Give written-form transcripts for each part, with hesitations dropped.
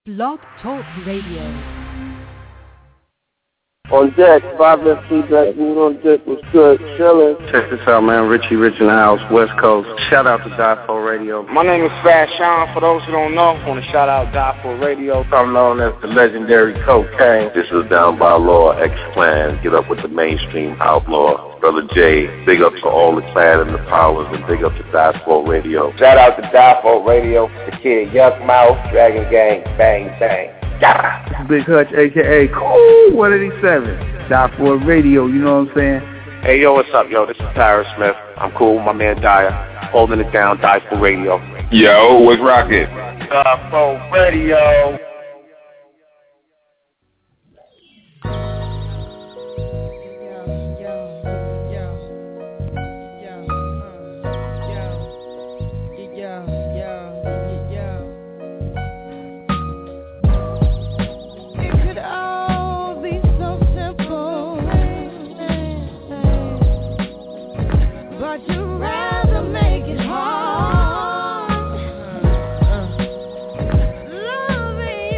Blog Talk Radio. On deck, 5FT Black Moon on deck was good. Chillin'. Check this out, man. Richie Rich in the house, West Coast. Shout out to Die4 Radio. My name is Fast Sean. For those who don't know, I want to shout out Die4 Radio. I'm known as the legendary Cocaine. This is Down by Law, X-Clan. Get up with the mainstream outlaw. Brother Jay, big up to all the Clan and the Powers, and big up to Die4 Radio. Shout out to Die4 Radio, the kid Yuck Mouth, Dragon Gang, Bang Bang. Yeah. This is Big Hutch, a.k.a. Cool 187. Die4 Radio, you know what I'm saying? Hey, yo, what's up, yo? This is Tyrus Smith. I'm cool with my man Dyer. Holding it down, Die4 Radio. Yo, what's rockin'? Die4 Radio. Loving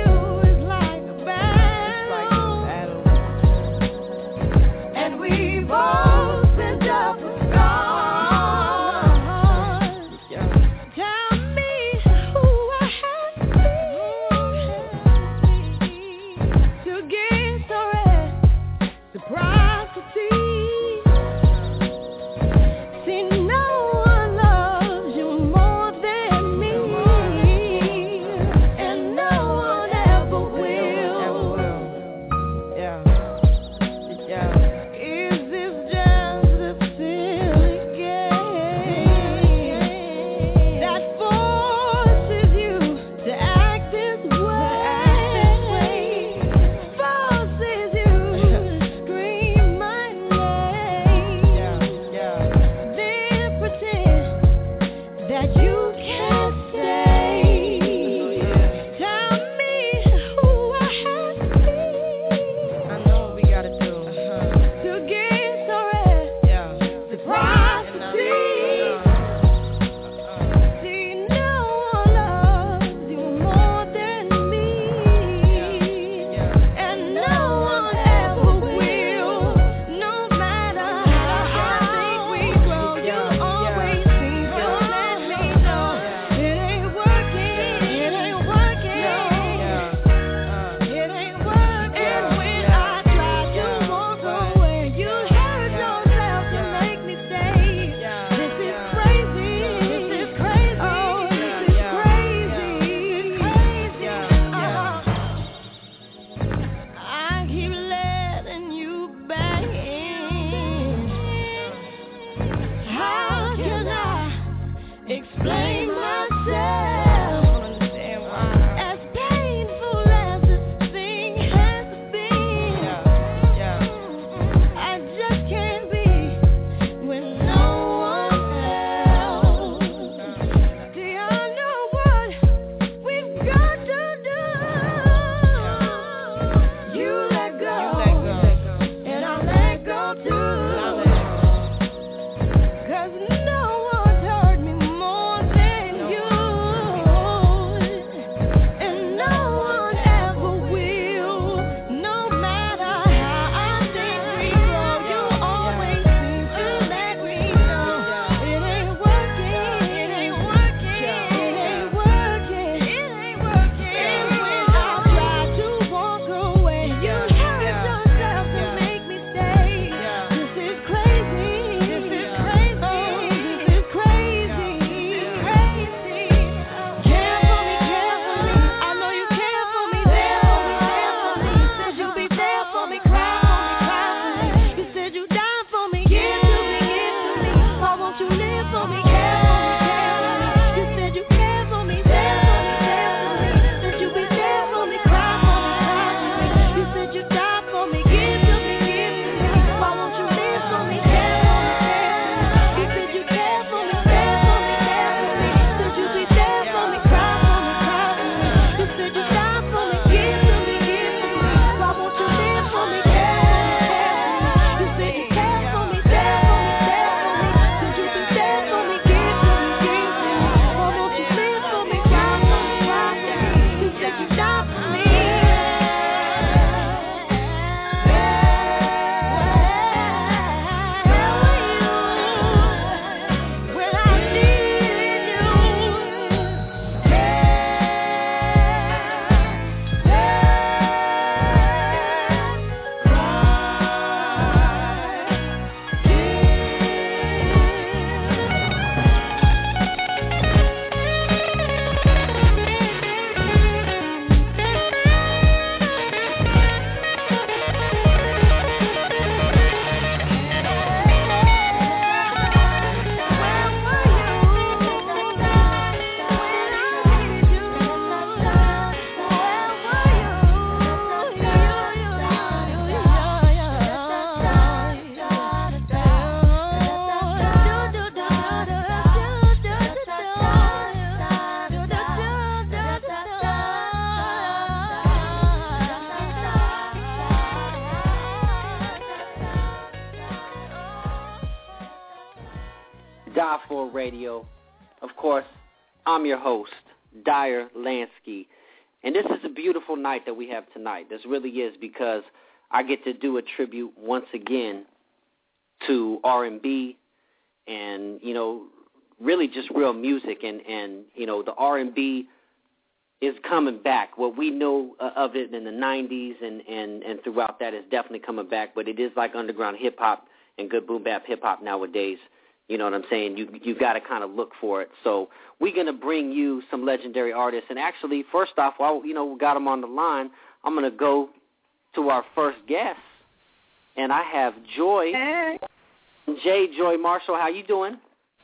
Die4 Radio. Of course, I'm your host, Dyer Lansky. And this is a beautiful night that we have tonight. This really is, because I get to do a tribute once again to R&B and, you know, really just real music. And you know, the R&B is coming back. What we know of it in the 90s and throughout that is definitely coming back, but it is like underground hip-hop and good boom-bap hip-hop nowadays. You know what I'm saying? You got to kind of look for it. So we're going to bring you some legendary artists. And actually, first off, while we got them on the line, I'm going to go to our first guest. And I have Joy. Hey. Joy Marshall. How you doing?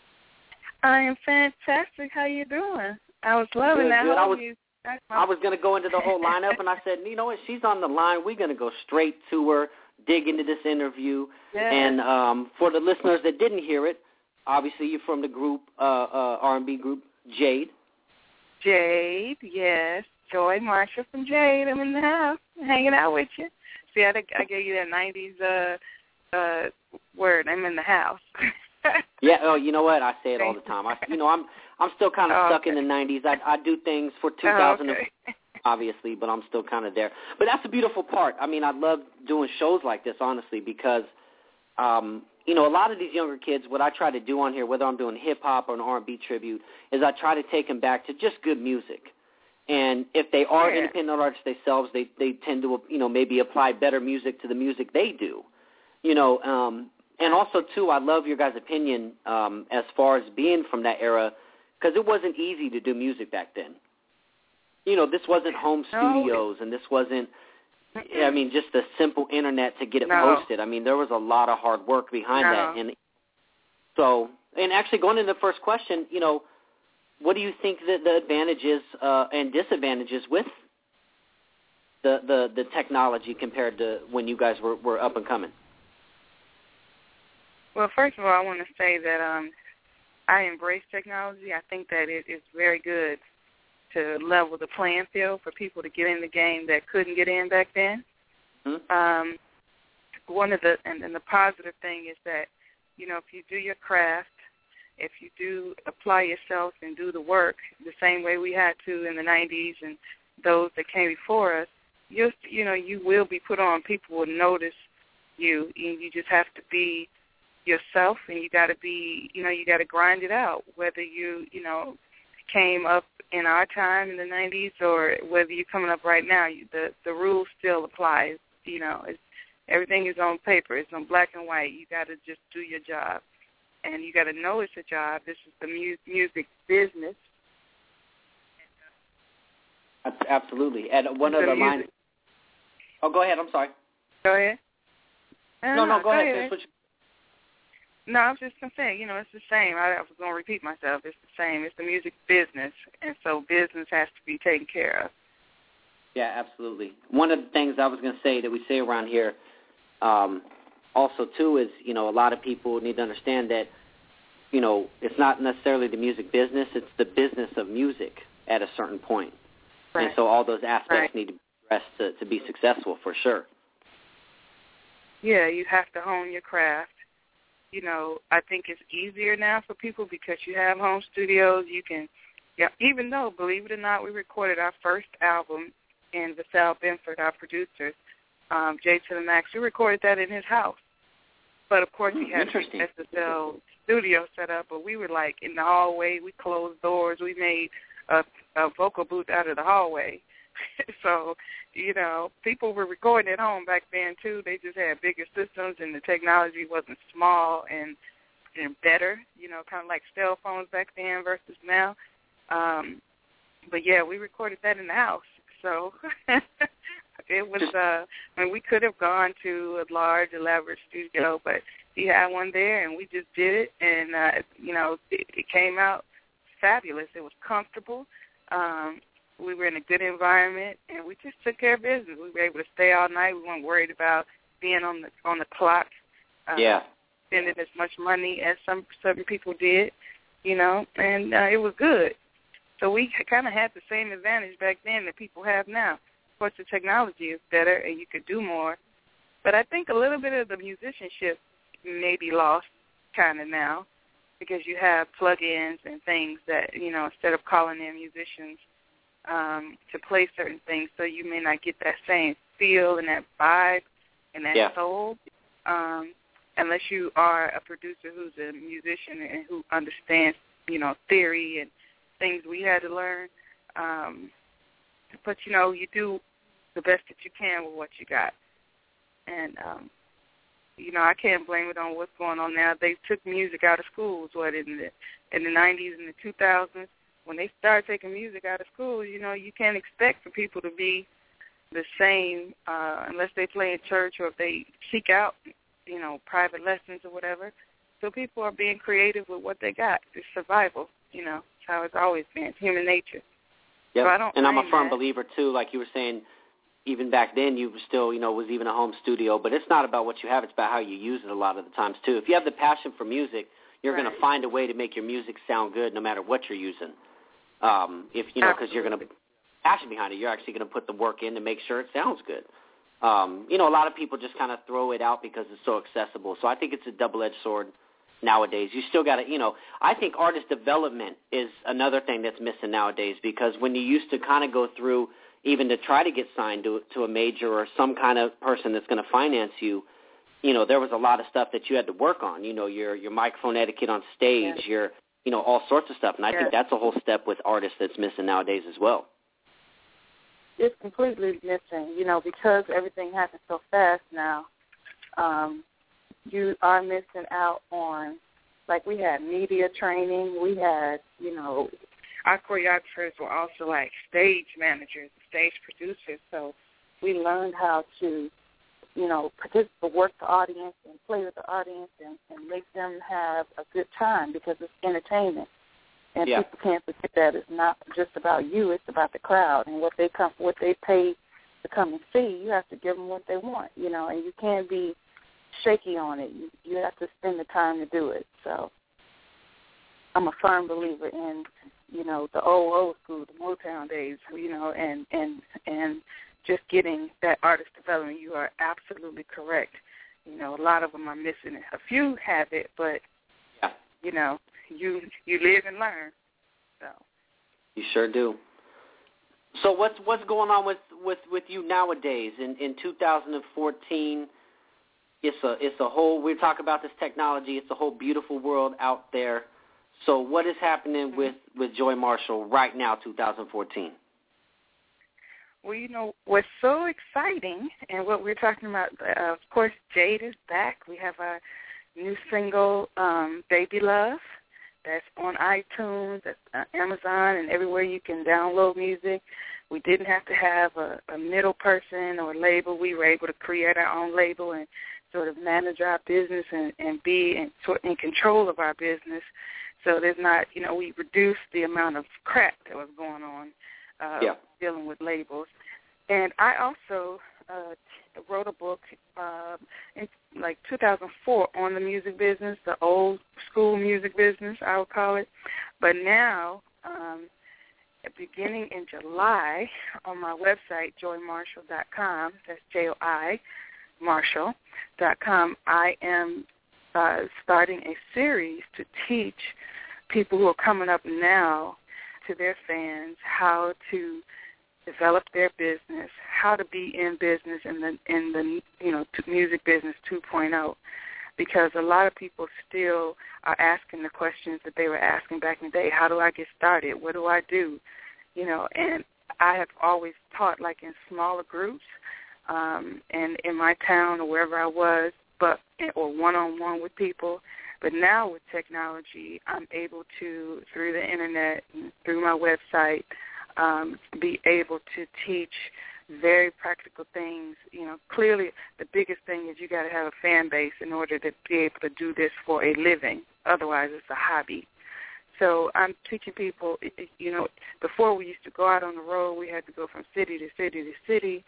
I am fantastic. How you doing? I was loving that whole music. I was going to go into the whole lineup, and I said, you know what, she's on the line. We're going to go straight to her, dig into this interview. Yes. And for the listeners that didn't hear it, obviously you're from the group, R&B group, Jade. Jade, yes. Joy Marshall from Jade. I'm in the house, hanging out with you. See, I gave you that 90s word. I'm in the house. Yeah. Oh, you know what? I say it all the time. I'm still kind of stuck in the 90s. I do things for 2000, obviously, but I'm still kind of there. But that's the beautiful part. I mean, I love doing shows like this, honestly, because a lot of these younger kids, what I try to do on here, whether I'm doing hip-hop or an R&B tribute, is I try to take them back to just good music. And if they are independent artists themselves, they tend to, maybe apply better music to the music they do. And also, too, I love your guys' opinion as far as being from that era, because it wasn't easy to do music back then. This wasn't home studios, and this wasn't, just the simple internet to get it posted. I mean, there was a lot of hard work behind that. And actually going into the first question, what do you think that the advantages and disadvantages with the technology compared to when you guys were up and coming? Well, first of all, I want to say that I embrace technology. I think that it is very good to level the playing field for people to get in the game that couldn't get in back then. Mm-hmm. And the positive thing is that, if you do your craft, if you do apply yourself and do the work the same way we had to in the 90s and those that came before us, you will be put on. People will notice you, and you just have to be yourself, and you got to be, you got to grind it out, whether you came up in our time in the 90s or whether you're coming up right now. The rules still apply. Everything is on paper. It's on black and white. You got to just do your job, and you got to know it's a job. This is the music business. Absolutely. And one other line. Oh, go ahead. I'm sorry. Go ahead. No, go ahead. No, I was just going to say, it's the same. I was going to repeat myself. It's the same. It's the music business, and so business has to be taken care of. Yeah, absolutely. One of the things I was going to say that we say around here also, too, is, a lot of people need to understand that, it's not necessarily the music business. It's the business of music at a certain point. Right. And so all those aspects need to be addressed to be successful, for sure. Yeah, you have to hone your craft. I think it's easier now for people because you have home studios. You can, even though, believe it or not, we recorded our first album in Vassell Benford, our producer, J to the Max. We recorded that in his house. But, of course, he had a SSL studio set up, but we were, like, in the hallway. We closed doors. We made a vocal booth out of the hallway. So, people were recording at home back then, too. They just had bigger systems, and the technology wasn't small and better, kind of like cell phones back then versus now. But, yeah, we recorded that in the house. So it was, we could have gone to a large, elaborate studio, but he had one there, and we just did it, and, it came out fabulous. It was comfortable. We were in a good environment, and we just took care of business. We were able to stay all night. We weren't worried about being on the clock, spending as much money as certain people did, and it was good. So we kind of had the same advantage back then that people have now. Of course, the technology is better, and you could do more. But I think a little bit of the musicianship may be lost kind of now. because you have plug-ins and things that, instead of calling in musicians to play certain things, so you may not get that same feel and that vibe and that soul, unless you are a producer who's a musician and who understands, theory and things we had to learn. But, you do the best that you can with what you got. And, I can't blame it on what's going on now. They took music out of schools, in the 90s and the 2000s. When they started taking music out of schools, you can't expect for people to be the same unless they play in church or if they seek out, private lessons or whatever. So people are being creative with what they got. It's survival, It's how it's always been. It's human nature. Yep. So and I'm a firm believer, too, like you were saying, even back then you still, was even a home studio. But it's not about what you have. It's about how you use it a lot of the times, too. If you have the passion for music, you're going to find a way to make your music sound good no matter what you're using. Because you're going to passion behind it. You're actually going to put the work in to make sure it sounds good. A lot of people just kind of throw it out because it's so accessible. So I think it's a double-edged sword nowadays. You still got to, I think artist development is another thing that's missing nowadays, because when you used to kind of go through even to try to get signed to a major or some kind of person that's going to finance you, there was a lot of stuff that you had to work on, your microphone etiquette on stage, your all sorts of stuff. And I think that's a whole step with artists that's missing nowadays as well. It's completely missing, because everything happens so fast now. You are missing out on, like, we had media training. We had, our choreographers were also like stage managers, stage producers. So we learned how to, work the audience and play with the audience and make them have a good time, because it's entertainment. And people can't forget that it's not just about you; it's about the crowd and what they pay to come and see. You have to give them what they want, and you can't be shaky on it. You have to spend the time to do it. So I'm a firm believer in, the old school, the Motown days, and just getting that artist development. You are absolutely correct. A lot of them are missing it. A few have it, but you live and learn. So you sure do. So what's going on with you nowadays in 2014? It's a whole. We're talking about this technology. It's a whole beautiful world out there. So what is happening with Joy Marshall right now, 2014? Well, what's so exciting, and what we're talking about, of course, Jade is back. We have our new single, Baby Love, that's on iTunes, that's Amazon, and everywhere you can download music. We didn't have to have a middle person or label. We were able to create our own label and sort of manage our business and be in control of our business. So there's not, we reduced the amount of crap that was going on dealing with labels. And I also wrote a book in 2004 on the music business, the old school music business, I would call it. But now, beginning in July, on my website, joymarshall.com, that's J-O-I, Marshall.com, I am starting a series to teach people who are coming up now to their fans how to develop their business, how to be in business in the music business 2.0, because a lot of people still are asking the questions that they were asking back in the day. How do I get started? What do I do? And I have always taught like in smaller groups, and in my town or wherever I was, or one-on-one with people. But now with technology, I'm able to, through the Internet, and through my website, be able to teach very practical things. Clearly the biggest thing is you got to have a fan base in order to be able to do this for a living. Otherwise, it's a hobby. So I'm teaching people, before we used to go out on the road, we had to go from city to city to city.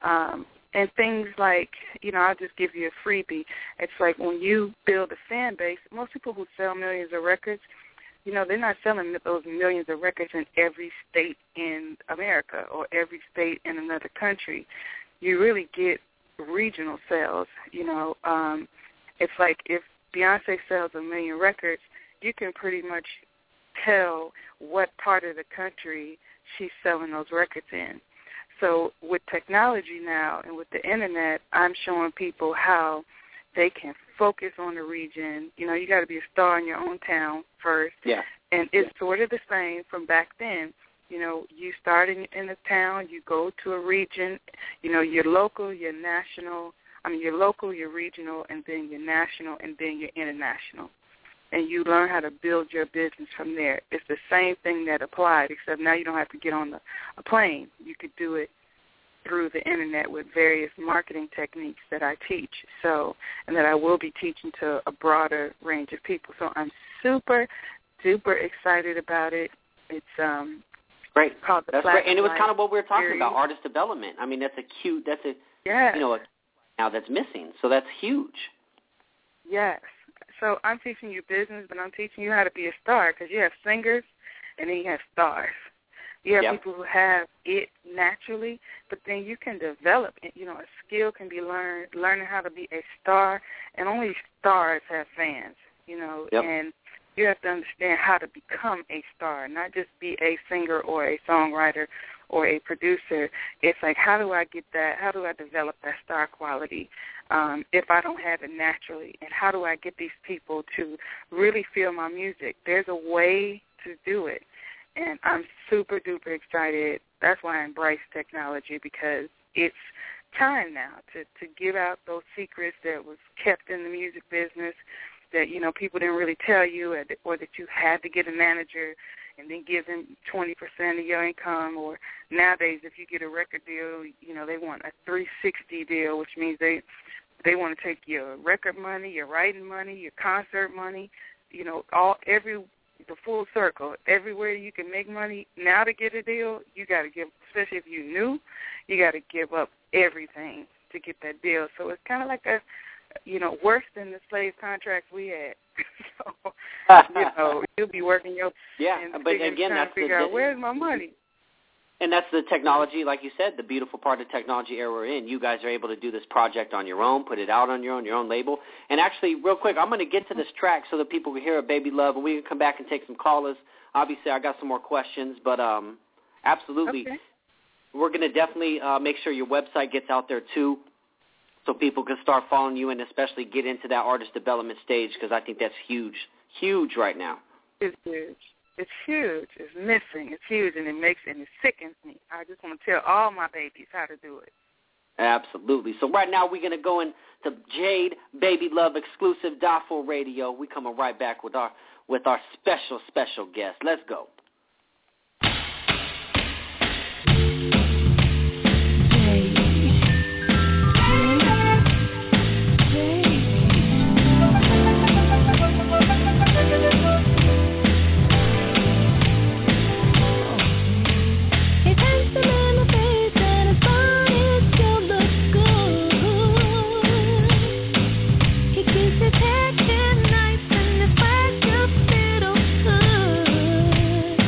And things like, I'll just give you a freebie. It's like when you build a fan base, most people who sell millions of records, they're not selling those millions of records in every state in America or every state in another country. You really get regional sales. It's like if Beyonce sells 1 million records, you can pretty much tell what part of the country she's selling those records in. So with technology now and with the Internet, I'm showing people how they can focus on the region. You know, you got to be a star in your own town first. Yeah. And it's sort of the same from back then. You know, you start in a town, you go to a region, you know, you're local, you're national. You're local, you're regional, and then you're national, and then you're international. And you learn how to build your business from there. It's the same thing that applied, except now you don't have to get on a plane. You could do it through the Internet with various marketing techniques that I teach, and that I will be teaching to a broader range of people. So I'm super, super excited about it. It's great. Called the That's Black great. And it was kind of what we were talking series. about, artist development. I mean, yeah. Now that's missing. So that's huge. Yes. So I'm teaching you business, but I'm teaching you how to be a star, because you have singers and then you have stars. You have people who have it naturally, but then you can develop it. You know, a skill can be learned, learning how to be a star, and only stars have fans, you know, and you have to understand how to become a star, not just be a singer or a songwriter or a producer. It's like, how do I get that? How do I develop that star quality if I don't have it naturally? And how do I get these people to really feel my music? There's a way to do it. And I'm super duper excited. That's why I embrace technology, because it's time now to give out those secrets that was kept in the music business that, you know, people didn't really tell you, or that you had to get a manager and then give them 20% of your income. Or nowadays, if you get a record deal, you know, they want a 360 deal, which means they want to take your record money, your writing money, your concert money, you know, the full circle. Everywhere you can make money now to get a deal, you got to give, especially if you're new, you got to give up everything to get that deal. So it's kind of like worse than the slave contracts we had. So, you know, you'll be working your but again, that's figure out where's my money. And that's the technology, like you said, the beautiful part of the technology era we're in. You guys are able to do this project on your own, put it out on your own label. And actually, real quick, I'm going to get to this track so that people can hear it, Baby Love, and we can come back and take some callers. Obviously, I got some more questions, but absolutely. Okay. We're going to definitely make sure your website gets out there, too, so people can start following you and especially get into that artist development stage, because I think that's huge right now. It's huge. It's huge. It's missing. It's huge, and it sickens me. I just want to tell all my babies how to do it. Absolutely. So right now we're going to go into Jade Baby Love exclusive DA4 Radio. We coming right back with our special guest. Let's go. Nice and the fire just little good.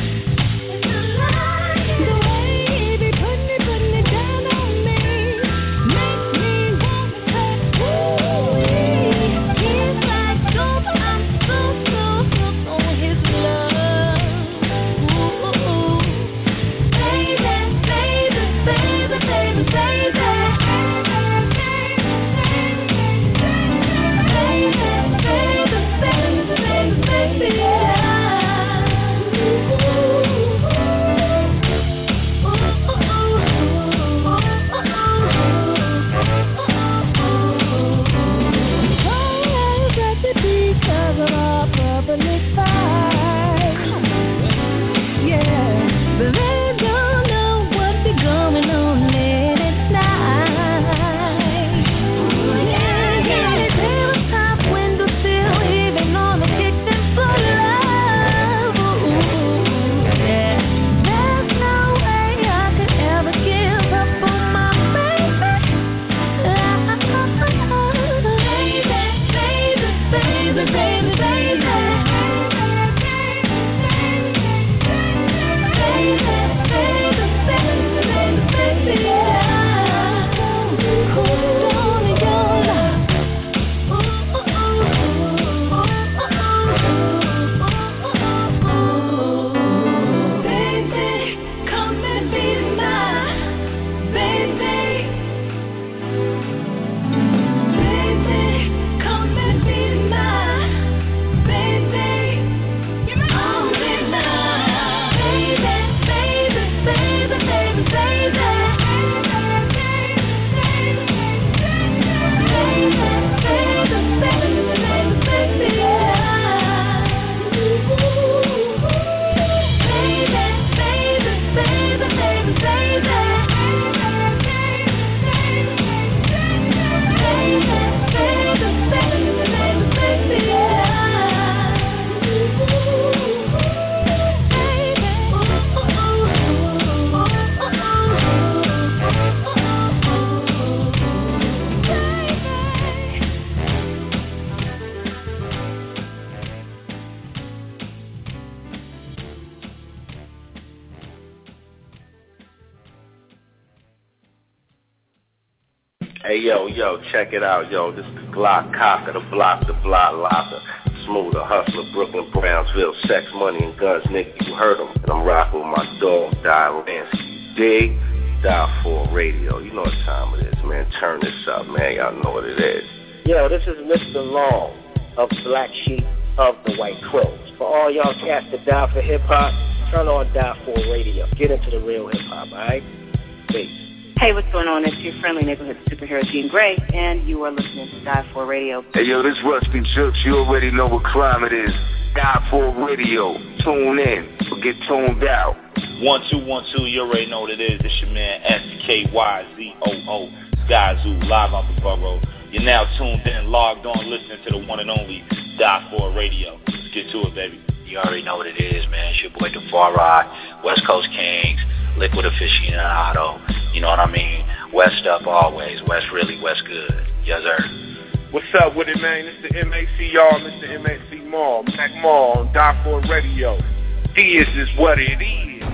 Hey, yo, check it out, yo. This is the Glock Cocker, the block locker. Smoother, hustler, Brooklyn, Brownsville, sex, money, and guns, nigga, you heard them. And I'm rocking with my dog, Dial Lansky. Dig? Dial 4 Radio. You know what time it is, man. Turn this up, man. Y'all know what it is. Yo, this is Mr. Long of Black Sheep of the White Crows. For all y'all cats that die for hip-hop, turn on Dial 4 Radio. Get into the real hip-hop, all right? Peace. Hey, what's going on? It's your friendly neighborhood superhero, Jean Grey, and you are listening to Dial 4 Radio. Hey, yo, this Rusty Jukes. You already know what crime it is. Dial 4 Radio. Tune in or get tuned out. 1212, you already know what it is. It's your man, SKYZOO, Skyzoo, live on the borough. You're now tuned in, logged on, listening to the one and only Dial 4 Radio. Let's get to it, baby. You already know what it is, man. It's your boy, DeFar Rock, West Coast Kings, Liquid Aficionado. You know what I mean? West up always. West really, West good. Yes, sir. What's up with it, man? It's the MACR, Mr. MAC Mall, Mac Mall on Dial 4 Radio. This is what it is.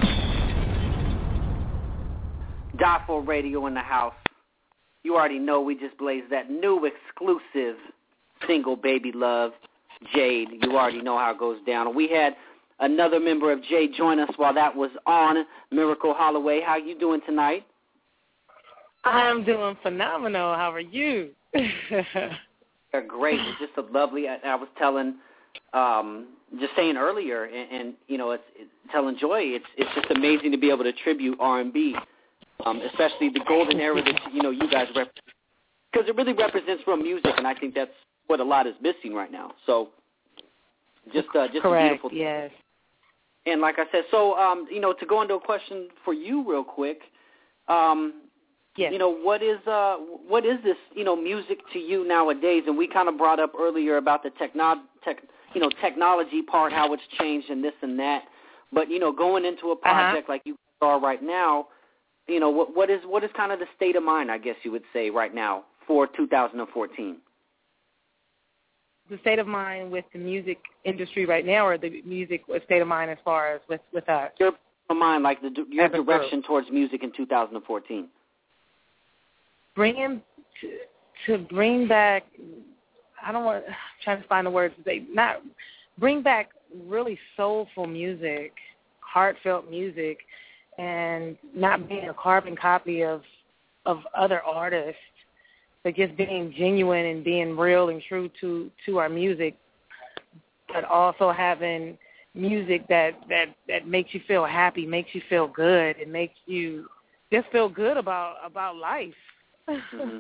Dial 4 Radio in the house. You already know we just blazed that new exclusive single, Baby Love, Jade. You already know how it goes down. And we had another member of Jade join us while that was on, Miracle Holloway. How you doing tonight? I'm doing phenomenal. How are you? They're great. It's just a lovely, I was telling, just saying earlier, and you know, it's telling Joy, it's just amazing to be able to tribute R&B, especially the golden era that, you know, you guys represent, because it really represents real music, and I think that's what a lot is missing right now. So just correct, a beautiful thing. Yes. And like I said, so, you know, to go into a question for you real quick, yes. You know, what is this, you know, music to you nowadays? And we kind of brought up earlier about the technology part, how it's changed and this and that. But, you know, going into a project like you are right now, you know, what is kind of the state of mind, I guess you would say, right now for 2014? The state of mind with the music industry right now, or the music state of mind as far as with us? Your mind, like your direction towards music in 2014. Bring back, I'm trying to find the words to say, bring back really soulful music, heartfelt music, and not being a carbon copy of other artists, but just being genuine and being real and true to our music, but also having music that makes you feel happy, makes you feel good, and makes you just feel good about life. Mm-hmm.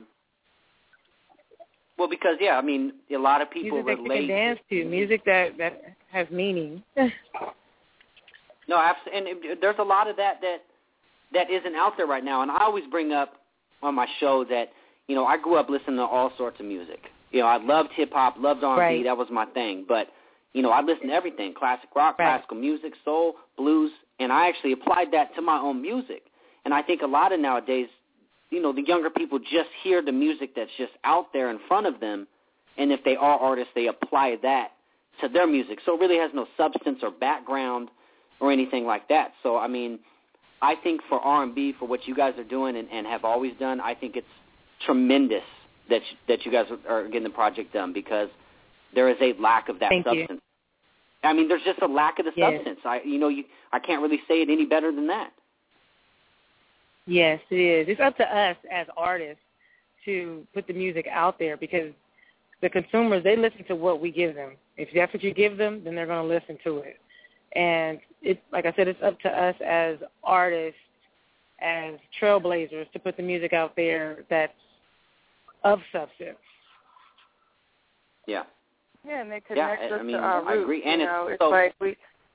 Well, because, yeah, I mean, a lot of people music relate. Music that you can dance to, music that has meaning. No, absolutely. And there's a lot of that isn't out there right now. And I always bring up on my show that, you know, I grew up listening to all sorts of music. You know, I loved hip-hop, loved R&B. Right. That was my thing. But, you know, I listened to everything, classic rock, classical music, soul, blues, and I actually applied that to my own music. And I think a lot of nowadays, you know, the younger people just hear the music that's just out there in front of them, and if they are artists, they apply that to their music. So it really has no substance or background or anything like that. So, I mean, I think for R&B, for what you guys are doing and have always done, I think it's tremendous that you guys are getting the project done, because there is a lack of that substance. I mean, there's just a lack of the substance. I can't really say it any better than that. Yes, it is. It's up to us as artists to put the music out there, because the consumers, they listen to what we give them. If that's what you give them, then they're going to listen to it. And it's, like I said, it's up to us as artists, as trailblazers, to put the music out there that's of substance. Yeah. Yeah, and it connects us to our roots. I agree. And it's like we...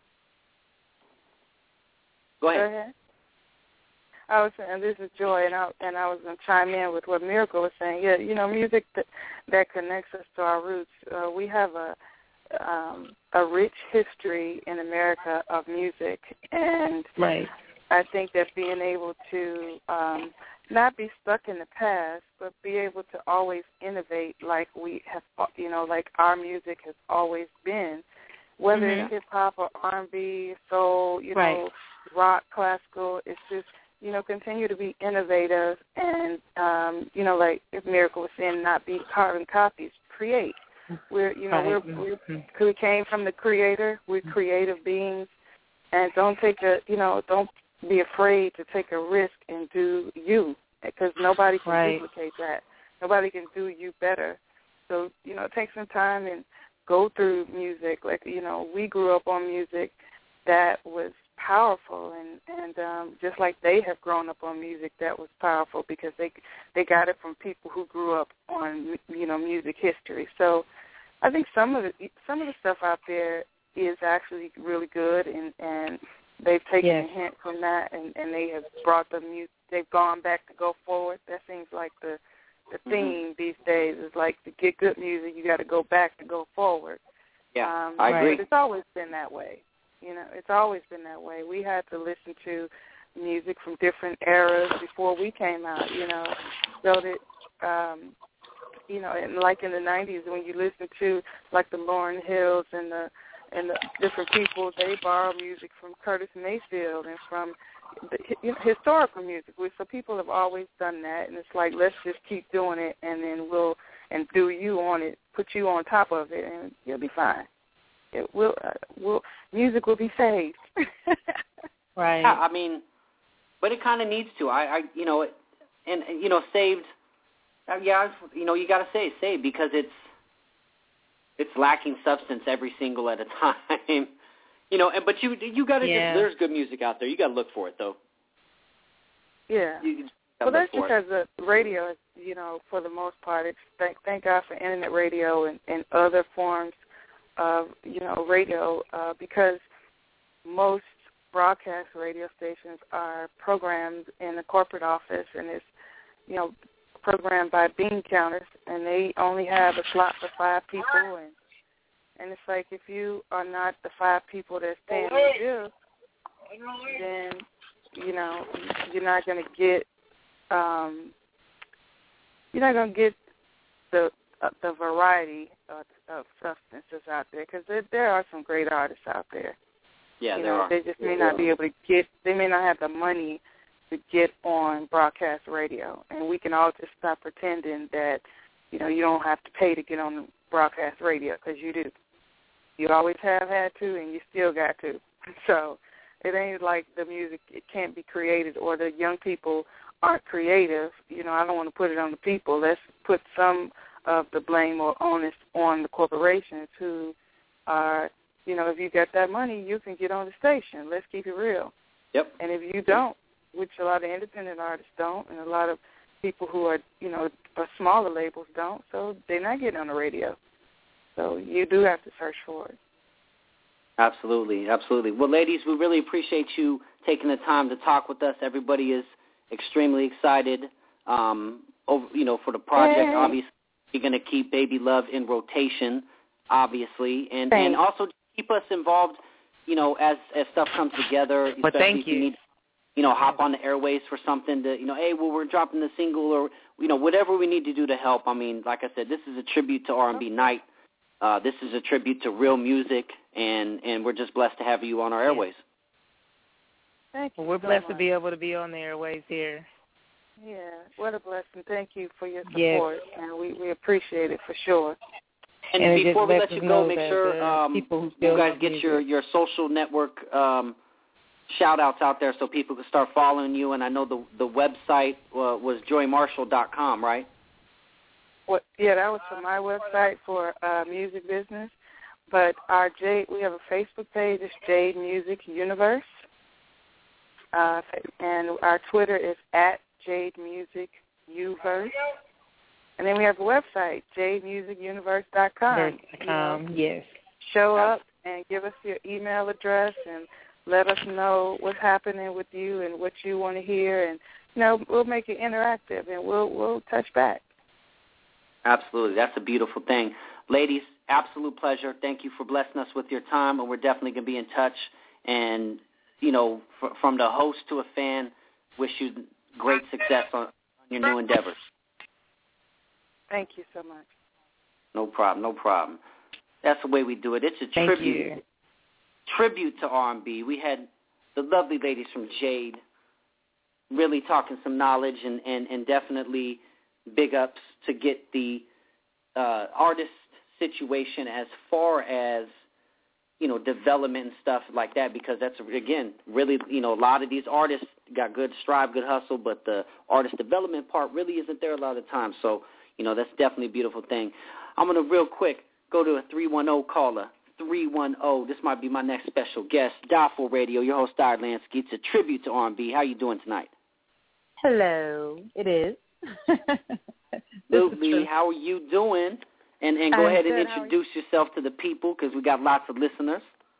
Go ahead. I was saying, this is Joy, and I was going to chime in with what Miracle was saying. Yeah, you know, music that connects us to our roots. We have a rich history in America of music, and I think that being able to not be stuck in the past, but be able to always innovate like we have, you know, like our music has always been, whether it's hip-hop or R&B, soul, you know, rock, classical, it's just continue to be innovative and, like if Miracle was saying, not be carbon copies, create. We came from the Creator. We're creative beings, and don't be afraid to take a risk and do you, because nobody can duplicate that. Nobody can do you better. So, take some time and go through music. Like, we grew up on music that was powerful, and just like they have grown up on music that was powerful because they got it from people who grew up on music history. So I think some of the stuff out there is actually really good, and they've taken a hint from that, and they have brought the music. They've gone back to go forward. That seems like the theme these days is like, to get good music, you got to go back to go forward. Yeah, I agree. But it's always been that way. It's always been that way. We had to listen to music from different eras before we came out, so that, and like in the 90s, when you listen to like the Lauryn Hills and the different people, they borrow music from Curtis Mayfield and from the historical music. So people have always done that, and it's like, let's just keep doing it, and then we'll do you on it, put you on top of it, and you'll be fine. It will. Music will be saved. Right. Yeah, I mean, but it kind of needs to. Saved. You got to say saved because it's lacking substance every single at a time. But you got to just. There's good music out there. You got to look for it though. Yeah. Well, that's because the radio is, for the most part, it's thank God for internet radio and other forms of, radio, because most broadcast radio stations are programmed in the corporate office, and it's, programmed by bean counters, and they only have a slot for 5 people, and it's like, if you are not the 5 people that's paying the bill, then, you're not going to get, the variety of substances out there, because there are some great artists out there. Yeah, there are. They just may not be able to they may not have the money to get on broadcast radio, and we can all just stop pretending that, you don't have to pay to get on broadcast radio, because you do. You always have had to, and you still got to. So it ain't like the music, it can't be created, or the young people aren't creative. I don't want to put it on the people. Let's put some of the blame or onus on the corporations who are, if you got that money, you can get on the station. Let's keep it real. Yep. And if you don't, which a lot of independent artists don't, and a lot of people who are, smaller labels don't, so they're not getting on the radio. So you do have to search for it. Absolutely, absolutely. Well, ladies, we really appreciate you taking the time to talk with us. Everybody is extremely excited, for the project. Hey. Obviously, you're going to keep Baby Love in rotation, obviously, and also keep us involved, as stuff comes together. But thank you. If you need, hop on the airways for something to, hey, we're dropping the single, or, whatever we need to do to help. I mean, like I said, this is a tribute to R&B Night. This is a tribute to real music, and we're just blessed to have you on our airways. Thank you. Well, we're blessed to be able to be on the airways here. Yeah, what a blessing. Thank you for your support, and we appreciate it for sure. And before we let you go, make sure you guys get your social network shout-outs out there so people can start following you. And I know the website was joymarshall.com, right? Yeah, that was for my website for music business. But we have a Facebook page. It's Jade Music Universe. And our Twitter is @JadeMusicUverse. And then we have a website, jademusicuniverse.com. Yes. Show up and give us your email address and let us know what's happening with you and what you want to hear. And, we'll make it interactive, and we'll touch back. Absolutely. That's a beautiful thing. Ladies, absolute pleasure. Thank you for blessing us with your time, and we're definitely going to be in touch. And, from the host to a fan, wish you great success on your new endeavors. Thank you so much. No problem. That's the way we do it. It's a tribute to R&B. We had the lovely ladies from Jade really talking some knowledge and definitely big ups to get the artist situation as far as, development and stuff like that, because that's, again, really, a lot of these artists got good strive, good hustle, but the artist development part really isn't there a lot of the time. So, that's definitely a beautiful thing. I'm going to real quick go to a 310 caller. 310. This might be my next special guest. Die4 Radio, your host, Dyer Lansky. It's a tribute to R&B. How you doing tonight? Hello. It is. Absolutely. How are you doing? And go ahead and introduce yourself to the people, because we got lots of listeners.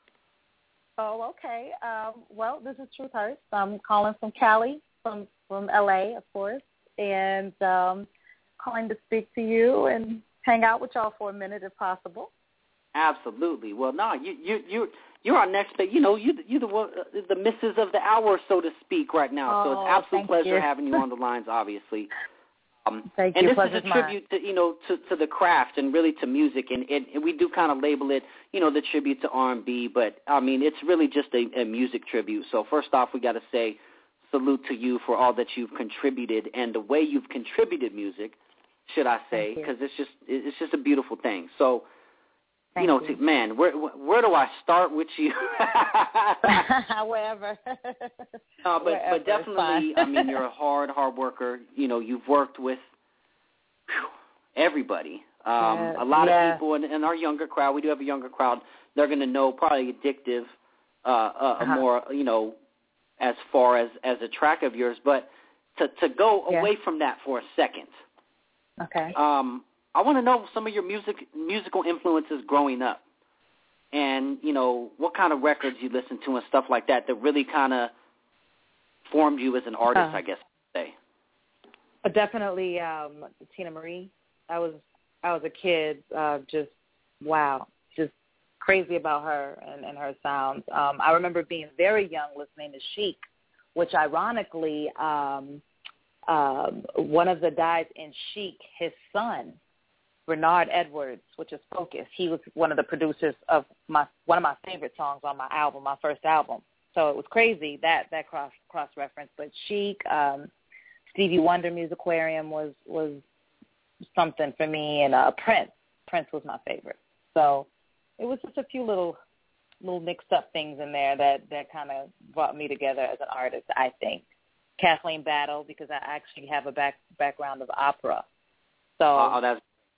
Oh, okay. Well, this is Truth Hurst. I'm calling from Cali, from L.A., of course, and calling to speak to you and hang out with y'all for a minute if possible. Absolutely. Well, no, you're our next. You're the missus of the hour, so to speak, right now. So it's absolute pleasure having you on the lines, obviously. Thank and you. This is a tribute to to the craft and really to music, and we do kind of label it the tribute to R&B, but I mean it's really just a music tribute. So first off, we got to say salute to you for all that you've contributed and the way you've contributed music, should I say? Because it's just a beautiful thing. So. Man, where do I start with you? Wherever. But definitely, I mean, you're a hard worker. You've worked with everybody. A lot of people in our younger crowd. We do have a younger crowd. They're going to know probably Addictive, more, as far as a track of yours. But to go away from that for a second. Okay. I want to know some of your musical influences growing up, and what kind of records you listened to and stuff like that really kind of formed you as an artist, I guess I'd say. Definitely Tina Marie. I was a kid, just crazy about her and her sounds. I remember being very young listening to Chic, which ironically, one of the guys in Chic, his son. Bernard Edwards, which is Focus. He was one of the producers of one of my favorite songs on my album, my first album. So it was crazy that cross reference. But Chic, Stevie Wonder, Musicarium was something for me, and Prince. Prince was my favorite. So it was just a few little mixed up things in there that kind of brought me together as an artist, I think. Kathleen Battle, because I actually have a background of opera. So that's.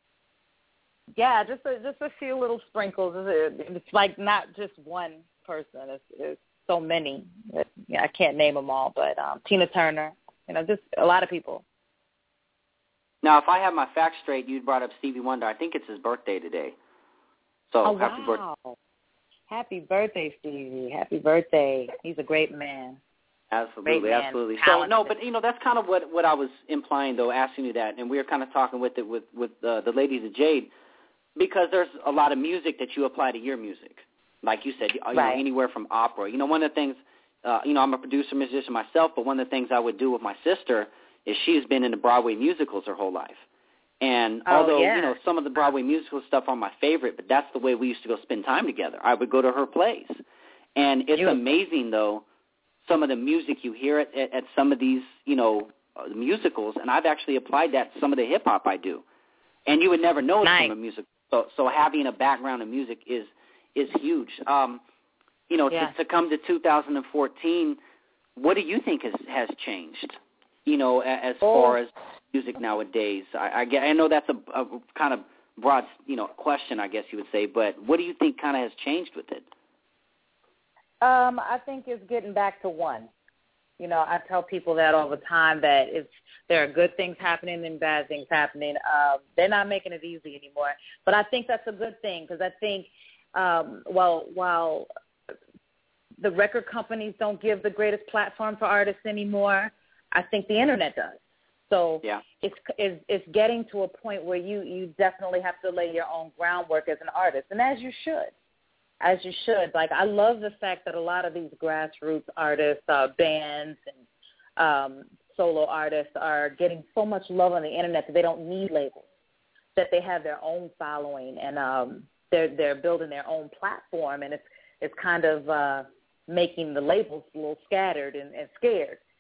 Yeah, just a few little sprinkles. It's like not just one person. It's so many. I can't name them all, but Tina Turner, just a lot of people. Now, if I have my facts straight, you brought up Stevie Wonder. I think it's his birthday today. So happy birthday. Happy birthday, Stevie. Happy birthday. He's a great man. Absolutely, man. Absolutely. So no, but that's kind of what I was implying, though, asking you that, and we were kind of talking with the ladies at Jade. Because there's a lot of music that you apply to your music. Like you said, anywhere from opera. One of the things, I'm a producer, musician myself, but one of the things I would do with my sister is she's been in the Broadway musicals her whole life. And although, some of the Broadway musical stuff are my favorite, but that's the way we used to go spend time together. I would go to her plays. And it's amazing, though, some of the music you hear at some of these, musicals, and I've actually applied that to some of the hip-hop I do. And you would never know it's from a musical. So having a background in music is huge. To come to 2014, what do you think has changed? As far as music nowadays. I know that's a kind of broad, question, I guess you would say. But what do you think kind of has changed with it? I think it's getting back to one. I tell people that all the time, that if there are good things happening and bad things happening, they're not making it easy anymore. But I think that's a good thing, because I think while the record companies don't give the greatest platform for artists anymore, I think the Internet does. So it's getting to a point where you definitely have to lay your own groundwork as an artist, and as you should. Like, I love the fact that a lot of these grassroots artists, bands and solo artists are getting so much love on the Internet that they don't need labels, that they have their own following, and they're building their own platform, and it's kind of making the labels a little scattered and scared.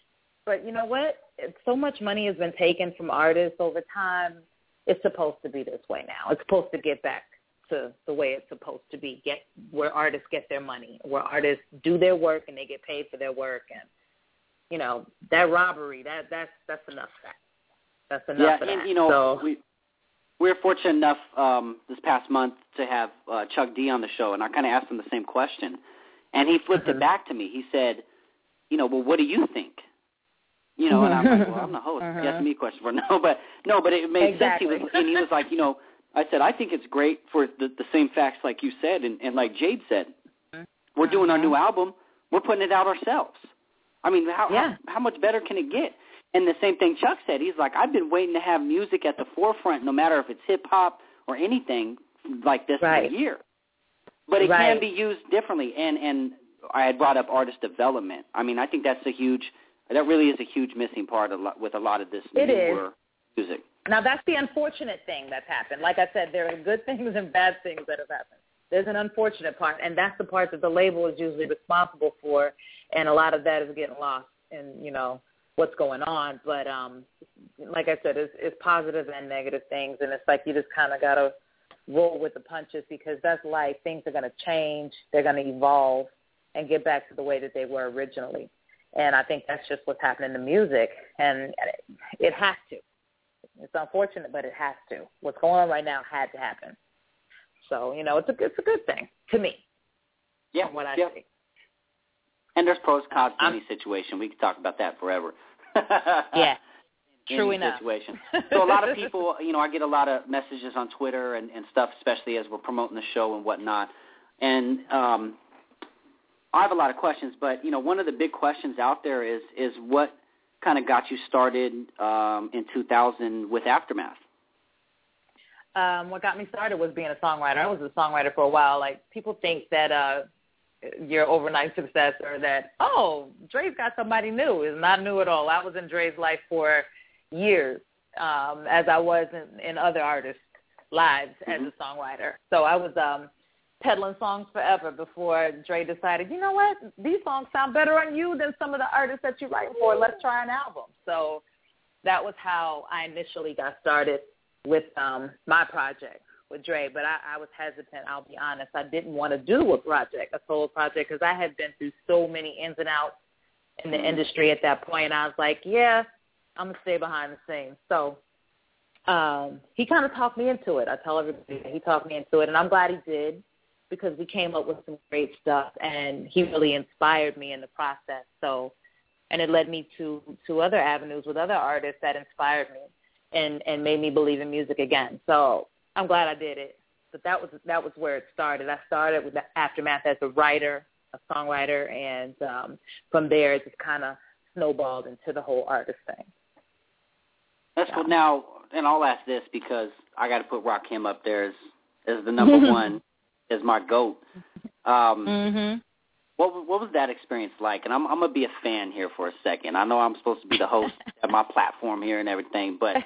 But you know what? So much money has been taken from artists over time. It's supposed to be this way now. It's supposed to get back to the way it's supposed to be, where artists get their money, where artists do their work and they get paid for their work. And, you know, that robbery, that's enough of that. That's enough of that. And, you know, we're fortunate enough this past month to have Chuck D on the show, and I kind of asked him the same question. And he flipped it back to me. He said, you know, well, what do you think? You know, and I'm like, well, I'm the host. He asked me a question for no, but it made sense. He was like, you know, I said, I think it's great for the same facts like you said, and like Jade said, we're doing our new album. We're putting it out ourselves. I mean, how much better can it get? And the same thing Chuck said. He's like, I've been waiting to have music at the forefront, no matter if it's hip-hop or anything like this for a year. But it can be used differently. And I had brought up artist development. I mean, I think that really is a huge missing part with a lot of this newer music. Now, that's the unfortunate thing that's happened. Like I said, there are good things and bad things that have happened. There's an unfortunate part, and that's the part that the label is usually responsible for, and a lot of that is getting lost in, you know, what's going on. But like I said, it's positive and negative things, and it's like you just kind of got to roll with the punches because that's life. Things are going to change. They're going to evolve and get back to the way that they were originally. And I think that's just what's happening to music, and it has to. It's unfortunate, but it has to. What's going on right now had to happen. So, you know, it's a good thing to me. Yeah. From what I see. And there's pros and cons to any situation. We could talk about that forever. Yeah. True enough. Situation. So a lot of people, you know, I get a lot of messages on Twitter and stuff, especially as we're promoting the show and whatnot. And I have a lot of questions, but, you know, one of the big questions out there is what kind of got you started in 2000 with Aftermath? What got me started was being a songwriter. I was a songwriter for a while. Like, people think that your overnight success or that, oh, Dre's got somebody new. It's not new at all. I was in Dre's life for years, as I was in other artists' lives as a songwriter. So I was peddling songs forever before Dre decided, you know what, these songs sound better on you than some of the artists that you're writing for. Let's try an album. So that was how I initially got started with my project with Dre. But I was hesitant, I'll be honest. I didn't want to do a solo project, because I had been through so many ins and outs in the industry at that point. I was like, yeah, I'm going to stay behind the scenes. So he kind of talked me into it. I tell everybody he talked me into it, and I'm glad he did, because we came up with some great stuff, and he really inspired me in the process. So, and it led me to other avenues with other artists that inspired me and made me believe in music again. So I'm glad I did it. But that was where it started. I started with Aftermath as a writer, a songwriter, and from there it just kind of snowballed into the whole artist thing. That's cool. Now, and I'll ask this because I got to put Rakim up there as the number one. As my GOAT. What was that experience like? And I'm going to be a fan here for a second. I know I'm supposed to be the host at my platform here and everything, but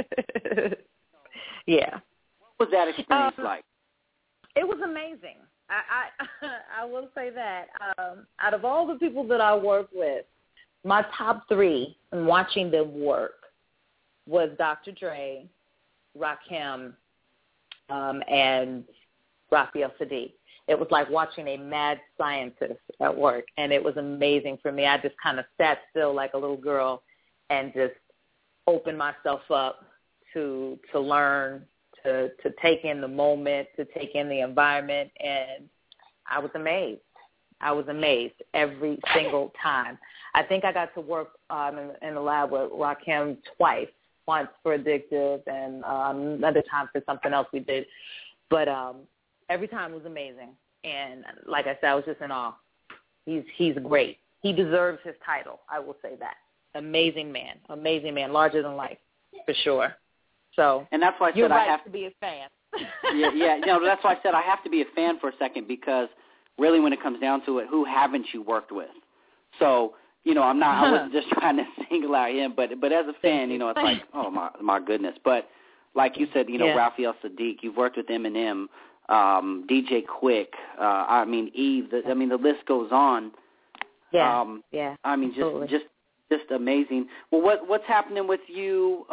yeah. What was that experience like? It was amazing. I will say that. Out of all the people that I worked with, my top three in watching them work was Dr. Dre, Rakim, and Raphael Sadiq. It was like watching a mad scientist at work, and it was amazing for me. I just kind of sat still like a little girl and just opened myself up to learn, to take in the moment, to take in the environment, and I was amazed. I was amazed every single time. I think I got to work in the lab with Rakim twice, once for Addictive and another time for something else we did. But every time was amazing. And like I said, I was just in awe. He's great. He deserves his title, I will say that. Amazing man, larger than life, for sure. So, and that's why I said you're right I have to be a fan. yeah. No, that's why I said I have to be a fan for a second, because really when it comes down to it, who haven't you worked with? So, you know, I wasn't just trying to single out him, but as a fan, you know, it's like, oh my goodness. But like you said, you know, Raphael Sadiq, you've worked with Eminem, DJ Quick, I mean Eve. The list goes on. Yeah. I mean, just just amazing. Well, what's happening with you?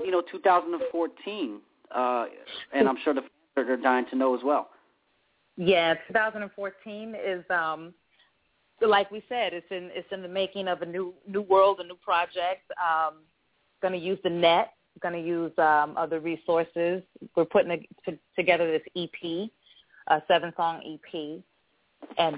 2014, and I'm sure the fans are dying to know as well. Yeah, 2014 is like we said, it's in the making of a new world, a new project. Going to use the net. Going to use other resources. We're putting together this EP, a 7-song EP, and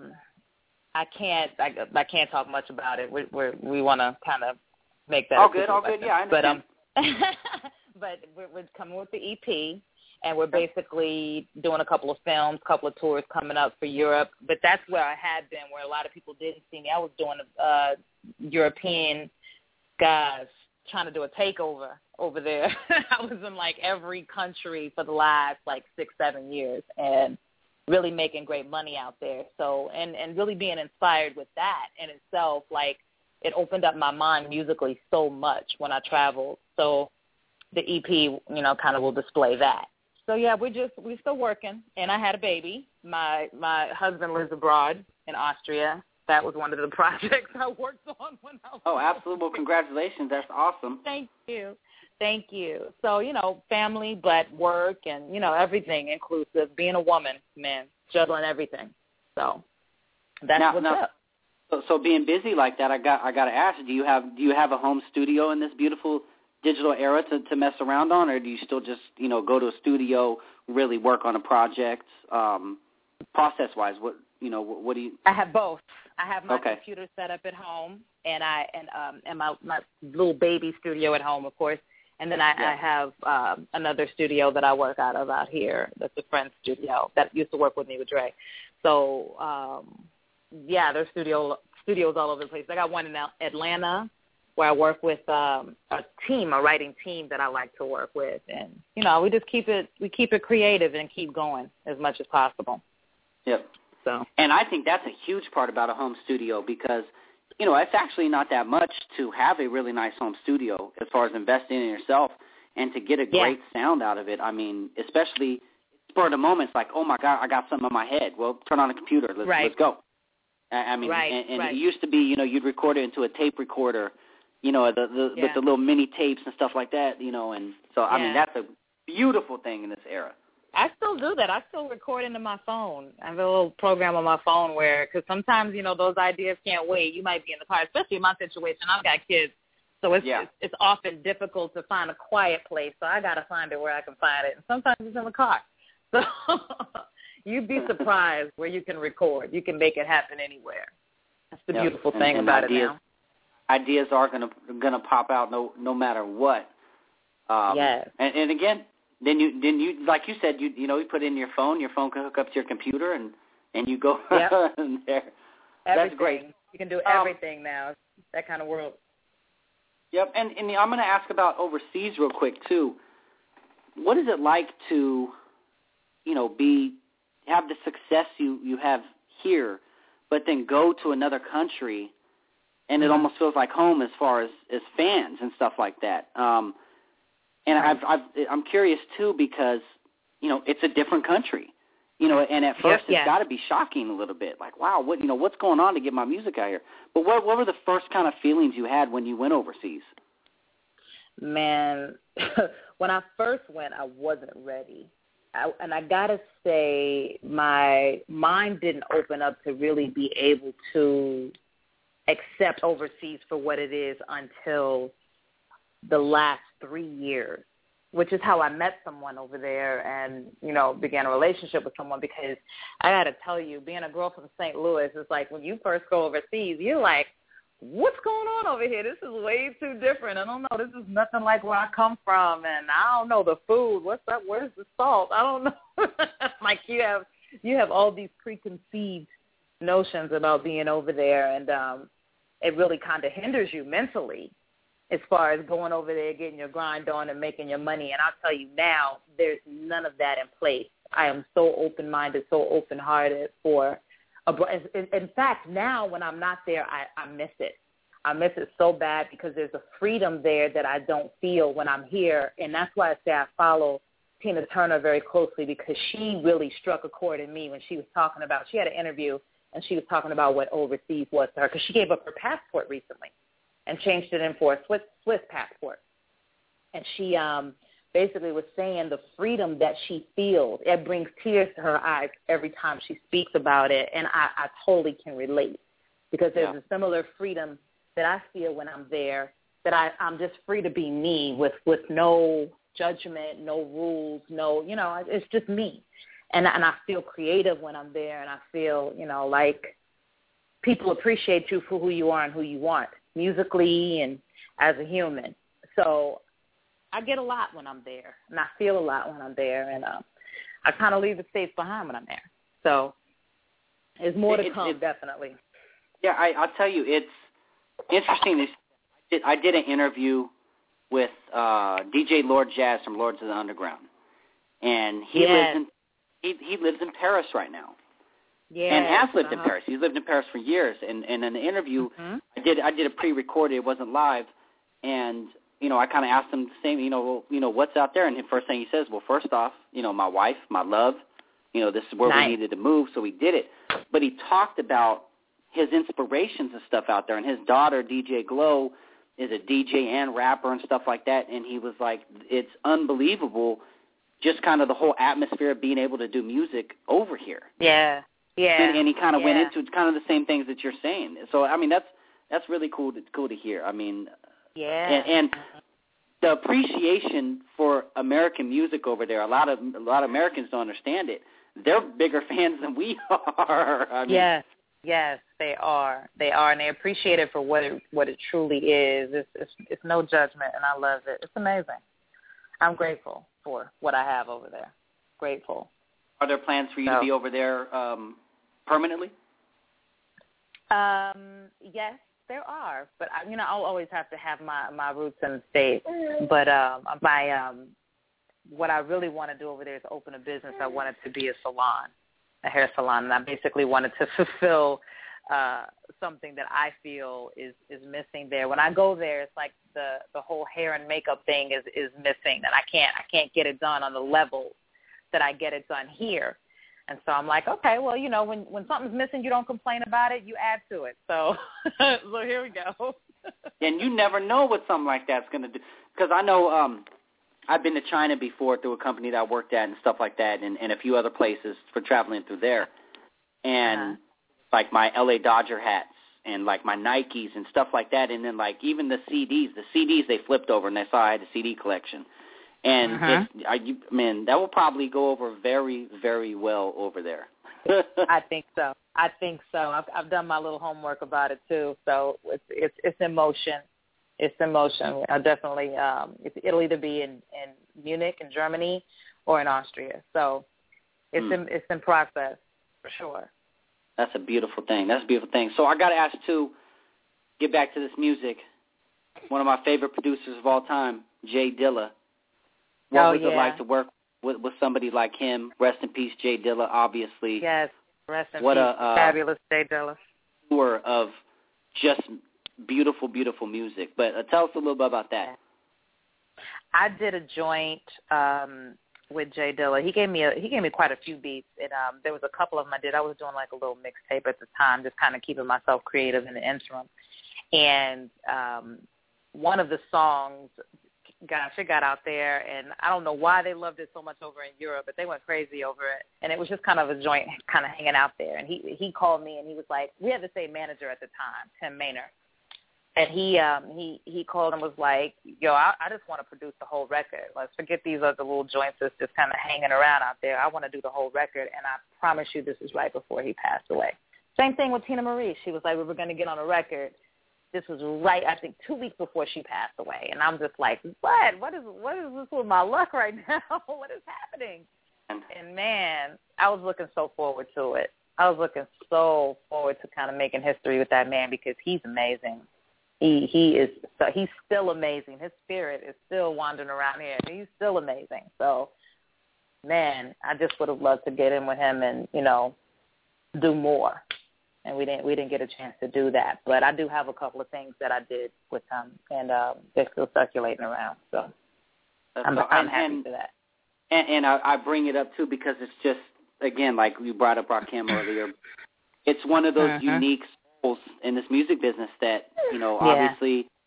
I can't talk much about it. We want to kind of make that all good. Yeah, I understand. But we're coming with the EP. And we're basically doing a couple of films, a couple of tours coming up for Europe. But that's where I had been, where a lot of people didn't see me. I was doing European guys trying to do a takeover over there. I was in, like, every country for the last, 6-7 years and really making great money out there. So, and really being inspired with that in itself, it opened up my mind musically so much when I traveled. So the EP, kind of will display that. So, yeah, we're still working, and I had a baby. My husband lives abroad in Austria. That was one of the projects I worked on when I was absolutely. Well, congratulations. That's awesome. Thank you. So, family, but work and, everything inclusive. Being a woman, man, juggling everything. So that's what's up. So being busy like that, I got to ask, do you have a home studio in this beautiful digital era to mess around on, or do you still just, go to a studio, really work on a project? Process-wise, what do you? I have both. I have my computer set up at home, and my little baby studio at home, of course, and then I have another studio that I work out of out here. That's a friend's studio that used to work with me with Dre. So there's studios all over the place. I got one in Atlanta, where I work with a writing team that I like to work with. And, we just keep it creative and keep going as much as possible. Yep. So. And I think that's a huge part about a home studio because, it's actually not that much to have a really nice home studio as far as investing in yourself and to get a great sound out of it. I mean, especially spur of the moment, it's like, oh, my God, I got something in my head. Well, turn on a computer. Let's go. I mean, and it used to be, you'd record it into a tape recorder, with the little mini tapes and stuff like that, and so, I mean, that's a beautiful thing in this era. I still do that. I still record into my phone. I have a little program on my phone because sometimes, those ideas can't wait. You might be in the car, especially in my situation. I've got kids, so it's often difficult to find a quiet place, so I got to find it where I can find it, and sometimes it's in the car. So you'd be surprised where you can record. You can make it happen anywhere. That's the beautiful thing about it now. Ideas are gonna pop out no matter what. And again, then you like you said you put in your phone can hook up to your computer and you go in there. That's great. You can do everything now. It's that kind of world. Yep, and I'm going to ask about overseas real quick too. What is it like to, have the success you have here, but then go to another country? And it almost feels like home as far as fans and stuff like that. And I'm curious, too, because, it's a different country. And at first it's got to be shocking a little bit. Like, wow, what's going on to get my music out here? But what were the first kind of feelings you had when you went overseas? Man, when I first went, I wasn't ready. And I got to say, my mind didn't open up to really be able to accept overseas for what it is until the last 3 years, which is how I met someone over there and, began a relationship with someone, because I got to tell you, being a girl from St. Louis, it's like when you first go overseas, you're like, what's going on over here? This is way too different. I don't know. This is nothing like where I come from, and I don't know the food. What's up? Where's the salt? I don't know. Like you have all these preconceived notions about being over there, and it really kind of hinders you mentally as far as going over there, getting your grind on and making your money. And I'll tell you now, there's none of that in place. I am so open-minded, so open-hearted for in fact, now when I'm not there, I miss it. I miss it so bad because there's a freedom there that I don't feel when I'm here. And that's why I say I follow Tina Turner very closely, because she really struck a chord in me when she was talking about, she had an interview and she was talking about what overseas was to her, because she gave up her passport recently. and changed it in for a Swiss passport. And she basically was saying the freedom that she feels, it brings tears to her eyes every time she speaks about it, and I totally can relate, because there's a similar freedom that I feel when I'm there, that I'm just free to be me with no judgment, no rules, no, it's just me. And I feel creative when I'm there, and I feel, like people appreciate you for who you are and who you aren't, musically and as a human. So I get a lot when I'm there, and I feel a lot when I'm there, and I kind of leave the States behind when I'm there. So there's more to come, definitely. Yeah, I'll tell you, it's interesting. I did an interview with DJ Lord Jazz from Lords of the Underground, and he lives in Paris right now. Yeah, and has lived in Paris. He's lived in Paris for years. And in the interview, I did a pre-recorded. It wasn't live, and I kind of asked him the same. What's out there? And the first thing he says, well, first off, my wife, my love, this is where we needed to move, so we did it. But he talked about his inspirations and stuff out there, and his daughter, DJ Glow, is a DJ and rapper and stuff like that. And he was like, it's unbelievable, just kind of the whole atmosphere of being able to do music over here. Yeah. And he kind of went into kind of the same things that you're saying. So I mean, that's really cool to hear. I mean, and the appreciation for American music over there. A lot of Americans don't understand it. They're bigger fans than we are. I mean, Yes, they are. And they appreciate it for what it truly is. It's no judgment, and I love it. It's amazing. I'm grateful for what I have over there. Grateful. Are there plans for you to be over there permanently? Yes, there are. But I'll always have to have my roots in the States. But what I really want to do over there is open a business. I want it to be a salon, a hair salon, and I basically wanted to fulfill something that I feel is missing there. When I go there, it's like the whole hair and makeup thing is missing, and I can't get it done on the level that I get it done here. And so I'm like, okay, well, when something's missing, you don't complain about it, you add to it. So here we go. And you never know what something like that's going to do, because I know I've been to China before through a company that I worked at and stuff like that, and a few other places for traveling through there. And like my LA Dodger hats and like my Nikes and stuff like that, and then like even the CDs they flipped over, and they saw I had a CD collection. And that will probably go over very, very well over there. I think so. I've done my little homework about it too. So it's in motion. It's in motion. I definitely. It'll either be in Munich, in Germany, or in Austria. So it's in process for sure. That's a beautiful thing. So I got to ask too. Get back to this music. One of my favorite producers of all time, Jay Dilla. What was it like to work with somebody like him? Rest in peace, Jay Dilla, obviously. Yes, rest in peace. Fabulous Jay Dilla. Tour of just beautiful, beautiful music. But tell us a little bit about that. I did a joint with Jay Dilla. He gave me quite a few beats. And there was a couple of them I did. I was doing like a little mixtape at the time, just kind of keeping myself creative in the interim. And one of the songs, gosh, it got out there, and I don't know why they loved it so much over in Europe, but they went crazy over it. And it was just kind of a joint kind of hanging out there. And he called me, and he was like, we had the same manager at the time, Tim Maynard. And he called and was like, yo, I just want to produce the whole record. Let's forget these other little joints that's just kind of hanging around out there. I want to do the whole record, and I promise you this is right before he passed away. Same thing with Tina Marie. She was like, we were going to get on a record. This was right, I think, 2 weeks before she passed away. And I'm just like, what? What is this with my luck right now? What is happening? And, man, I was looking so forward to it. I was looking so forward to kind of making history with that man, because he's amazing. He's still amazing. His spirit is still wandering around here. He's still amazing. So, man, I just would have loved to get in with him and, do more. And we didn't get a chance to do that. But I do have a couple of things that I did with him, and they're still circulating around. So I'm happy for that. And I bring it up, too, because it's just, again, like you brought up Rakim earlier, it's one of those unique souls in this music business that, obviously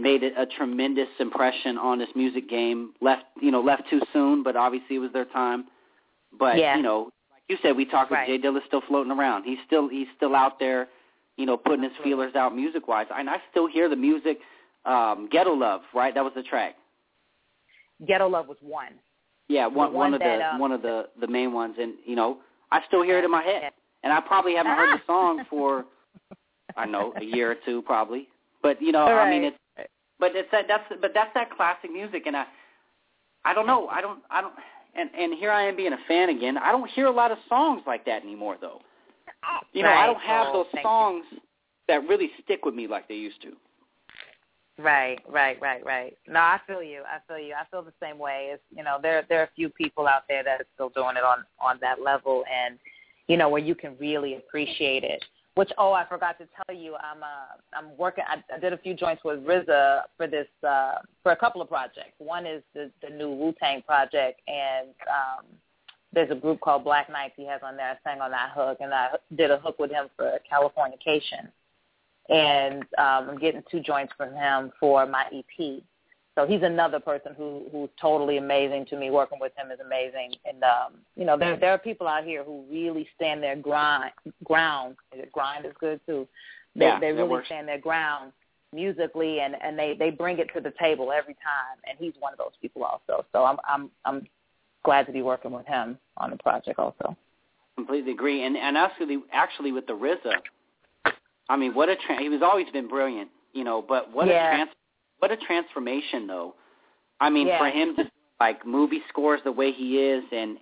made a tremendous impression on this music game. Left too soon, but obviously it was their time. But like you said, we talked with Jay Dilla's still floating around. He's still out there, putting his feelers out music wise. And I still hear the music. Ghetto Love, right? That was the track. Ghetto Love was one. Yeah, one of the main ones, and I still hear it in my head. And I probably haven't heard the song for I know a year or two probably. But I mean that's that classic music, and I don't know. I don't and here I am being a fan again. I don't hear a lot of songs like that anymore though. I don't have those songs that really stick with me like they used to. Right. No, I feel you. I feel the same way. It's, there are a few people out there that are still doing it on that level, and where you can really appreciate it. Which I forgot to tell you, I'm working. I did a few joints with RZA for this for a couple of projects. One is the new Wu-Tang project, and there's a group called Black Knights he has on there. I sang on that hook, and I did a hook with him for Californication. And I'm getting 2 joints from him for my EP. So he's another person who's totally amazing to me. Working with him is amazing. And, there are people out here who really stand their ground. Grind is good, too. They really stand their ground musically, and they bring it to the table every time. And he's one of those people also. So I'm glad to be working with him on the project also. Completely agree. And actually with the RZA, I mean, he's always been brilliant, but what a transformation, though. I mean, for him to, movie scores the way he is, and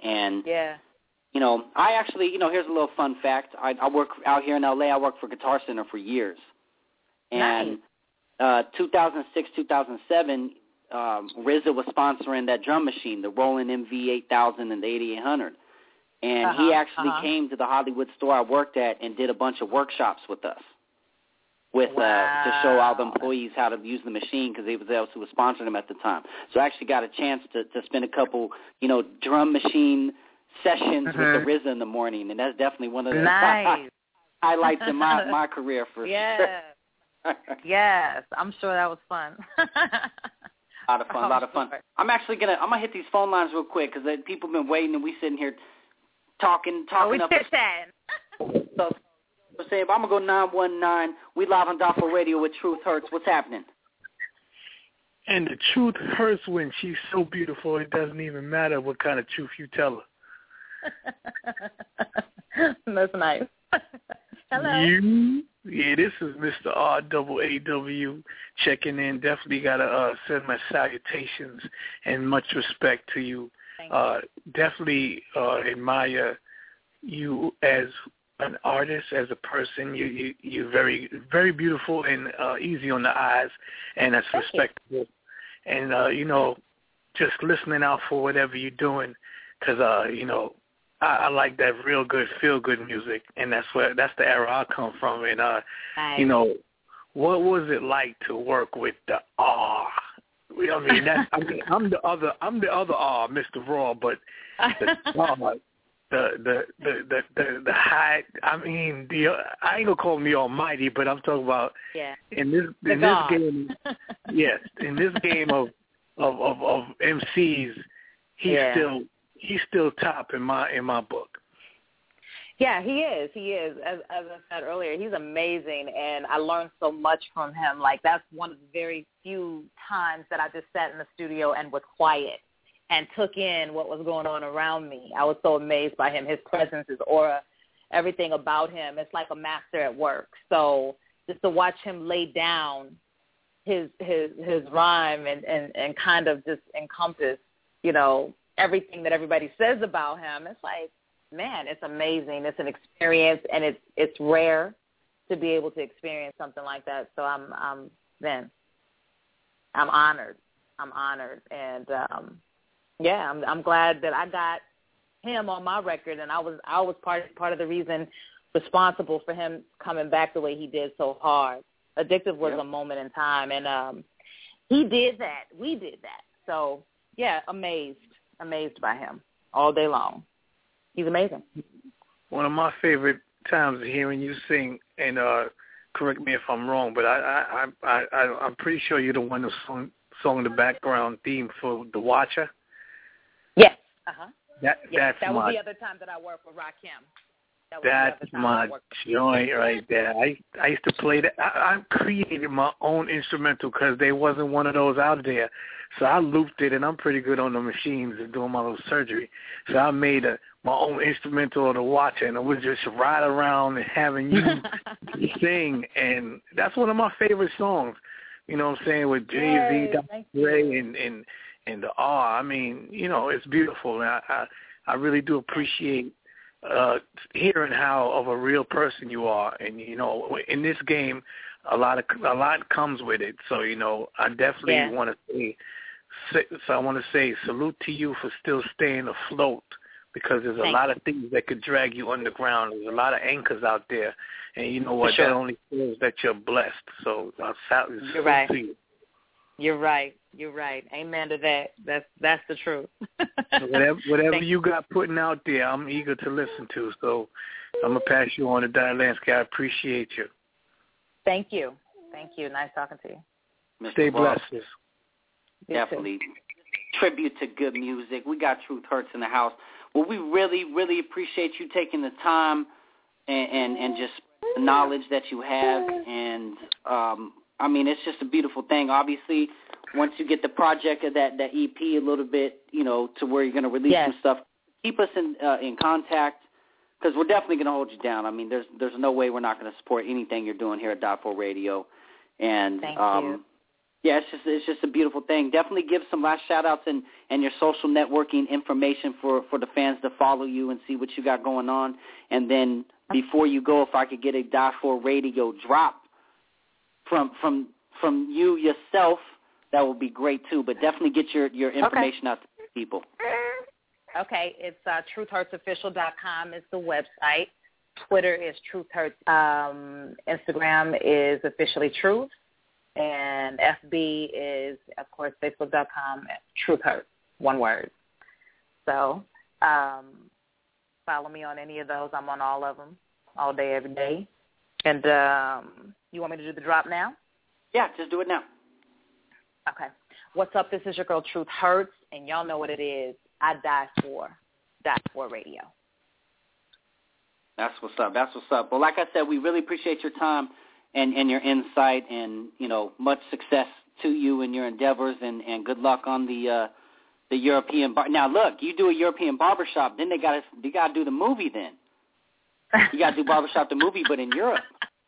I actually, here's a little fun fact. I work out here in L.A. I worked for Guitar Center for years. And 2006, 2007, RZA was sponsoring that drum machine, the Roland MV8000 and the 8800. And he actually came to the Hollywood store I worked at and did a bunch of workshops with us, to show all the employees how to use the machine, because he was able to sponsor them at the time. So I actually got a chance to spend a couple, drum machine sessions with the RZA in the morning, and that's definitely one of the highlights in my career for sure. Yes, I'm sure that was fun. A lot of fun. I'm gonna hit these phone lines real quick because people have been waiting, and we sitting here talking we up. So saying, I'm going to go 919. We live on Daffo Radio with Truth Hurts. What's happening? And the truth hurts when she's so beautiful, it doesn't even matter what kind of truth you tell her. That's nice. Hello. This is Mr. RAAW checking in. Definitely got to send my salutations and much respect to you. Definitely admire you as an artist, as a person. You're very, very beautiful and easy on the eyes, and that's respectable. And just listening out for whatever you're doing, because I like that real good, feel good music, and that's the era I come from. And what was it like to work with the R? I mean, I'm the other R, Mr. Raw, but the high. I mean, I ain't gonna call him the Almighty, but I'm talking about in this game. Yes, in this game of MCs, he's still top in my book. Yeah, he is. As I said earlier, he's amazing, and I learned so much from him. Like, that's one of the very few times that I just sat in the studio and was quiet and took in what was going on around me. I was so amazed by him, his presence, his aura, everything about him. It's like a master at work. So just to watch him lay down his rhyme and kind of just encompass, everything that everybody says about him, it's like, man, it's amazing. It's an experience, and it's rare to be able to experience something like that. So I'm honored. And I'm glad that I got him on my record, and I was part of the reason responsible for him coming back the way he did so hard. Addictive was a moment in time, and he did that. We did that. So amazed by him all day long. He's amazing. One of my favorite times of hearing you sing, and correct me if I'm wrong, but I'm pretty sure you're the one who sung the background theme for The Watcher. Yes. That was the other time that I worked with Rakim. That's my joint right there. I used to play that. I created my own instrumental because there wasn't one of those out there. So I looped it, and I'm pretty good on the machines and doing my little surgery. So I made my own instrumental of The Watcher, and it was just ride around and having you sing. And that's one of my favorite songs, you know what I'm saying, with Jay-Z, Dr. Dre, and the R. I mean, you know, it's beautiful. And I really do appreciate hearing how of a real person you are, and you know, in this game, a lot comes with it. So you know, I definitely want to say salute to you for still staying afloat, because there's a lot of things that could drag you underground. There's a lot of anchors out there, and you know what? That only shows that you're blessed. So I'll salute to you. You're right. Amen to that. That's the truth. whatever you got putting out there, I'm eager to listen to. So I'm going to pass you on to Diane Lansky. I appreciate you. Thank you. Nice talking to you. Mr. Stay blessed. Definitely. Tribute to good music. We got Truth Hurts in the house. Well, we really, really appreciate you taking the time and just the knowledge that you have. And, I mean, it's just a beautiful thing. Obviously, once you get the project of that EP a little bit, you know, to where you're going to release some stuff, keep us in contact, because we're definitely going to hold you down. I mean, there's no way we're not going to support anything you're doing here at .4 Radio. And Thank you. Yeah, it's just a beautiful thing. Definitely give some last shout-outs and your social networking information for the fans to follow you and see what you got going on. And then before you go, if I could get a .4 Radio drop from you yourself, that would be great too. But definitely get your information out to people. Okay, it's truthhurtsofficial.com is the website. Twitter is truthhurts. Instagram is officially truth. And FB is, of course, facebook.com, truthhurts, one word. So follow me on any of those. I'm on all of them, all day, every day. And you want me to do the drop now? Yeah, just do it now. Okay. What's up? This is your girl, Truth Hurts, and y'all know what it is. I die for Radio. That's what's up. Well, like I said, we really appreciate your time and your insight, and, you know, much success to you in your endeavors, and good luck on the European bar. Now, look, you do a European barbershop, then you got to do the movie then. You got to do Barbershop the movie, but in Europe.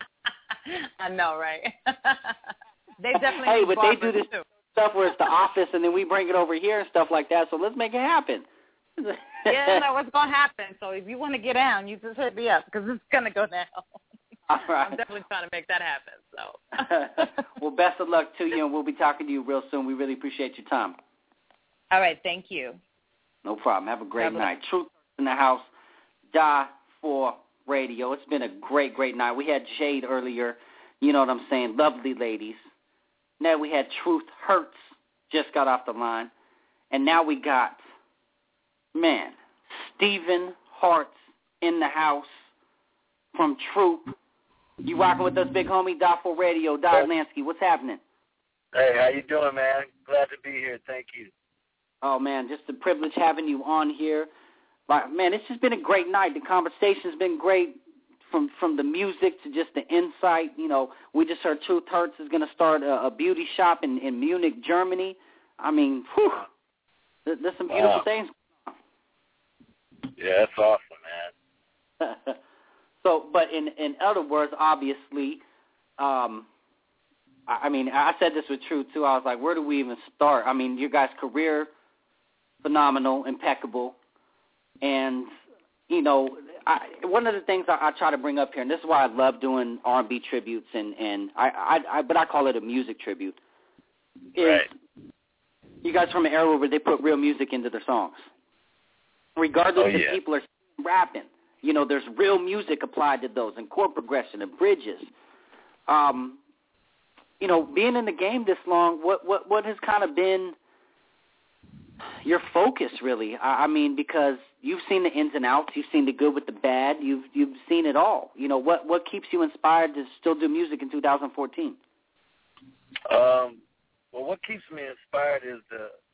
I know, right? They definitely Hey, but they do this too. Stuff where it's The Office, and then we bring it over here and stuff like that, so let's make it happen. Yeah, that's what's going to happen. So if you want to get down, you just hit me up, because it's going to go down. All right. I'm definitely trying to make that happen. So. Well, best of luck to you, and we'll be talking to you real soon. We really appreciate your time. All right, thank you. No problem. Have a great night. Truth in the house, .4 Radio. It's been a great, great night. We had Jade earlier, you know what I'm saying, lovely ladies. Now we had Truth Hurts, just got off the line. And now we got, Stephen Hartz in the house from Troop. You rocking with us, big homie, .4 Radio, Diane Lansky. What's happening? Hey, how you doing, man? Glad to be here. Thank you. Oh, man, just a privilege having you on here. Man, it's just been a great night. The conversation's been great, from the music to just the insight. You know, we just heard Truth Hurts is going to start a beauty shop in Munich, Germany. I mean, there's some beautiful things. Yeah, that's awesome, man. So, but in other words, obviously, I mean, I said this with Truth, too. I was like, where do we even start? I mean, your guys' career, phenomenal, impeccable. And, you know, one of the things I try to bring up here, and this is why I love doing R&B tributes, but I call it a music tribute, is you guys from an era where they put real music into their songs. Regardless if people are rapping, you know, there's real music applied to those, and chord progression and bridges. You know, being in the game this long, what has kind of been your focus, really. I mean, because you've seen the ins and outs, you've seen the good with the bad, you've seen it all. You know, what keeps you inspired to still do music in 2014? Well, what keeps me inspired is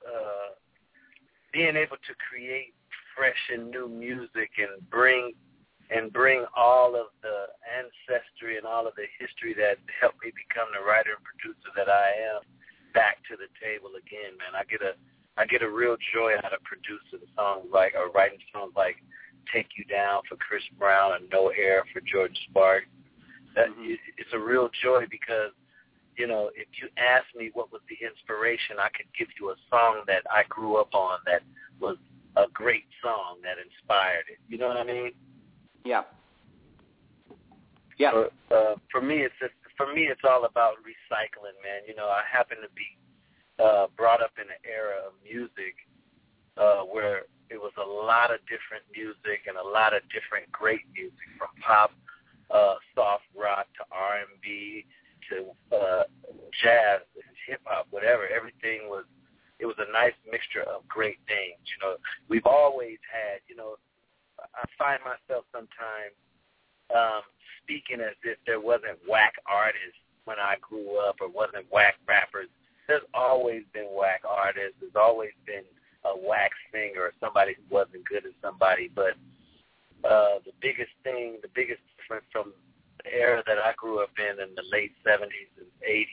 being able to create fresh and new music and bring all of the ancestry and all of the history that helped me become the writer and producer that I am back to the table again, man. I get a real joy out of producing songs or writing songs like "Take You Down" for Chris Brown and "No Air" for George Sparks. It's a real joy because, you know, if you ask me what was the inspiration, I could give you a song that I grew up on that was a great song that inspired it. You know what I mean? Yeah. Yeah. For me, it's all about recycling, man. You know, I happen to be brought up in an era of music where it was a lot of different music and a lot of different great music, from pop, soft rock to R&B to jazz, hip hop, whatever. Everything was. It was a nice mixture of great things. You know, we've always had. You know, I find myself sometimes speaking as if there wasn't whack artists when I grew up, or wasn't whack rappers. There's always been whack artists. There's always been a whack singer or somebody who wasn't good as somebody. But the biggest difference from the era that I grew up in the late 70s and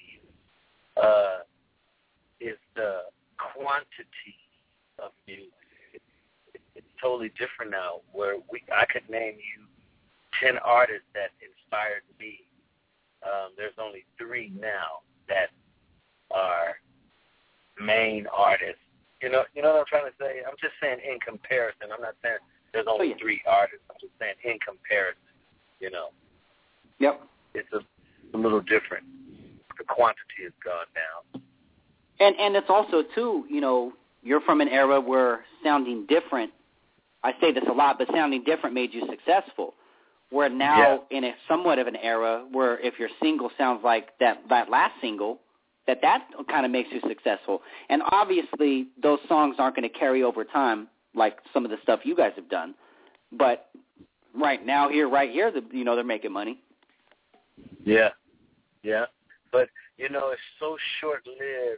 80s, is the quantity of music. It's totally different now, where I could name you 10 artists that inspired me. There's only 3 now that are main artists. You know what I'm trying to say? I'm just saying in comparison. I'm not saying there's only 3 artists. I'm just saying in comparison, you know. Yep. It's a little different. The quantity has gone down. And it's also, too, you know, you're from an era where sounding different, I say this a lot, but sounding different made you successful. We're now in a somewhat of an era where if your single sounds like that last single, that kind of makes you successful. And obviously those songs aren't going to carry over time like some of the stuff you guys have done. But right here, you know, they're making money. Yeah. But, you know, it's so short-lived,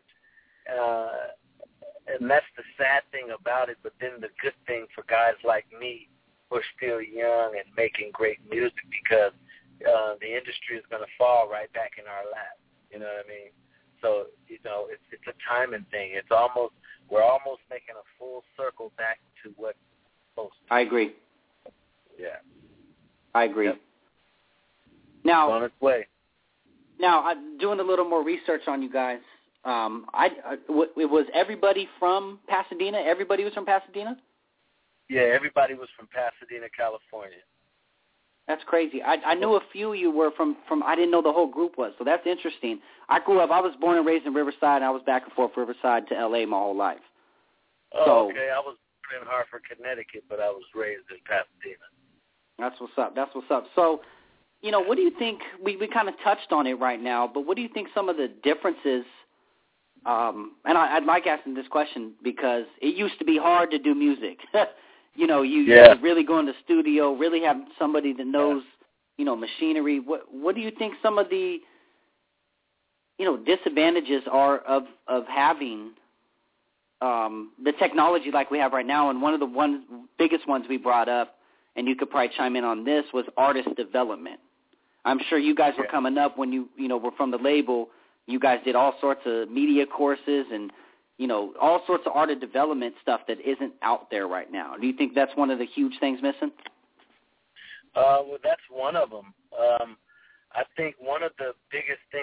and that's the sad thing about it. But then the good thing for guys like me who are still young and making great music, because the industry is going to fall right back in our lap. You know what I mean? So, you know, it's a timing thing. We're almost making a full circle back to what supposed to be. I agree. Yeah. I agree. Yep. Now, it's on its way. Now, I'm doing a little more research on you guys. It was everybody from Pasadena? Everybody was from Pasadena? Yeah, everybody was from Pasadena, California. That's crazy. I knew a few of you were from I didn't know the whole group was, so that's interesting. I was born and raised in Riverside, and I was back and forth Riverside to L.A. my whole life. Oh, okay. I was born in Hartford, Connecticut, but I was raised in Pasadena. That's what's up. So, you know, what do you think, we kind of touched on it right now, but what do you think some of the differences, and I'd like asking this question because it used to be hard to do music. You know, you really go in the studio, really have somebody that knows, you know, machinery. What do you think some of the, you know, disadvantages are of having the technology like we have right now? And one of the biggest ones we brought up, and you could probably chime in on this, was artist development. I'm sure you guys were coming up when you were from the label. You guys did all sorts of media courses and, you know, all sorts of art development stuff that isn't out there right now. Do you think that's one of the huge things missing? Well, that's one of them. I think one of the biggest things,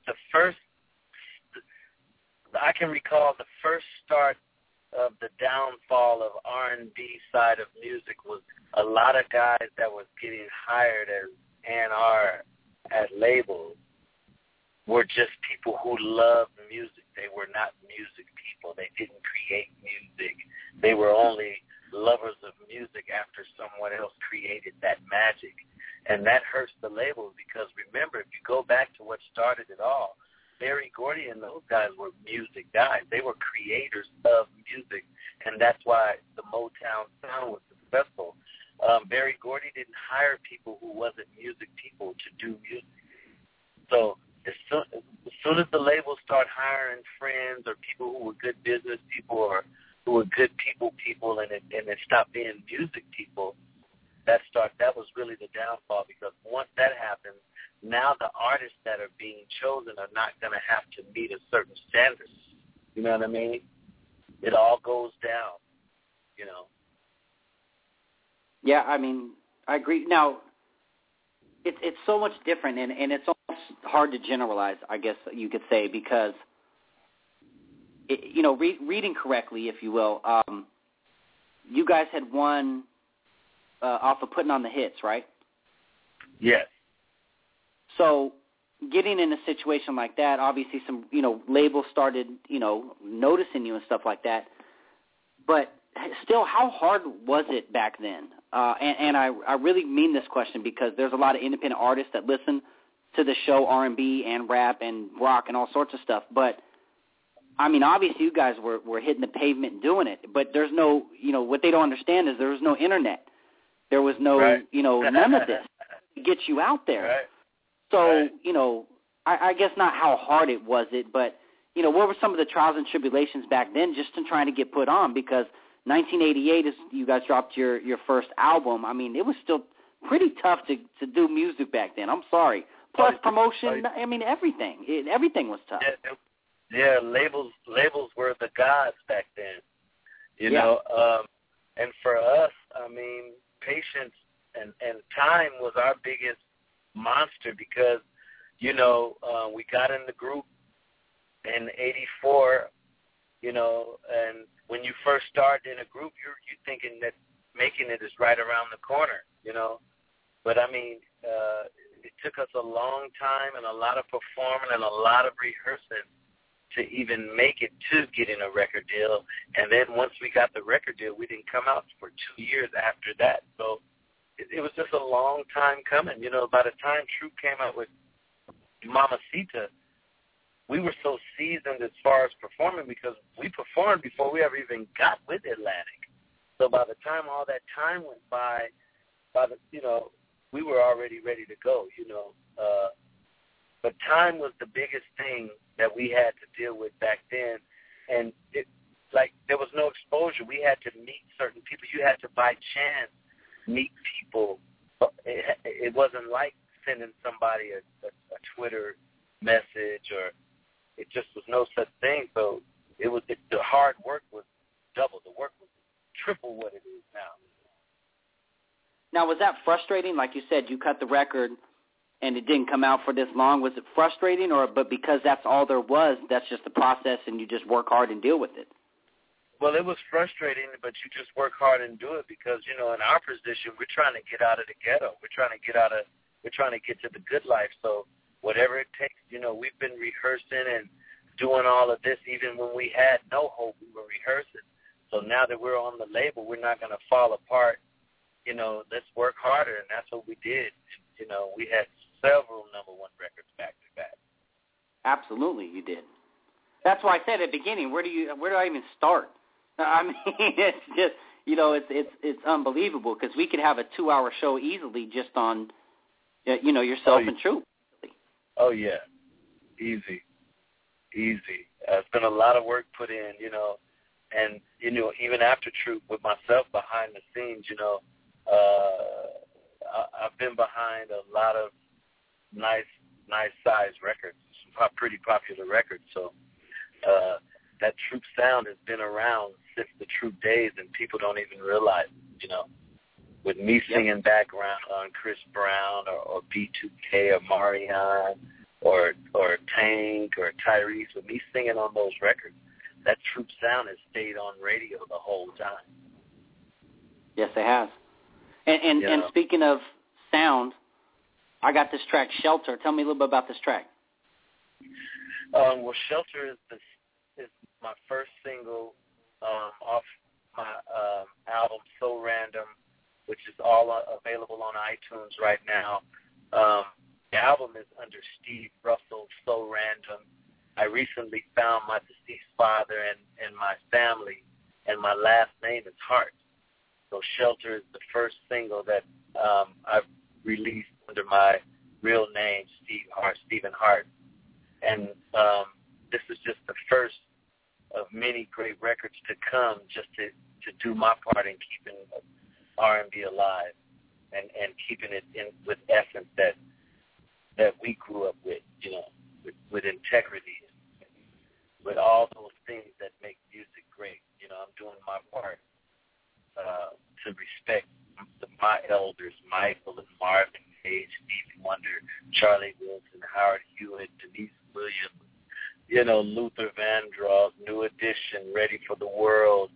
I can recall the first start of the downfall of R&B side of music was a lot of guys that was getting hired as A&R at labels were just people who loved music. They were not music people. They didn't create music. They were only lovers of music after someone else created that magic. And that hurts the labels because, remember, if you go back to what started it all, Barry Gordy and those guys were music guys. They were creators of music, and that's why the Motown sound was successful. Barry Gordy didn't hire people who wasn't music people to do music. So as soon as the labels start hiring friends or people who were good business people or who were good people, and it stopped being music people, that was really the downfall, because once that happens, now the artists that are being chosen are not going to have to meet a certain standard. You know what I mean? It all goes down, you know. Yeah, I mean, I agree. Now, it's so much different, and it's almost hard to generalize, I guess you could say, because, reading correctly, if you will, you guys had won off of Putting on the Hits, right? Yes. So getting in a situation like that, obviously some, labels started, noticing you and stuff like that. But still, how hard was it back then? And I really mean this question because there's a lot of independent artists that listen to the show, R&B and rap and rock and all sorts of stuff. But, I mean, obviously you guys were hitting the pavement and doing it. But there's no, what they don't understand is there was no internet. There was no, none of this to get you out there. Right. So, I guess not how hard it was but, what were some of the trials and tribulations back then just in trying to get put on? Because 1988 is you guys dropped your first album. I mean, it was still pretty tough to do music back then. I'm sorry. Plus promotion, I mean, everything. Everything was tough. Yeah, labels were the gods back then, you know. And for us, I mean, patience and time was our biggest monster because, we got in the group in '84, and when you first start in a group, you're thinking that making it is right around the corner, But, I mean, it took us a long time and a lot of performing and a lot of rehearsing to even make it to getting a record deal. And then once we got the record deal, we didn't come out for 2 years after that. So it was just a long time coming. By the time Troop came out with Mamacita, we were so seasoned as far as performing because we performed before we ever even got with Atlantic. So by the time all that time went by we were already ready to go, But time was the biggest thing that we had to deal with back then. And there was no exposure. We had to meet certain people. You had to, by chance, meet people. It wasn't like sending somebody a Twitter message or it just was no such thing. So the hard work was double. The work was triple what it is now. Now, was that frustrating? Like you said, you cut the record and it didn't come out for this long. Was it frustrating, but because that's all there was, that's just the process and you just work hard and deal with it? Well, it was frustrating, but you just work hard and do it because, in our position, we're trying to get out of the ghetto. We're trying to get to the good life. So whatever it takes, we've been rehearsing and doing all of this. Even when we had no hope, we were rehearsing. So now that we're on the label, we're not going to fall apart. Let's work harder, and that's what we did. We had several number one records back to back. Absolutely, you did. That's why I said at the beginning, where do I even start? I mean, it's just, it's unbelievable because we could have a 2-hour show easily just on, yourself and Troop. Oh, yeah. Easy. It's been a lot of work put in, and, even after Troop with myself behind the scenes, I've been behind a lot of nice size records, some pretty popular records. So that Troop sound has been around since the Troop days, and people don't even realize, with me singing background on Chris Brown or B2K or Marion or Tank or Tyrese, with me singing on those records, that Troop sound has stayed on radio the whole time. Yes, it has. And speaking of sound, I got this track, Shelter. Tell me a little bit about this track. Well, Shelter is my first single off my album, So Random, which is all available on iTunes right now. The album is under Steve Russell, So Random, I recently found my deceased father and my family, and my last name is Hart. So Shelter is the first single that I've released under my real name, Stephen Hart. And this is just the first of many great records to come, just to do my part in keeping R&B alive and keeping it in with essence that we grew up with, you know, with integrity, with all those things that make music great. You know, I'm doing my part to respect my elders, Michael and Marvin Gaye, Stevie Wonder, Charlie Wilson, Howard Hewitt, Denise Williams, you know, Luther Vandross, New Edition, Ready for the World.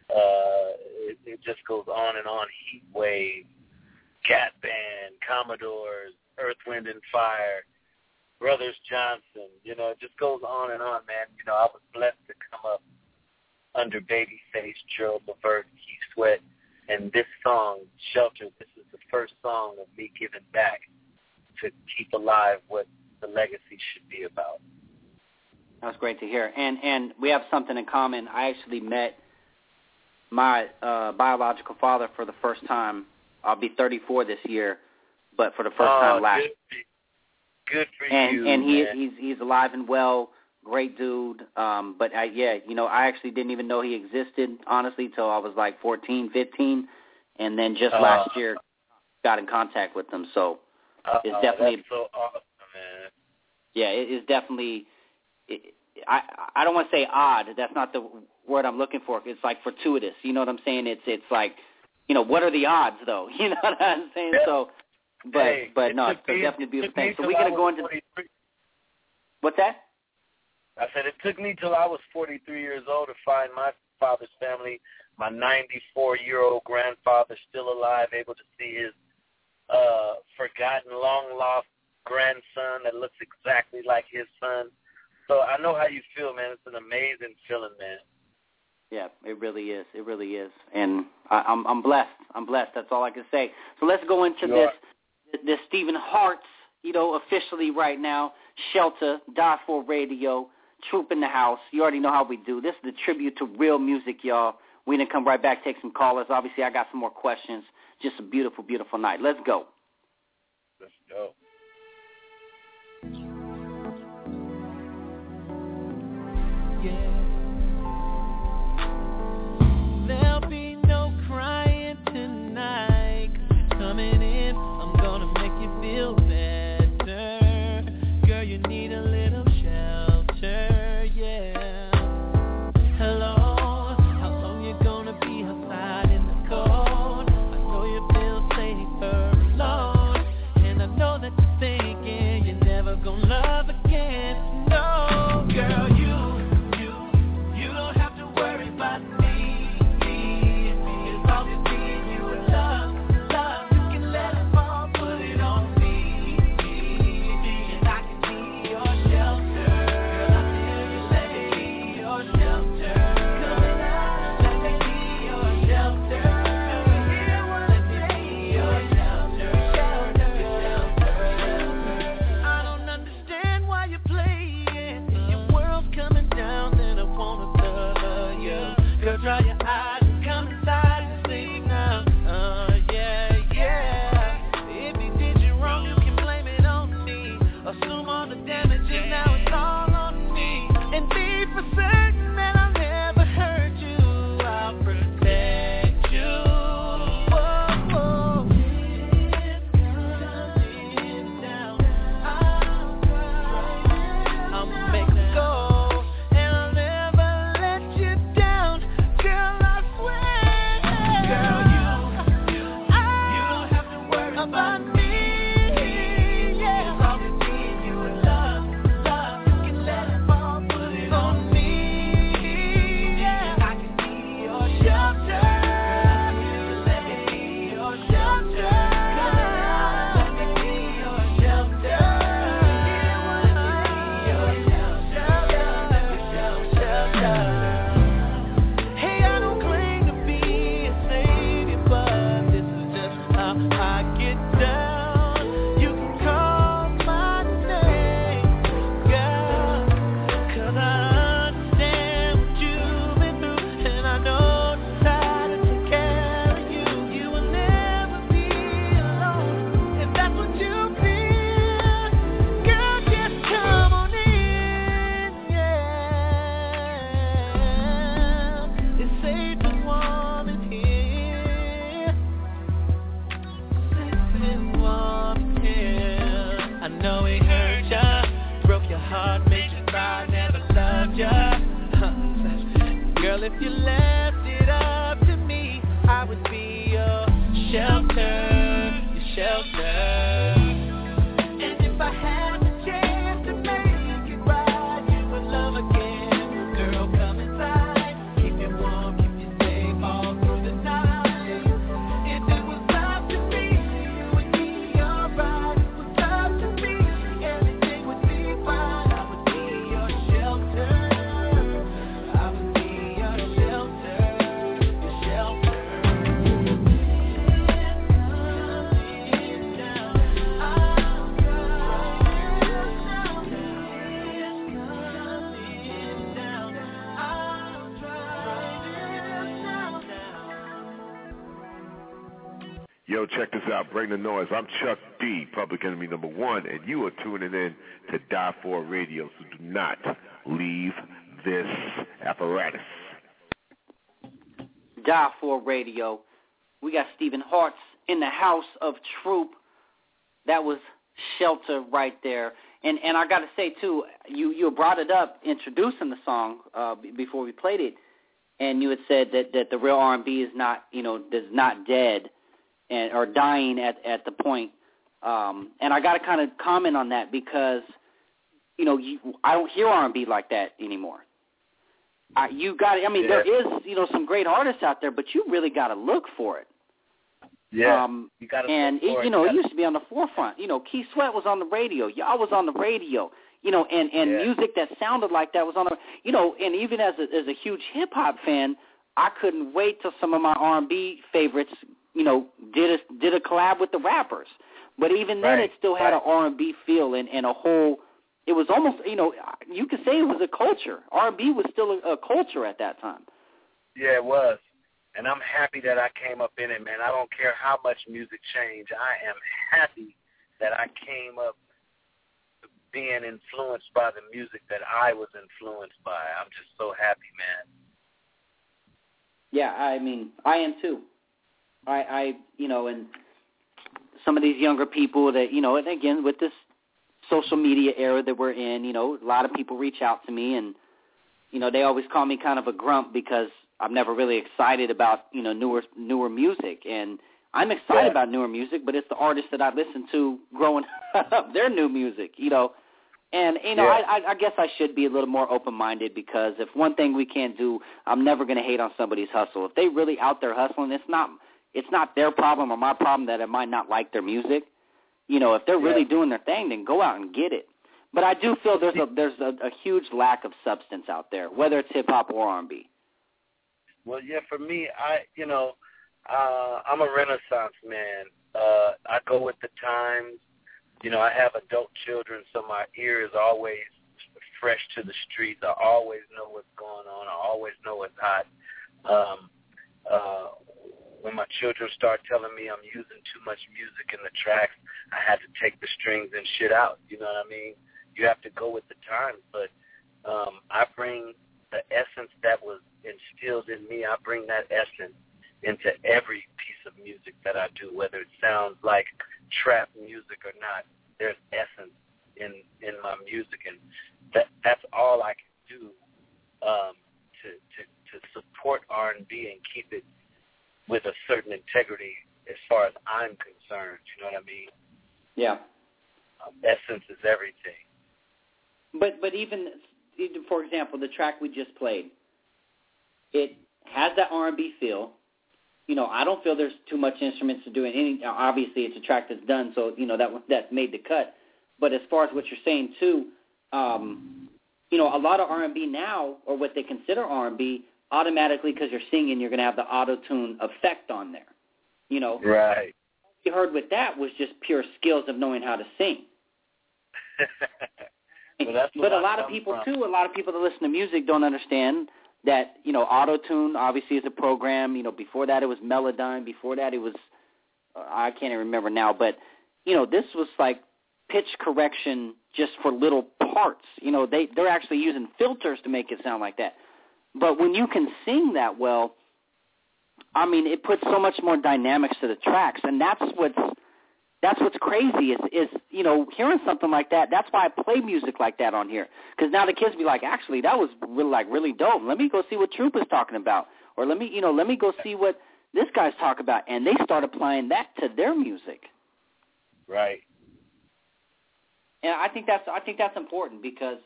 It just goes on and on. Heat Wave, Cat Band, Commodores, Earth, Wind and Fire, Brothers Johnson. You know, it just goes on and on, man. You know, I was blessed to come up under Babyface, Gerald Levert, Keith Sweat, and this song, Shelter, this is the first song of me giving back to keep alive what the legacy should be about. That's great to hear. And we have something in common. I actually met my biological father for the first time. I'll be 34 this year, but for the first time last year. Good for you. And he's alive and well. Great dude. But I actually didn't even know he existed, honestly, till I was like 14, 15, and then just last year got in contact with him. So it's definitely that's so awesome, man. Yeah, it is definitely. I don't want to say odd. That's not the word I'm looking for. It's like fortuitous. You know what I'm saying? It's like, you know, what are the odds, though? You know what I'm saying? Yeah. So, but no, it's definitely a beautiful thing. So we're gonna go into. What's that? I said it took me till I was 43 years old to find my father's family. My 94-year-old grandfather still alive, able to see his forgotten, long-lost grandson that looks exactly like his son. So I know how you feel, man. It's an amazing feeling, man. Yeah, it really is. It really is. And I'm blessed. I'm blessed. That's all I can say. So let's go into this Stephen Hart's, you know, officially right now, Shelter, Die For Radio, Troop in the House. You already know how we do. This is the tribute to real music, y'all. We're going to come right back, take some callers. Obviously, I got some more questions. Just a beautiful, beautiful night. Let's go. Let's go. There'll be no crying tonight. Coming in, I'm gonna make you feel better. Girl, you need a little shelter, yeah. Hello, how long you gonna be outside in the cold? I know you feel safer alone, and I know that Yo, check this out. Bring the noise. I'm Chuck D, Public Enemy #1, and you are tuning in to Die For Radio, so do not leave this apparatus. Die For Radio. We got Stephen Hartz in the house of Troop. That was Shelter right there. And I got to say, too, you brought it up introducing the song before we played it, and you had said that the real R&B is not, is not dead or dying at the point. And I got to kind of comment on that because, I don't hear R&B like that anymore. There is, some great artists out there, but you really got to look for it. Yeah, you got to. And it used to be on the forefront. Keith Sweat was on the radio. Y'all was on the radio. And music that sounded like that was on the. And even as a huge hip hop fan, I couldn't wait till some of my R&B favorites, did a collab with the rappers. But even then, it still had an R&B feel and a whole. It was almost, you could say it was a culture. R&B was still a culture at that time. Yeah, it was. And I'm happy that I came up in it, man. I don't care how much music changed. I am happy that I came up being influenced by the music that I was influenced by. I'm just so happy, man. Yeah, I am too. I and some of these younger people that, and again, with this social media era that we're in, a lot of people reach out to me and, they always call me kind of a grump because I'm never really excited about, newer music. And I'm excited about newer music, but it's the artists that I listened to growing up, their new music, And, I guess I should be a little more open-minded because if one thing we can't do, I'm never going to hate on somebody's hustle. If they really out there hustling, it's not their problem or my problem that I might not like their music. If they're really doing their thing, then go out and get it. But I do feel there's a huge lack of substance out there, whether it's hip-hop or R&B. Well, yeah, for me, I'm a Renaissance man. I go with the times. I have adult children, so my ear is always fresh to the streets. I always know what's going on. I always know what's hot. When my children start telling me I'm using too much music in the tracks, I had to take the strings and shit out. You know what I mean? You have to go with the times, but I bring the essence that was instilled in me. I bring that essence into every piece of music that I do, whether it sounds like trap music or not. There's essence in my music, and that's all I can do to support R&B and keep it with a certain integrity as far as I'm concerned. You know what I mean? Yeah. Essence is everything. But even for example, the track we just played, it has that R&B feel. I don't feel there's too much instruments to do it. Obviously, it's a track that's done, so that made the cut. But as far as what you're saying too, a lot of R&B now, or what they consider R&B, automatically because you're singing, you're going to have the auto-tune effect on there. Right. What you heard with that was just pure skills of knowing how to sing. But a lot of people too, a lot of people that listen to music don't understand that, auto-tune obviously is a program. Before that it was Melodyne. Before that it was, I can't even remember now. But, this was like pitch correction just for little parts. They're actually using filters to make it sound like that. But when you can sing that well, it puts so much more dynamics to the tracks. And that's what's crazy is hearing something like that. That's why I play music like that on here, because now the kids be like, actually, that was really dope. Let me go see what Troop is talking about, or let me go see what this guy's talking about, and they start applying that to their music. Right. And I think that's important because,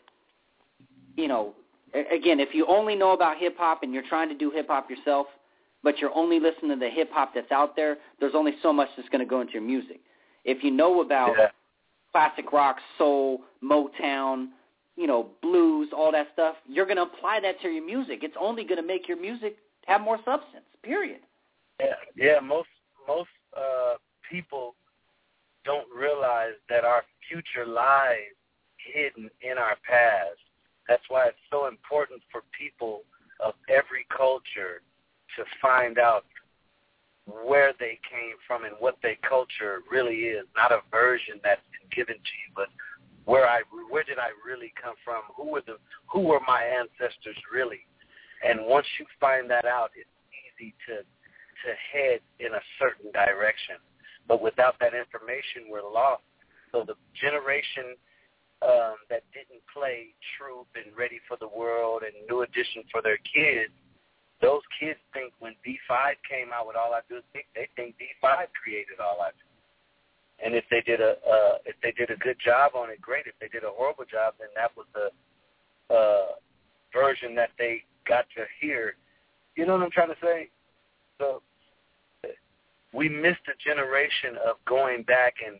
again, if you only know about hip hop and you're trying to do hip hop yourself, but you're only listening to the hip hop that's out there, there's only so much that's going to go into your music. If you know about classic rock, soul, Motown, blues, all that stuff, you're going to apply that to your music. It's only going to make your music have more substance, period. Yeah, most people don't realize that our future lies hidden in our past. That's why it's so important for people of every culture to find out where they came from and what their culture really is, not a version that's been given to you, but where did I really come from? Who were my ancestors really? And once you find that out, it's easy to head in a certain direction. But without that information, we're lost. So the generation that didn't play Troop and Ready for the World and New Edition for their kids, those kids think when D5 came out with All I Do Is Think, they think D5 created All I Do. And if they did a good job on it, great. If they did a horrible job, then that was the version that they got to hear. You know what I'm trying to say? So we missed a generation of going back and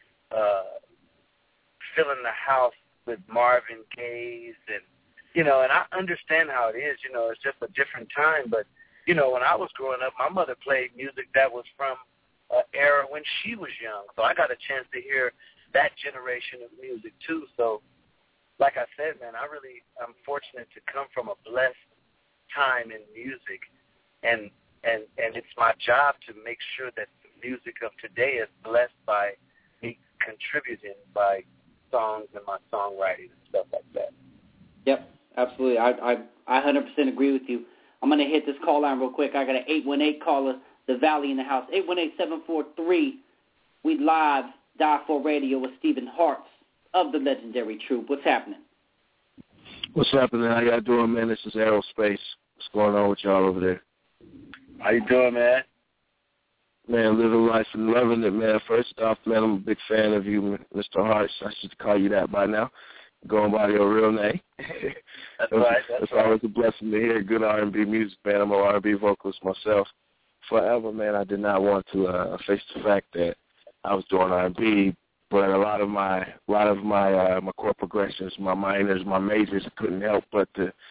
filling the house with Marvin Gaye's and I understand how it is. It's just a different time. But, when I was growing up, my mother played music that was from an era when she was young. So I got a chance to hear that generation of music too. So, like I said, man, I'm fortunate to come from a blessed time in music, and it's my job to make sure that the music of today is blessed by me contributing by songs and my songwriting and stuff like that. Yep, absolutely. I 100% agree with you. I'm going to hit this call line real quick. I got an 818 caller, the Valley in the house. 818-743. We live, Die For Radio with Stephen Hartz of the legendary Troop. What's happening? What's happening? How y'all doing, man? This is Aerospace. What's going on with y'all over there? How you doing, man? Man, living life and loving it, man. First off, man, I'm a big fan of you, Mr. Hartz. I should call you that by now. Going by your real name. That's right. It's always a blessing to hear good R&B music, man. I'm an R&B vocalist myself. Forever, man, I did not want to face the fact that I was doing R&B, but a lot of my chord progressions, my minors, my majors, I couldn't help but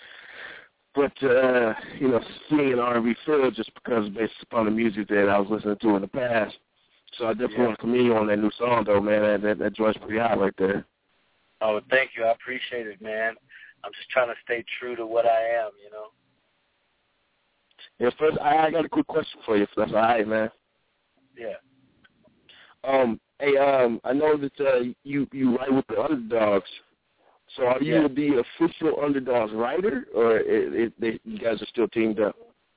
seeing an R&B field just because based upon the music that I was listening to in the past. So I definitely want to commend you on that new song, though, man. That joint's pretty hot right there. Oh, thank you. I appreciate it, man. I'm just trying to stay true to what I am, Yeah, first, I got a quick question for you, if that's all right, man. Yeah. Hey, I know that you write with the Underdogs. So are you the official Underdogs writer, or you guys are still teamed up?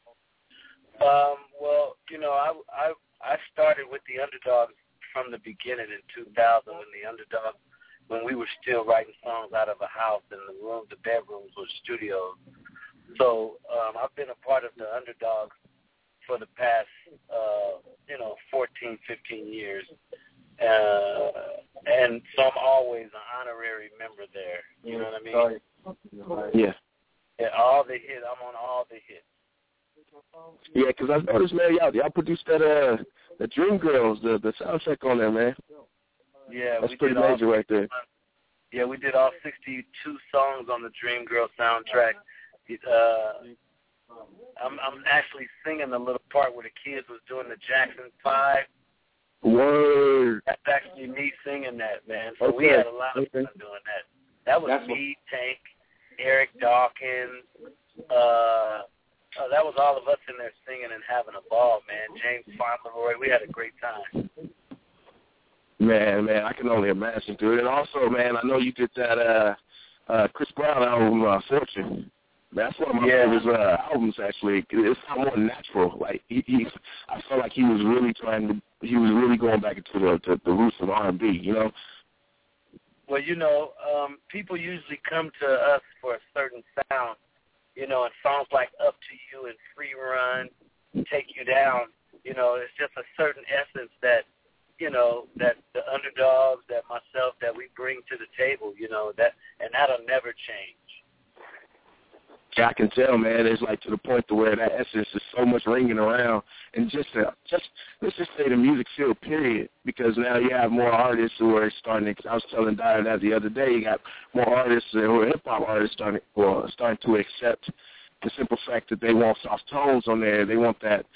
Well, I started with the Underdogs from the beginning in 2000 when we were still writing songs out of a house, and the bedrooms were studios. So I've been a part of the Underdogs for the past, 14, 15 years. And so I'm always an honorary member there. You know what I mean? Yeah. Yeah, all the hits. I'm on all the hits. Yeah, because I noticed, man, y'all produced that Dreamgirls, the soundtrack on there, man. Yeah, that's pretty major right there. Yeah, we did all 62 songs on the Dreamgirl soundtrack. I'm actually singing the little part where the kids was doing the Jackson 5. Word. That's actually me singing that, man. So we had a lot of fun doing that. That was me, Tank, Eric Dawkins. That was all of us in there singing and having a ball, man. James Fauntleroy. We had a great time. Man, I can only imagine, dude. And also, man, I know you did that Chris Brown album, Fortune. That's one of my favorite albums, actually. It's more natural. Like I felt like he was really going back into the roots of R&B, Well, people usually come to us for a certain sound, and songs like Up to You and Free Run, Take You Down, it's just a certain essence that, that the Underdogs, that myself, that we bring to the table, and that'll never change. Yeah, I can tell, man. It's like to the point to where that essence is so much ringing around, and just let's just say the music field, period. Because now you have more artists who are starting. I was telling Dyer that the other day. You got more artists who are hip hop artists starting to accept the simple fact that they want soft tones on there. They want that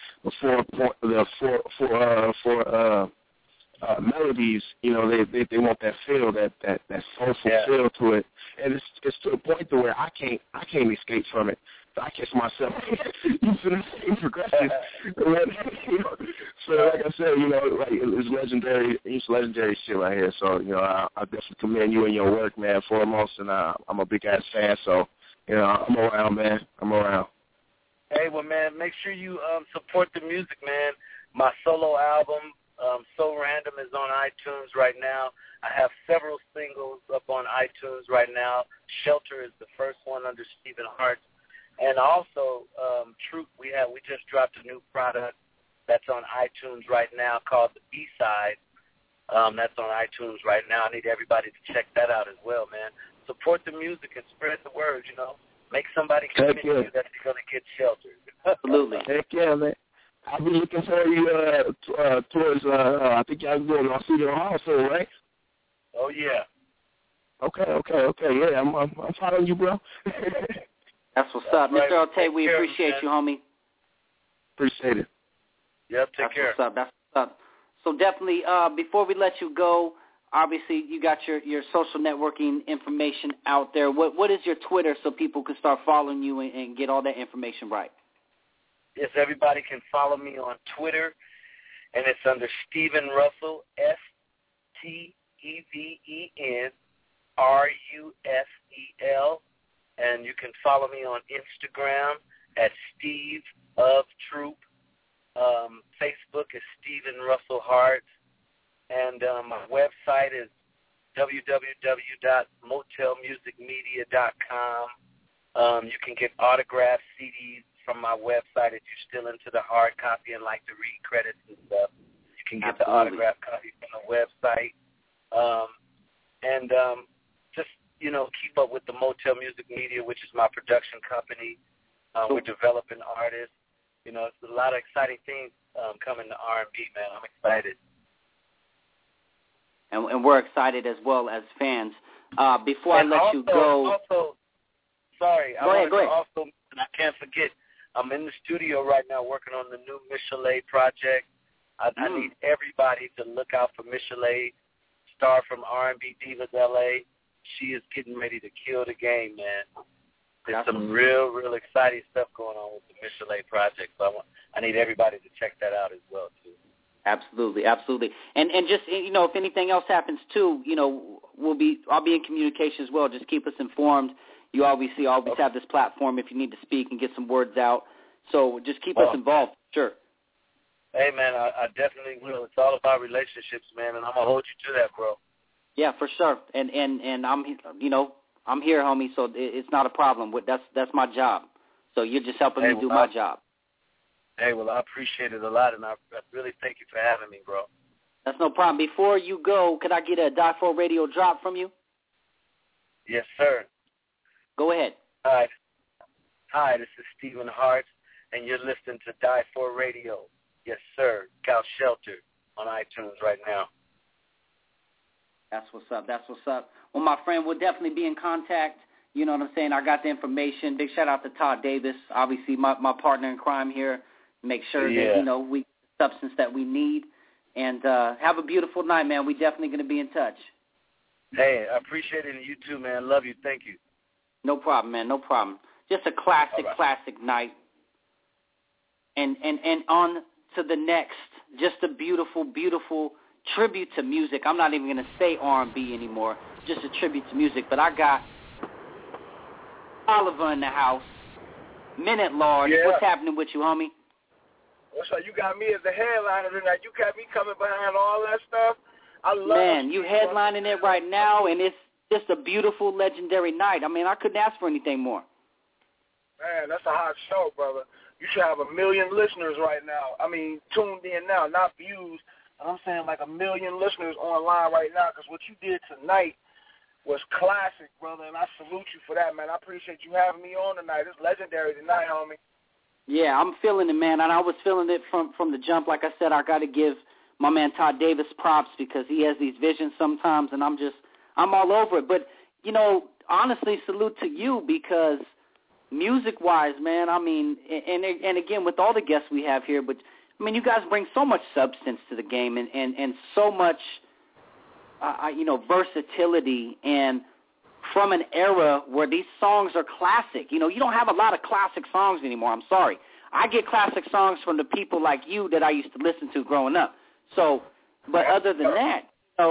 melodies. They want that feel, that soulful feel to it, and it's to the point to where I can't escape from it. I catch myself using the same progressions. like I said, like it's legendary. It's legendary shit right here. So I definitely commend you and your work, man, foremost, and I'm a big ass fan. So I'm around, man. I'm around. Hey, well, man, make sure you support the music, man. My solo album, So Random, is on iTunes right now. I have several singles up on iTunes right now. Shelter is the first one under Stephen Hart. And also, Troop, we just dropped a new product that's on iTunes right now called The B-Side. That's on iTunes right now. I need everybody to check that out as well, man. Support the music and spread the word, Make somebody convince you that you're going to get sheltered. Absolutely. Heck yeah, man. I'll be looking for you towards, I think y'all going on Studio Hall soon, right? Oh, yeah. Okay. Yeah, I'm following you, bro. That's what's up. Right. Mr. Ote, we appreciate you, homie. Appreciate it. Yep, That's care. That's what's up. So definitely, before we let you go, obviously you got your social networking information out there. What is your Twitter so people can start following you and get all that information right? Yes, everybody can follow me on Twitter, and it's under Stephen Russell, StevenRussell, and you can follow me on Instagram at Steve of Troop. Facebook is Stephen Russell Hart, and my website is www.motelmusicmedia.com. You can get autographed CDs from my website if you're still into the hard copy and like to read credits and stuff. You can get the autographed copy from the website. Just, keep up with the Motel Music Media, which is my production company. We're developing artists. It's a lot of exciting things coming to R&B, man. I'm excited. And we're excited as well as fans. Before I let you go... Sorry, go ahead. Also, and I can't forget, I'm in the studio right now working on the new Michelet project. I need everybody to look out for Michelet, star from R&B Divas LA. She is getting ready to kill the game, man. There's some real exciting stuff going on with the Michelet project. So I need everybody to check that out as well, too. Absolutely. And just, if anything else happens, too, I'll be in communication as well. Just keep us informed. You obviously always have this platform if you need to speak and get some words out. So just keep us involved. Sure. Hey, man, I definitely will. It's all about relationships, man, and I'm going to hold you to that, bro. Yeah, for sure. And I'm, I'm here, homie, so it's not a problem. That's my job. So you're just helping me do my job. Hey, well, I appreciate it a lot, and I really thank you for having me, bro. That's no problem. Before you go, could I get a Die For Radio drop from you? Yes, sir. Go ahead. Hi, this is Stephen Hart, and you're listening to Die For Radio. Yes, sir. Cal Shelter on iTunes right now. That's what's up. Well, my friend, we'll definitely be in contact. You know what I'm saying? I got the information. Big shout out to Todd Davis, obviously my partner in crime here. Make sure that, we substance that we need. And have a beautiful night, man. We definitely going to be in touch. Hey, I appreciate it, and you too, man. Love you. Thank you. No problem, man. No problem. Just a classic night. And on to the next. Just a beautiful, beautiful tribute to music. I'm not even going to say R&B anymore. Just a tribute to music. But I got Oliver in the house. Minute Large. Yeah. What's happening with you, homie? So you got me as the headliner tonight. You got me coming behind all that stuff. I love Man, you headlining it right now, and it's just a beautiful, legendary night. I mean, I couldn't ask for anything more. Man, that's a hot show, brother. You should have 1 million listeners right now. I mean, tuned in now, not views. I'm saying like 1 million listeners online right now, because what you did tonight was classic, brother, and I salute you for that, man. I appreciate you having me on tonight. It's legendary tonight, homie. Yeah, I'm feeling it, man, and I was feeling it from the jump. Like I said, I got to give my man Todd Davis props because he has these visions sometimes, and I'm all over it. But, honestly, salute to you because music-wise, man, I mean, and again, with all the guests we have here, but, I mean, you guys bring so much substance to the game and so much, versatility and from an era where these songs are classic. You don't have a lot of classic songs anymore. I'm sorry. I get classic songs from the people like you that I used to listen to growing up. So, but other than that,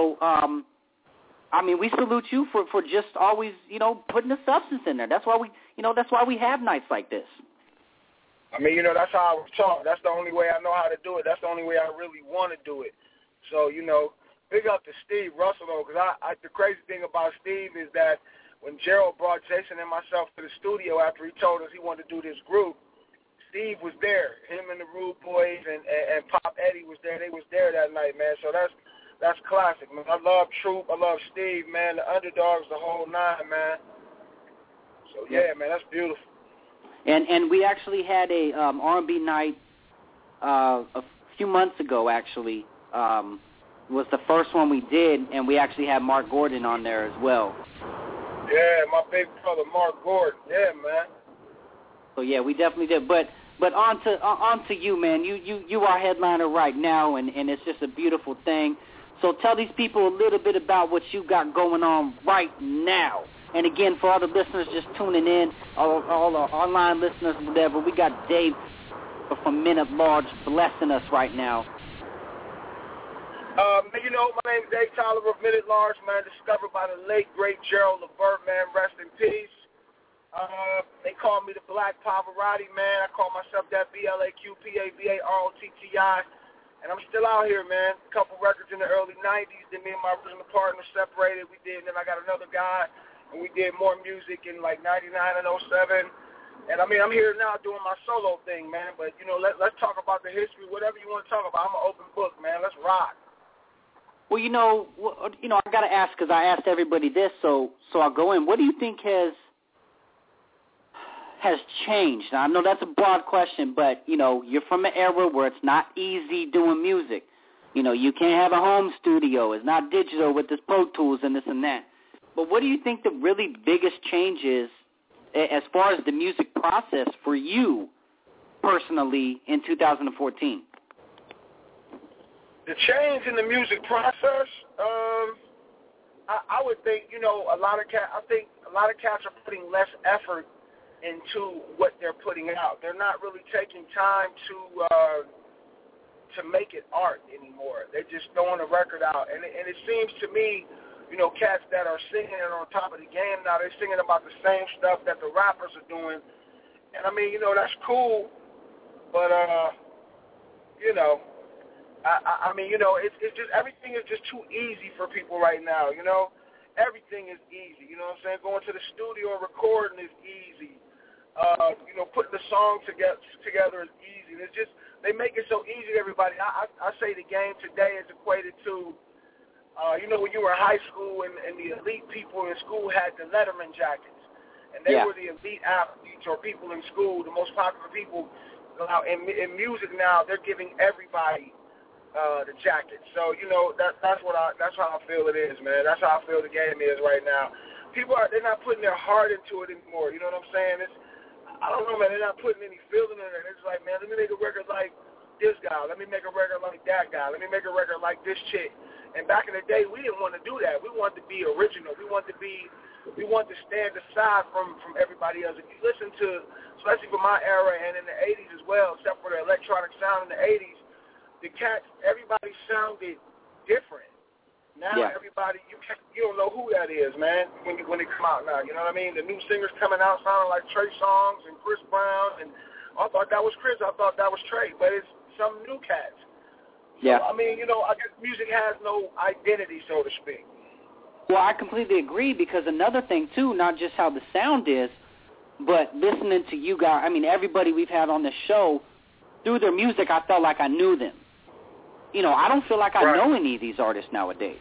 I mean, we salute you for just always, putting the substance in there. That's why we have nights like this. I mean, that's how I was taught. That's the only way I know how to do it. That's the only way I really want to do it. So, big up to Steve Russell, though, because the crazy thing about Steve is that when Gerald brought Jason and myself to the studio after he told us he wanted to do this group, Steve was there. Him and the Rude Boys and Pop Eddie was there. They was there that night, man. So that's classic, man. I love Troop. I love Steve, man. The Underdogs, the whole nine, man. So, yeah, man, that's beautiful. And we actually had a R&B night a few months ago, actually. Was the first one we did, and we actually had Mark Gordon on there as well. Yeah, my big brother, Mark Gordon. Yeah, man. So, yeah, we definitely did. But on to you, man. You are headliner right now, and it's just a beautiful thing. So tell these people a little bit about what you got going on right now. And, again, for all the listeners just tuning in, all our online listeners, whatever, we got Dave from Men at Large blessing us right now. My name is Dave Tyler of Men at Large, man, discovered by the late, great Gerald Levert, man, rest in peace. They call me the Black Pavarotti, man. I call myself that, BLAQPAVAROTTI. And I'm still out here, man. A couple records in the early 90s. Then me and my original partner separated. And then I got another guy, and we did more music in, 99 and 07. And, I'm here now doing my solo thing, man. But, let's talk about the history, whatever you want to talk about. I'm an open book, man. Let's rock. Well, I got to ask, because I asked everybody this, so I'll go in. What do you think has changed? Now, I know that's a broad question, but, you're from an era where it's not easy doing music. You can't have a home studio. It's not digital with this Pro Tools and this and that. But what do you think the really biggest change is as far as the music process for you personally in 2014? The change in the music process, I would think, a lot of cats are putting less effort into what they're putting out. They're not really taking time to make it art anymore. They're just throwing a record out, and it seems to me, cats that are singing and on top of the game now, they're singing about the same stuff that the rappers are doing, and that's cool, but it's just everything is just too easy for people right now. Everything is easy. You know what I'm saying? Going to the studio and recording is easy. Putting the song together is easy. It's just they make it so easy to everybody. I say the game today is equated to, when you were in high school and the elite people in school had the Letterman jackets, and they were the elite athletes or people in school, the most popular people. In music now, they're giving everybody the jacket. So that's how I feel it is, man. That's how I feel the game is right now. They're not putting their heart into it anymore. You know what I'm saying? I don't know, man. They're not putting any feeling in it. It's like, man, let me make a record like this guy. Let me make a record like that guy. Let me make a record like this chick. And back in the day, we didn't want to do that. We wanted to be original. We wanted to stand aside from everybody else. If you listen to, especially for my era and in the 80s as well, except for the electronic sound in the 80s, everybody sounded different. Now everybody, you don't know who that is, man, when they come out now. You know what I mean? The new singers coming out sounding like Trey Songz and Chris Brown, and I thought that was Chris. I thought that was Trey, but it's some new cats. Yeah. So, I guess music has no identity, so to speak. Well, I completely agree, because another thing, too, not just how the sound is, but listening to you guys, everybody we've had on the show, through their music, I felt like I knew them. I don't feel like I know any of these artists nowadays.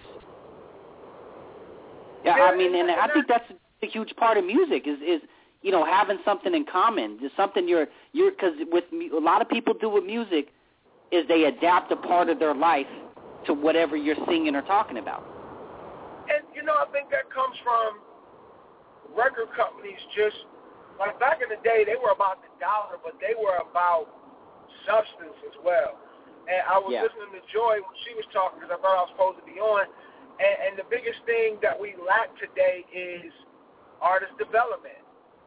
Yeah, and I think that's a huge part of music is having something in common. Just something because with a lot of people do with music is they adapt a part of their life to whatever you're singing or talking about. And, I think that comes from record companies just, like back in the day, they were about the dollar, but they were about substance as well. And I was listening to Joy when she was talking, because I thought I was supposed to be on, and the biggest thing that we lack today is artist development.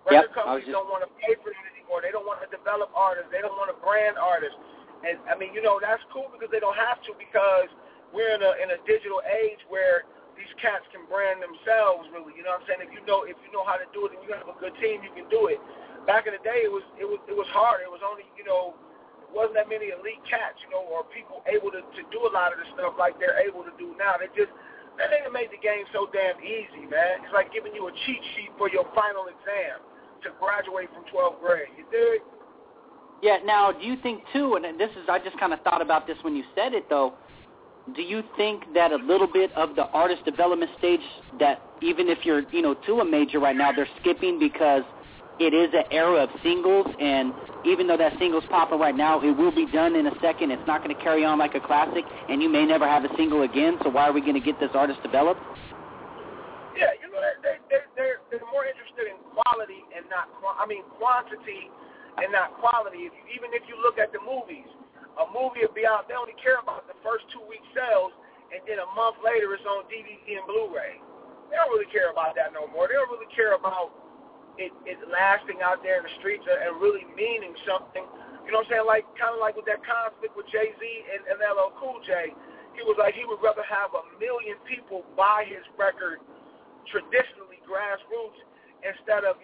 Record companies don't want to pay for it anymore. They don't want to develop artists. They don't want to brand artists. And I mean, that's cool because they don't have to, because we're in a digital age where these cats can brand themselves. Really, you know what I'm saying? If you know how to do it, and you have a good team, you can do it. Back in the day, it was hard. It was only it wasn't that many elite cats, or people able to do a lot of the stuff like they're able to do now. They ain't made the game so damn easy, man. It's like giving you a cheat sheet for your final exam to graduate from 12th grade. You dig? Yeah. Now, do you think too? And I just kind of thought about this when you said it, though. Do you think that a little bit of the artist development stage, that even if you're to a major right now, they're skipping because it is an era of singles, and even though that single's popping right now, it will be done in a second. It's not going to carry on like a classic, and you may never have a single again. So why are we going to get this artist developed? Yeah, they're more interested in quality and not quantity and not quality. Even if you look at the movies, a movie will be out. They only care about the first 2 week sales, and then a month later it's on DVD and Blu-ray. They don't really care about that no more. They don't really care about it lasting out there in the streets and really meaning something. You know what I'm saying? Kind of like with that conflict with Jay-Z and LL Cool J. He was like he would rather have 1 million people buy his record traditionally grassroots instead of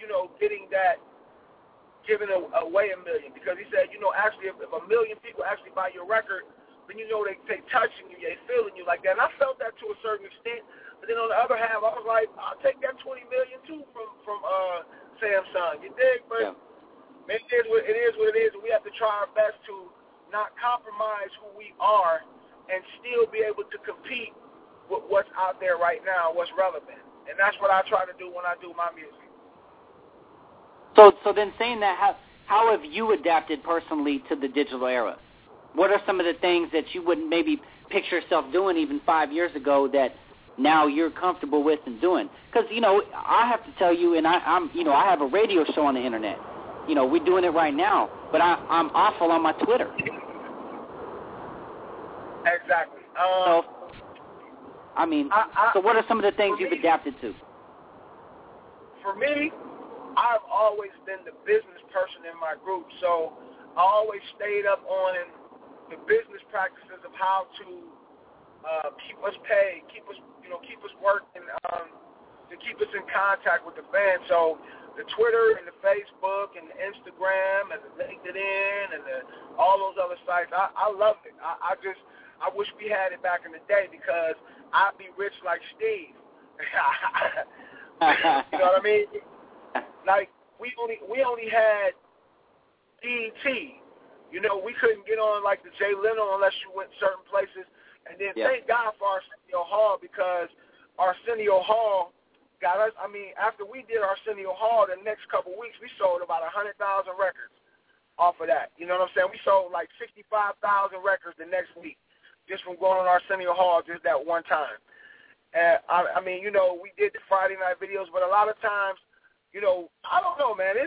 giving away 1 million, because he said actually if 1 million people actually buy your record, then they touching you, they feeling you like that. And I felt that to a certain extent, but then on the other half I was like, I'll take that 20 million too from Samsung. You dig? But man, it is what it is, and we have to try our best to not compromise who we are and still be able to compete with what's out there right now, what's relevant. And that's what I try to do when I do my music. So then saying that, how have you adapted personally to the digital era? What are some of the things that you wouldn't maybe picture yourself doing even 5 years ago that now you're comfortable with and doing? Because, I have to tell you, and I have a radio show on the internet. We're doing it right now, but I'm awful on my Twitter. Exactly. So what are some of the things you've adapted to? For me, I've always been the business person in my group, so I always stayed up on the business practices of how to keep us paid, keep us working, to keep us in contact with the fans. So the Twitter and the Facebook and the Instagram and the LinkedIn and all those other sites, I love it. I wish we had it back in the day, because I'd be rich like Steve. You know what I mean? Like we only had BET. We couldn't get on like the Jay Leno unless you went certain places. And then thank God for Arsenio Hall, because Arsenio Hall got us. After we did Arsenio Hall, the next couple of weeks we sold about 100,000 records off of that. You know what I'm saying? We sold like 65,000 records the next week just from going on Arsenio Hall just that one time. And we did the Friday night videos, but a lot of times, I don't know, man.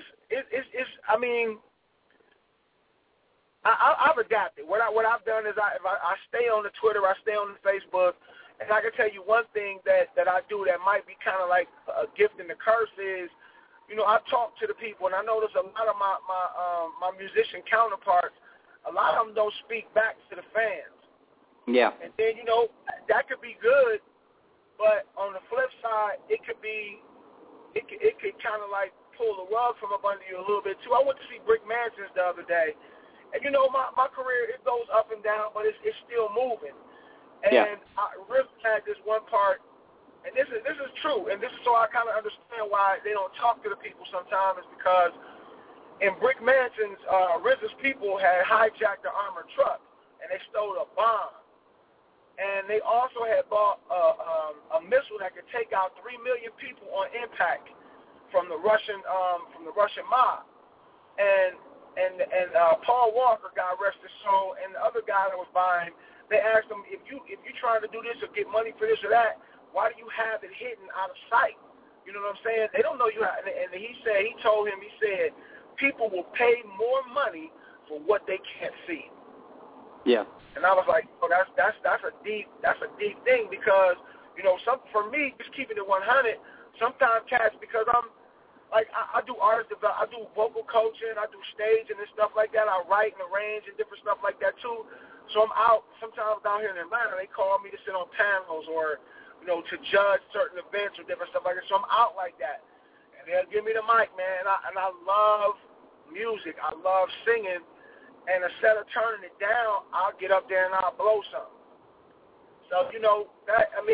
I've adapted. What I've done is I stay on the Twitter, I stay on the Facebook, and I can tell you one thing that I do that might be kind of like a gift and a curse is, I talk to the people, and I notice a lot of my musician counterparts, a lot of them don't speak back to the fans. Yeah. And then that could be good, but on the flip side, it could kind of like pull the rug from up under you a little bit too. I went to see Brick Manson's the other day, and my career, it goes up and down, but it's still moving. And I really had this one part, and this is true, and this is so I kind of understand why they don't talk to the people sometimes, is because in Brick Manson's, RZA's people had hijacked the armored truck, and they stole a bomb. And they also had bought a missile that could take out 3 million people on impact from the Russian mob. And Paul Walker, God rest his soul, and the other guy that was buying, they asked him, if you trying to do this or get money for this or that, why do you have it hidden out of sight? You know what I'm saying? They don't know you have, and he told him, people will pay more money for what they can't see. Yeah. And I was like, that's a deep thing, because for me, just keeping it 100, sometimes cats, because like I do artist development, I do vocal coaching, I do staging and stuff like that. I write and arrange and different stuff like that too. So I'm out sometimes down here in Atlanta. They call me to sit on panels or, to judge certain events or different stuff like that. So I'm out like that, and they'll give me the mic, man. And I love music. I love singing, and instead of turning it down, I'll get up there and I'll blow something. So that on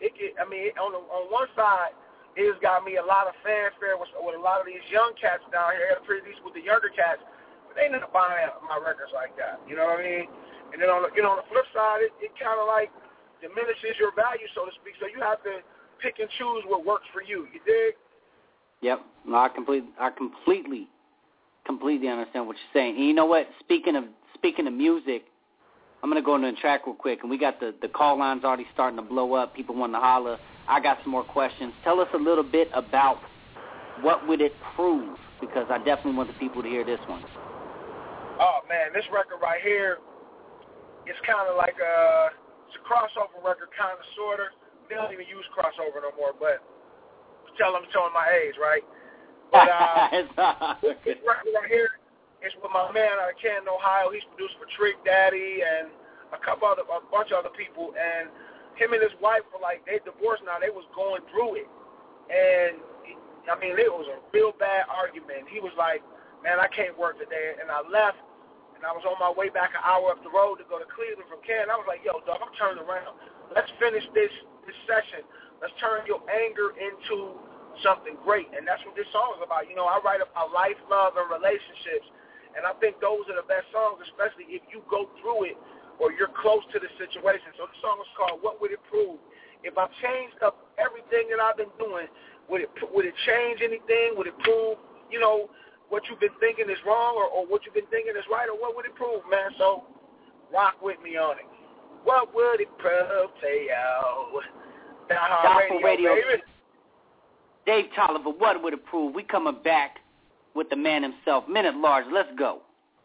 one side, it has got me a lot of fanfare with a lot of these young cats down here, pretty decent with the younger cats, but they not buying my records like that. You know what I mean? And then on the flip side, it kind of like diminishes your value, so to speak. So you have to pick and choose what works for you. You dig? Yep. No, I completely understand what you're saying. And you know what? Speaking of music, I'm gonna go into the track real quick, and we got the call lines already starting to blow up. People want to holler. I got some more questions. Tell us a little bit about What Would It Prove, because I definitely want the people to hear this one. Oh man, this record right here, it's kind of like it's a crossover record, kind of, sort of. They don't even use crossover no more, but I'm showing my age, right? But this record right here is with my man out of Canton, Ohio. He's produced for Trick Daddy and a bunch of other people, and him and his wife were like, they divorced now. They was going through it, and it was a real bad argument. He was like, man, I can't work today, and I left. And I was on my way back an hour up the road to go to Cleveland from Canton. I was like, yo, dog, I'm turning around. Let's finish this session. Let's turn your anger into something great. And that's what this song is about. I write about life, love, and relationships. And I think those are the best songs, especially if you go through it or you're close to the situation. So the song is called What Would It Prove? If I changed up everything that I've been doing, would it change anything? Would it prove, what you've been thinking is wrong or what you've been thinking is right, or what would it prove, man? So rock with me on it. What would it prove to you? Gospel Radio. Baby. Dave Tolliver, what would it prove? We coming back with the man himself. Men at Large, let's go.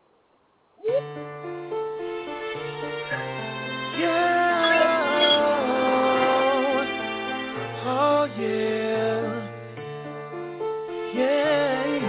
Yeah. Oh, yeah. Yeah.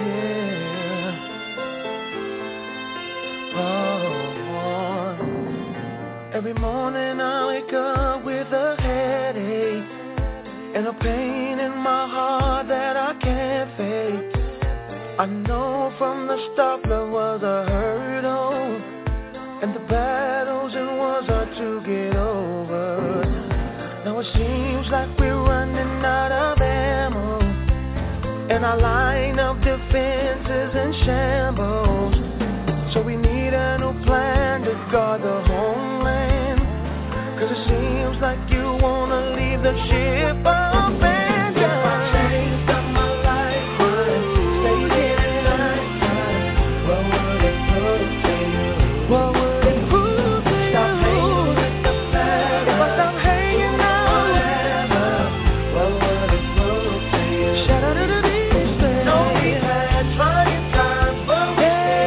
Every morning I wake up with a headache and a pain in my heart that I can't fake. I know from the start love was a hurdle, and the battles it was hard to get over. Now it seems like we're running out of ammo, and our line of defense is in shambles. So we need a new plan to guard the homeland, 'cause it seems like you wanna leave the ship abandoned. If I changed up my life, would it stay here tonight? What would it prove to you? What would it prove to you? Stop hanging with the bad. If I stop hanging out forever, what would it prove to you? Shout out to the beast. No, we had trying times, but we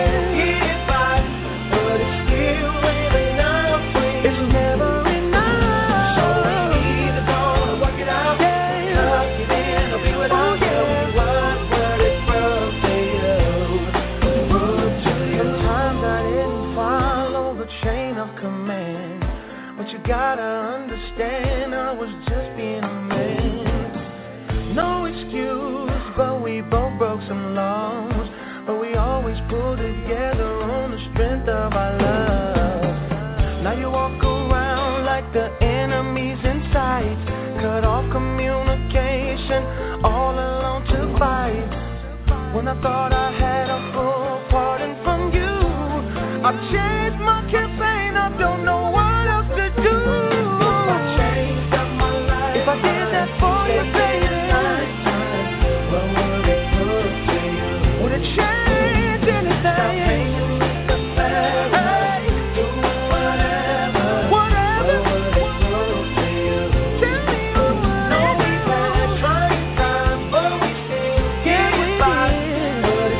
gotta understand I was just being a man. No excuse, but we both broke some laws. But we always pull together on the strength of our love. Now you walk around like the enemy's in sight, cut off communication, all alone to fight. When I thought I had a full pardon from you, I've changed my campaign, I don't know what else to do. If I changed up my life, if I did that for you, baby, what would it prove to you? Would it change anything? Stop hanging with the bad, do whatever. What would it prove to you? Tell me what would it prove? No, we've had trying times, but we still get by. Would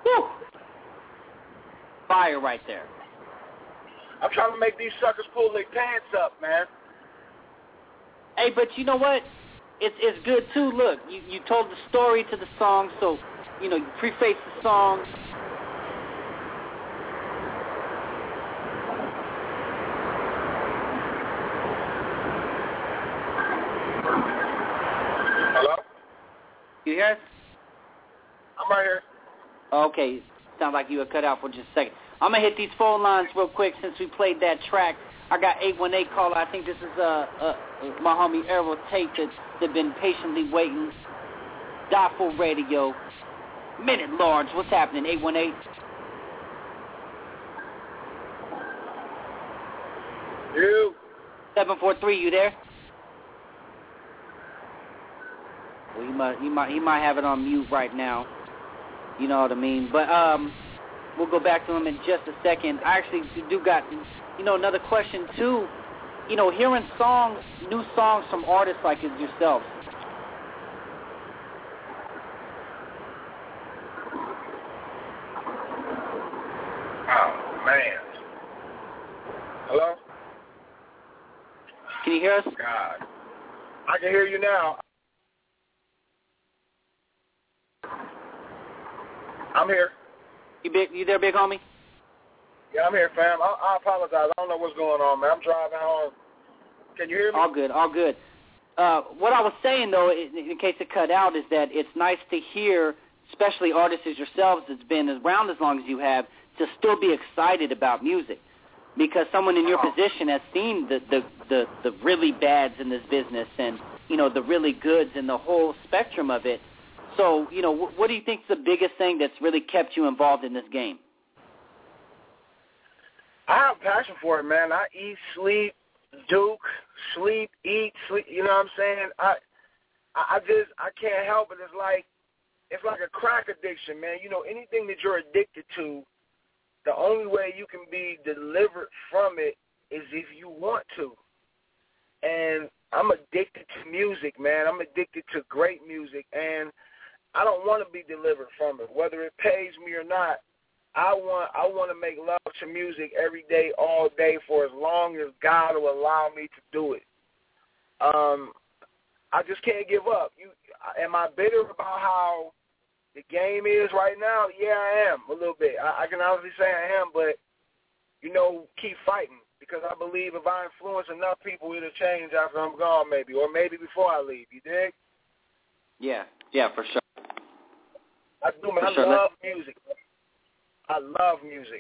Whew. Fire right there. I'm trying to make these suckers pull their pants up, man. Hey, but you know what? It's good too. Look, you told the story to the song, so you preface the song. Hello? You hear us? I'm right here. Okay, sounds like you were cut out for just a second. I'm gonna hit these phone lines real quick since we played that track. I got 818 caller. I think this is my homie Errol Tate that's been patiently waiting. Die for Radio. Minute Large. What's happening? 818. You. 743. You there? Well, he might have it on mute right now. You know what I mean? But we'll go back to him in just a second. I actually do got another question too. Hearing songs, new songs from artists like yourself. Oh man. Hello? Can you hear us? God. I can hear you now. I'm here. You there, big homie? Yeah, I'm here, fam. I apologize. I don't know what's going on, man. I'm driving home. Can you hear me? All good. What I was saying, though, in case it cut out, is that it's nice to hear, especially artists as yourselves that's been around as long as you have, to still be excited about music. Because someone in your position has seen the really bads in this business and, the really goods and the whole spectrum of it. So, what do you think is the biggest thing that's really kept you involved in this game? I have a passion for it, man. I eat, sleep, Duke, sleep, eat, sleep. You know what I'm saying? I can't help it. It's like a crack addiction, man. Anything that you're addicted to, the only way you can be delivered from it is if you want to. And I'm addicted to music, man. I'm addicted to great music, and I don't want to be delivered from it, whether it pays me or not. I want to make love to music every day, all day, for as long as God will allow me to do it. I just can't give up. Am I bitter about how the game is right now? Yeah, I am a little bit. I can honestly say I am, but, keep fighting, because I believe if I influence enough people, it'll change after I'm gone maybe, or maybe before I leave. You dig? Yeah, for sure. I do, man. I love music. I love music.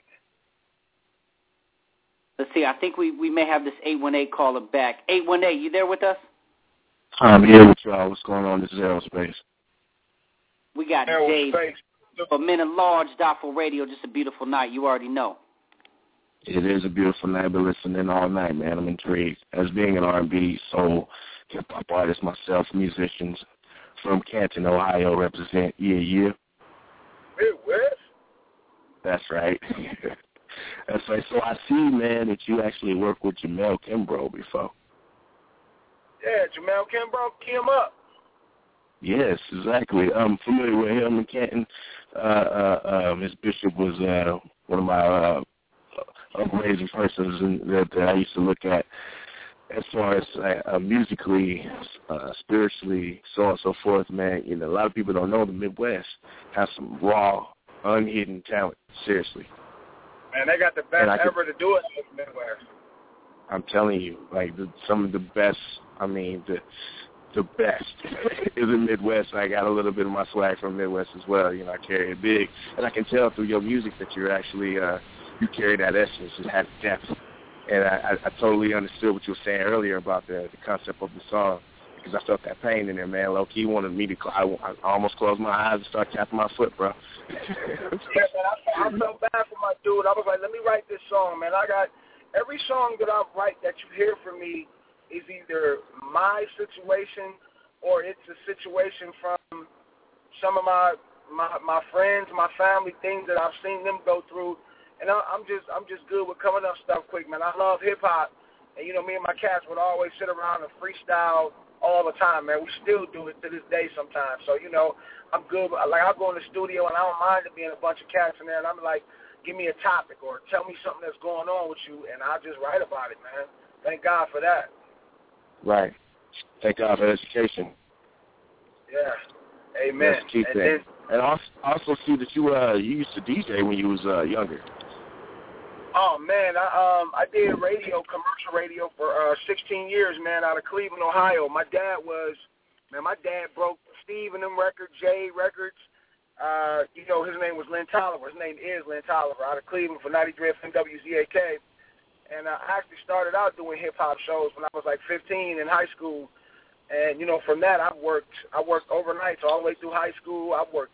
Let's see. I think we may have this 818 caller back. 818, you there with us? I'm here with y'all. What's going on? This is Aerospace. We got Dave. For Minute Large, Die for Radio. Just a beautiful night. You already know. It is a beautiful night. I've been listening all night, man. I'm intrigued. As being an R&B, soul, hip-hop artist myself, musicians from Canton, Ohio, represent yeah. Midwest? That's right. That's right. So I see, man, that you actually worked with Jamel Kimbrough before. Yeah, Jamel Kimbrough, Kim up. Yes, exactly. I'm familiar with him in Canton. Miss Bishop was one of my amazing persons that I used to look at as far as musically, spiritually, so on and so forth, man. A lot of people don't know the Midwest has some raw, unhidden talent, seriously. Man, they got the best ever to do it in the Midwest. I'm telling you, some of the best, the best is in Midwest. I got a little bit of my swag from Midwest as well. I carry it big. And I can tell through your music that you're actually, you carry that essence, you have depth. And I totally understood what you were saying earlier about the concept of the song, because I felt that pain in there, man. Low-key wanted me to, I almost closed my eyes and start tapping my foot, bro. Yeah, man, I felt bad for my dude. I was like, let me write this song, man. I got every song that I write that you hear from me is either my situation or it's a situation from some of my friends, my family, things that I've seen them go through. And I'm just good with coming up stuff quick, man. I love hip hop, and me and my cats would always sit around and freestyle all the time, man. We still do it to this day sometimes. So, you know, I'm good. Like, I'll go in the studio, and I don't mind it being a bunch of cats in there, and I'm like, give me a topic or tell me something that's going on with you, and I'll just write about it, man. Thank God for that. Right. Thank God for education. Yeah. Amen. That's the key thing. And I also see that you used to DJ when you was younger. Oh, man, I did commercial radio for 16 years, man, out of Cleveland, Ohio. My dad broke Steve and them records, Jay Records. You know, his name was Lynn Tolliver. His name is Lynn Tolliver, out of Cleveland for 93 FM WZAK. And I actually started out doing hip-hop shows when I was like 15 in high school. And, you know, from that I worked overnights all the way through high school. I worked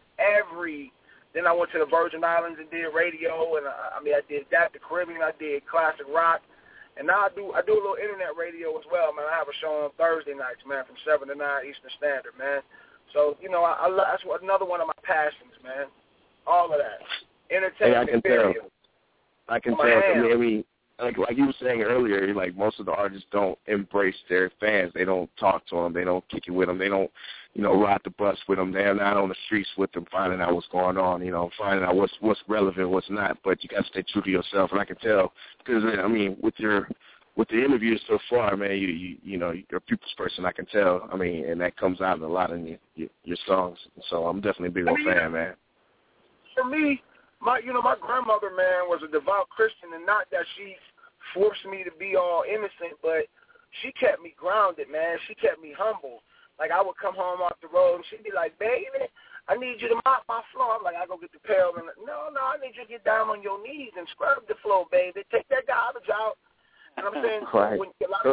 then I went to the Virgin Islands and did radio, and I did that, the Caribbean, I did classic rock, and now I do a little internet radio as well, man. I have a show on Thursday nights, man, from 7 to 9 Eastern Standard, man. So, you know, that's another one of my passions, man. All of that. Entertainment, hey, I can period. tell. I can tell. I mean, like you were saying earlier, like most of the artists don't embrace their fans. They don't talk to them. They don't kick it with them. They don't, you know, ride the bus with them. They're not on the streets with them, finding out what's going on. You know, finding out what's relevant, what's not. But you got to stay true to yourself. And I can tell because I mean, with the interviews so far, man, you know, you're a people's person. I can tell. I mean, and that comes out in a lot of your songs. So I'm definitely a big old fan, man. For me, my grandmother, man, was a devout Christian, and not that she forced me to be all innocent, but she kept me grounded, man. She kept me humble. Like, I would come home off the road, and she'd be like, baby, I need you to mop my floor. I'm like, I go get the pail, and no, I need you to get down on your knees and scrub the floor, baby. Take that garbage out. And I'm saying, right. A lot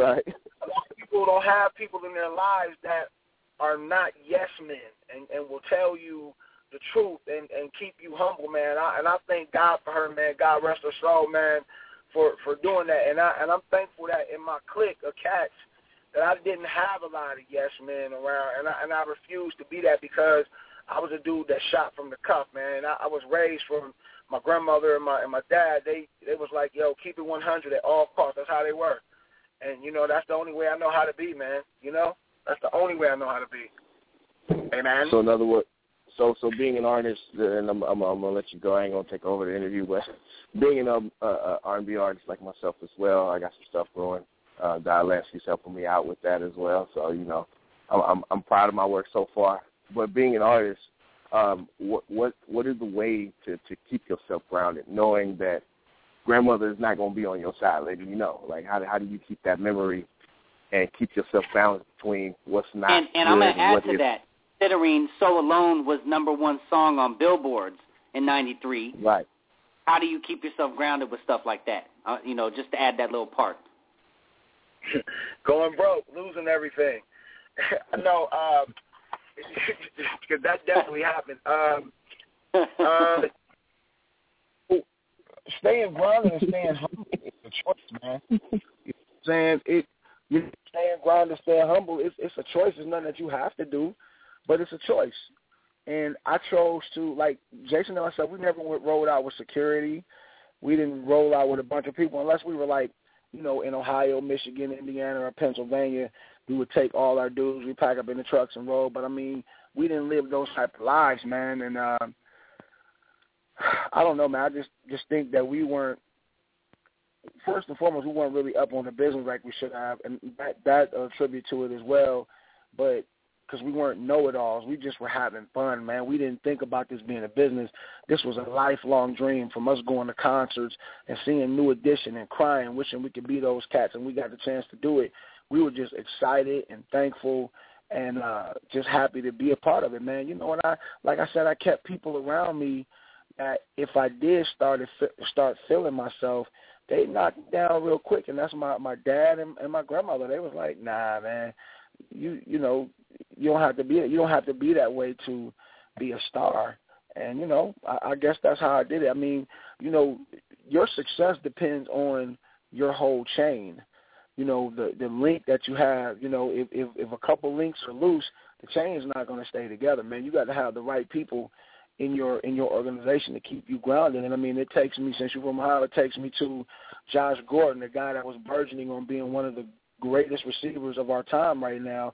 of people don't have people in their lives that are not yes men and will tell you the truth and keep you humble, man. And I thank God for her, man. God rest her soul, man, for doing that. And I'm thankful that in my clique of cats that I didn't have a lot of yes men around, and I refused to be that because I was a dude that shot from the cuff, man. I was raised from my grandmother and my dad. They was like, yo, keep it 100 at all costs. That's how they were. And, you know, that's the only way I know how to be, man. You know? That's the only way I know how to be. Hey, man. So in other words, so being an artist, and I'm gonna let you go. I ain't gonna take over the interview, but being an R&B artist like myself as well, I got some stuff going. Dialenski's helping me out with that as well. So, you know, I'm proud of my work so far. But being an artist, what is the way to keep yourself grounded, knowing that grandmother is not going to be on your side later? You know, like how do you keep that memory and keep yourself balanced between what's not and good I'm going to and add what to is? that. Considering So Alone was #1 song on Billboards in '93. Right. How do you keep yourself grounded with stuff like that? You know, just to add that little part. Going broke, losing everything. No, because that definitely happened. Staying grounded and staying humble is a choice, man. You know what I'm saying? Staying grounded, staying humble, it's a choice. It's nothing that you have to do, but it's a choice. And I chose to, like Jason and myself, we never rolled out with security. We didn't roll out with a bunch of people unless we were like, you know, in Ohio, Michigan, Indiana, or Pennsylvania. We would take all our dudes, we pack up in the trucks and roll. But, I mean, we didn't live those type of lives, man. And I don't know, man. I just think that we weren't, first and foremost, we weren't really up on the business like we should have. And that attribute to it as well. But because we weren't know-it-alls. We just were having fun, man. We didn't think about this being a business. This was a lifelong dream from us going to concerts and seeing New Edition and crying, wishing we could be those cats, and we got the chance to do it. We were just excited and thankful and just happy to be a part of it, man. You know, and like I said, I kept people around me that if I did start feeling myself, they knocked me down real quick, and that's my dad and my grandmother. They was like, nah, man, you know, you don't have to be that way to be a star. And, you know, I guess that's how I did it. I mean, you know, your success depends on your whole chain. You know, the link that you have, you know, if a couple links are loose, the chain is not going to stay together, man. You got to have the right people in your organization to keep you grounded. And, I mean, it takes me, since you're from Ohio, it takes me to Josh Gordon, the guy that was burgeoning on being one of the greatest receivers of our time right now.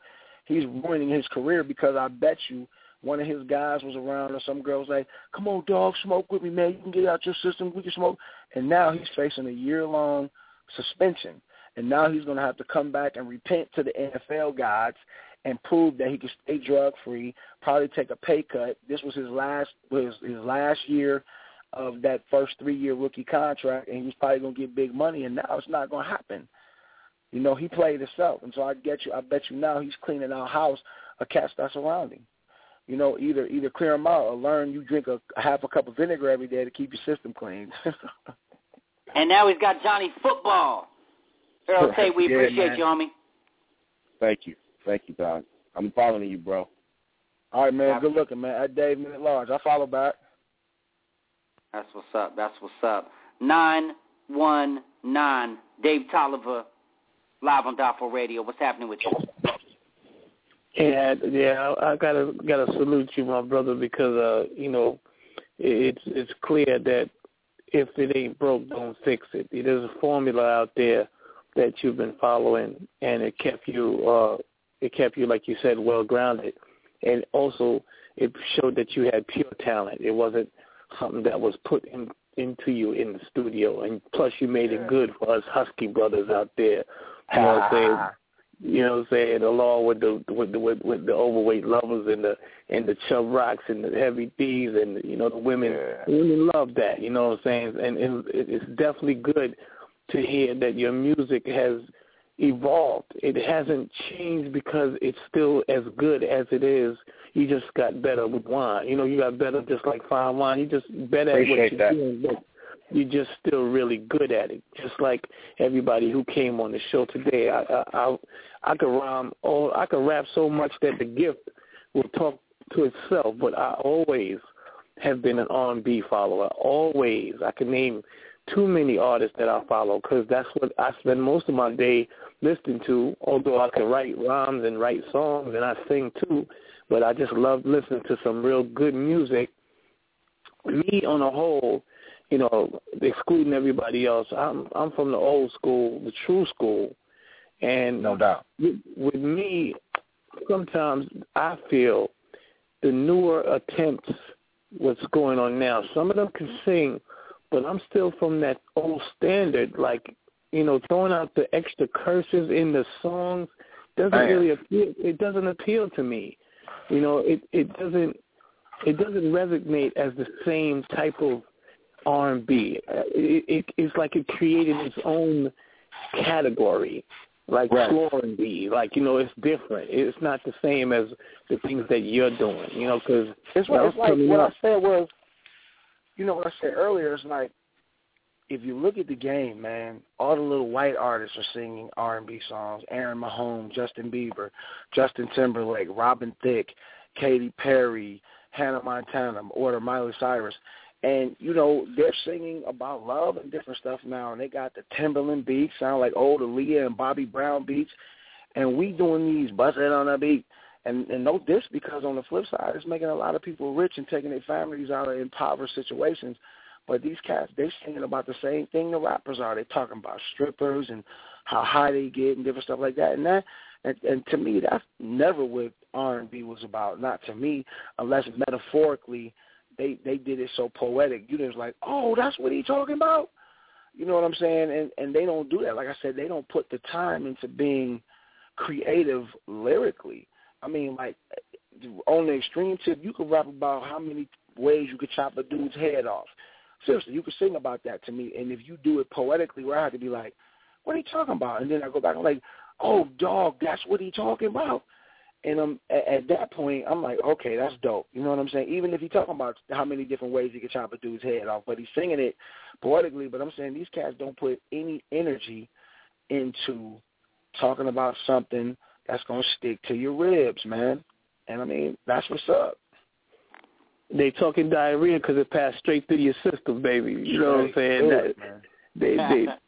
he's ruining his career because I bet you one of his guys was around or some girl was like, come on, dog, smoke with me, man. You can get out your system. We can smoke. And now he's facing a year-long suspension. And now he's going to have to come back and repent to the NFL gods and prove that he can stay drug-free, probably take a pay cut. This was his last year of that first 3-year rookie contract, and he was probably going to get big money, and now it's not going to happen. You know, he played himself, and so I bet you now he's cleaning our house of cats that's around him. You know, either clear them out or learn you drink a half a cup of vinegar every day to keep your system clean. And now he's got Johnny Football. Earl Tate, we appreciate you, homie. Thank you, Don. I'm following you, bro. All right, man. Good looking, man. At Dave Minute Large. I follow back. That's what's up. 919, Dave Tolliver, live on Dot4 Radio. What's happening with you? Yeah, I gotta salute you, my brother, because you know, it's clear that if it ain't broke, don't fix it. There's a formula out there that you've been following, and it kept you, like you said, well grounded, and also it showed that you had pure talent. It wasn't something that was put into you in the studio, and plus you made it good for us Husky brothers out there. You know what I'm saying? You know what I'm saying? Along with the overweight lovers and the chub rocks and the heavy D's and you know the women. Women love that. You know what I'm saying? And it's definitely good to hear that your music has evolved. It hasn't changed because it's still as good as it is. You just got better with wine. You know, you got better just like fine wine. You just better at what you're doing, but you're just still really good at it. Just like everybody who came on the show today. I could rhyme I could rap so much that the gift will talk to itself, but I always have been an R&B follower. Always. I can name too many artists that I follow because that's what I spend most of my day listening to, although I can write rhymes and write songs and I sing too, but I just love listening to some real good music. Me on a whole, you know, excluding everybody else, I'm from the old school, the true school, and no doubt. With me, sometimes I feel the newer attempts, what's going on now, some of them can sing, but I'm still from that old standard, like, you know, throwing out the extra curses in the songs doesn't really appeal. It doesn't appeal to me. You know, it doesn't resonate as the same type of R&B. It's like it created its own category, like slow R&B. Like, you know, it's different. It's not the same as the things that you're doing, you know, because it's like what I said was, you know, what I said earlier is like, if you look at the game, man, all the little white artists are singing R&B songs. Aaron Mahone, Justin Bieber, Justin Timberlake, Robin Thicke, Katy Perry, Hannah Montana, or Miley Cyrus. And, you know, they're singing about love and different stuff now. And they got the Timberland beats, sound like old Aaliyah and Bobby Brown beats. And we doing these busting on a beat. And no diss, because on the flip side, it's making a lot of people rich and taking their families out of impoverished situations. But these cats, they're singing about the same thing the rappers are. They're talking about strippers and how high they get and different stuff like that. And to me, that's never what R&B was about. Not to me, unless metaphorically they did it so poetic. You just like, oh, that's what he's talking about? You know what I'm saying? And they don't do that. Like I said, they don't put the time into being creative lyrically. I mean, like, on the extreme tip, you could rap about how many ways you could chop a dude's head off. Seriously, you could sing about that to me. And if you do it poetically, where I have to be like, what are you talking about? And then I go back and I'm like, oh, dog, that's what he talking about. And at that point, I'm like, okay, that's dope. You know what I'm saying? Even if he's talking about how many different ways he could chop a dude's head off, but he's singing it poetically. But I'm saying these cats don't put any energy into talking about something that's going to stick to your ribs, man. And, I mean, that's what's up. They talking diarrhea because it passed straight through your system, baby. You know what I'm saying? They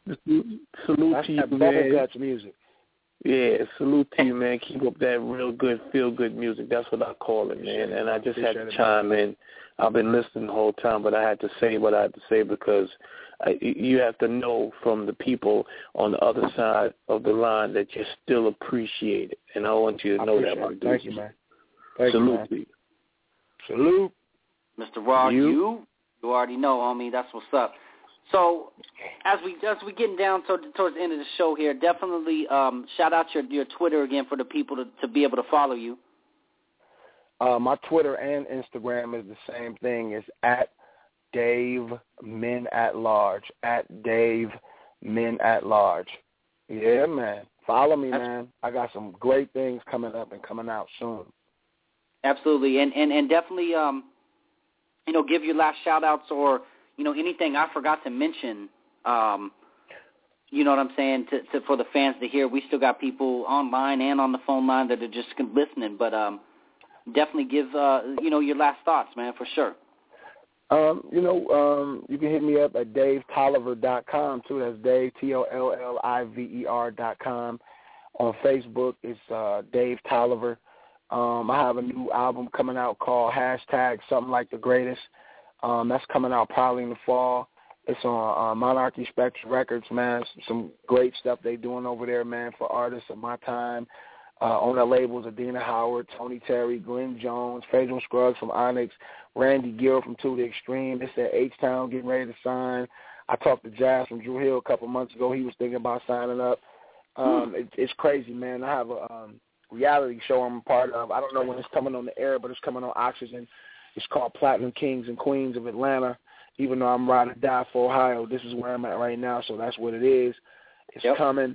salute that's to you, that man. Bubble Guts music. Yeah, salute to you, man. Keep up that real good, feel-good music. That's what I call it, man. And I just had to chime in. I've been listening the whole time, but I had to say what I had to say because you have to know from the people on the other side of the line that you still appreciate it, and I want you to know that. Thank you, man. Salute. Salute. Mr. Raw, you already know, homie. That's what's up. So as we getting down towards the end of the show here, definitely shout out your Twitter again for the people to be able to follow you. My Twitter and Instagram is the same thing. It's at Dave Men at Large. At Dave Men at Large. Yeah, man. Follow me, man. I got some great things coming up and coming out soon. Absolutely, and definitely, give your last shout outs or anything I forgot to mention. You know what I'm saying to for the fans to hear. We still got people online and on the phone line that are just listening, but definitely give your last thoughts, man, for sure. You can hit me up at DaveTolliver.com too. That's Dave TOLLIVER.com. On Facebook, it's Dave Tolliver. I have a new album coming out called #Something Like the Greatest. That's coming out probably in the fall. It's on Monarchy Spectrum Records, man. Some great stuff they doing over there, man, for artists of my time. On their labels, Adina Howard, Tony Terry, Glenn Jones, Phaedral Scruggs from Onyx, Randy Gill from To The Extreme. They said H-Town getting ready to sign. I talked to Jazz from Drew Hill a couple months ago. He was thinking about signing up. It's crazy, man. I have a reality show I'm a part of. I don't know when it's coming on the air, but it's coming on Oxygen. It's called Platinum Kings and Queens of Atlanta. Even though I'm ride or die for Ohio, this is where I'm at right now, so that's what it is. It's coming.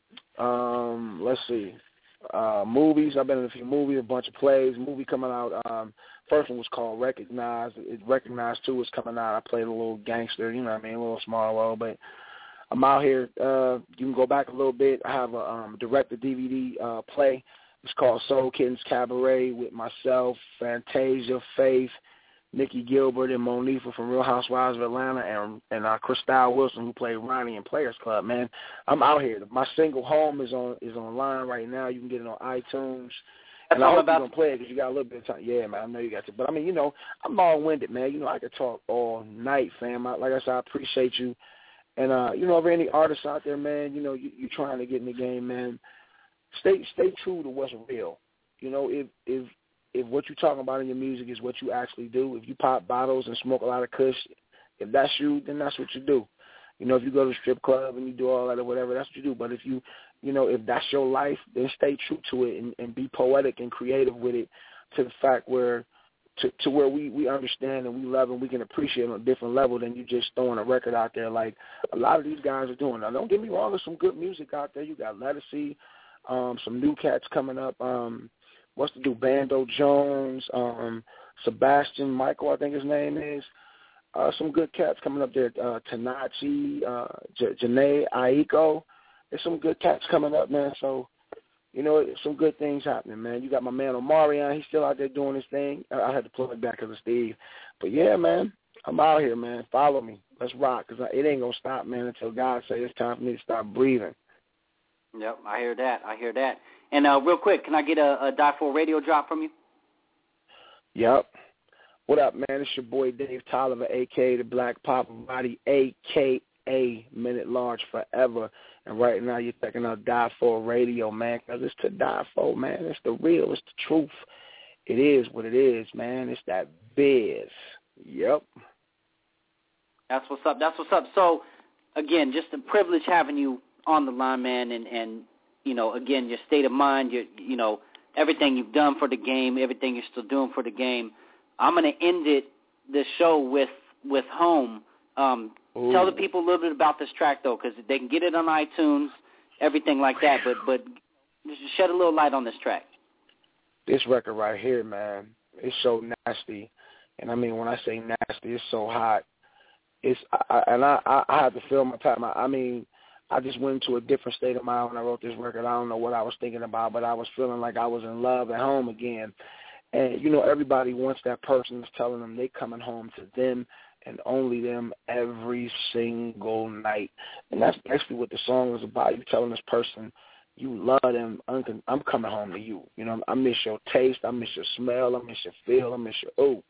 Let's see. Movies. I've been in a few movies, a bunch of plays. Movie coming out. First one was called Recognized. Recognized 2 is coming out. I played a little gangster, you know what I mean, a little small role, but I'm out here. You can go back a little bit. I have a direct-to-DVD play. It's called Soul Kittens Cabaret with myself, Fantasia, Faith, Nikki Gilbert, and Monifa from Real Housewives of Atlanta, and Christelle Wilson, who played Ronnie in Players Club. Man, I'm out here. My single Home is online right now. You can get it on iTunes. And I hope you're going to play it because you got a little bit of time. Yeah, man, I know you got to. But, I mean, I'm long-winded, man. I could talk all night, fam. Like I said, I appreciate you. And, if any artists out there, man, you're trying to get in the game, man, stay true to what's real. If what you're talking about in your music is what you actually do, if you pop bottles and smoke a lot of kush, if that's you, then that's what you do. If you go to a strip club and you do all that or whatever, that's what you do. But if if that's your life, then stay true to it and be poetic and creative with it to the fact where we understand and we love and we can appreciate on a different level than you just throwing a record out there like a lot of these guys are doing. Now, don't get me wrong, there's some good music out there. You got Lettucey, some new cats coming up. What's the dude? Bando Jones, Sebastian Michael, I think his name is. Some good cats coming up there. Tanachi, Janae Aiko. There's some good cats coming up, man. So, some good things happening, man. You got my man Omarion. He's still out there doing his thing. I had to plug back because of Steve. But, yeah, man, I'm out here, man. Follow me. Let's rock because it ain't going to stop, man, until God says it's time for me to stop breathing. Yep, I hear that. And real quick, can I get a Die For Radio drop from you? Yep. What up, man? It's your boy Dave Tolliver, a.k.a. the Black Papa Body, a.k.a. Men at Large Forever. And right now you're checking out Die For Radio, man, because it's to die for, man. It's the real. It's the truth. It is what it is, man. It's that biz. Yep. That's what's up. So, again, just a privilege having you on the line, man, and again, your state of mind, your, everything you've done for the game, everything you're still doing for the game. I'm going to end this show with Home. Tell the people a little bit about this track, though, because they can get it on iTunes, everything like that, but just shed a little light on this track. This record right here, man, it's so nasty. And, I mean, when I say nasty, it's so hot. I have to feel my time. I just went into a different state of mind when I wrote this record. I don't know what I was thinking about, but I was feeling like I was in love at home again. And, everybody wants that person that's telling them they coming home to them and only them every single night. And that's basically what the song is about. You telling this person you love them. I'm coming home to you. I miss your taste. I miss your smell. I miss your feel. I miss your ooh.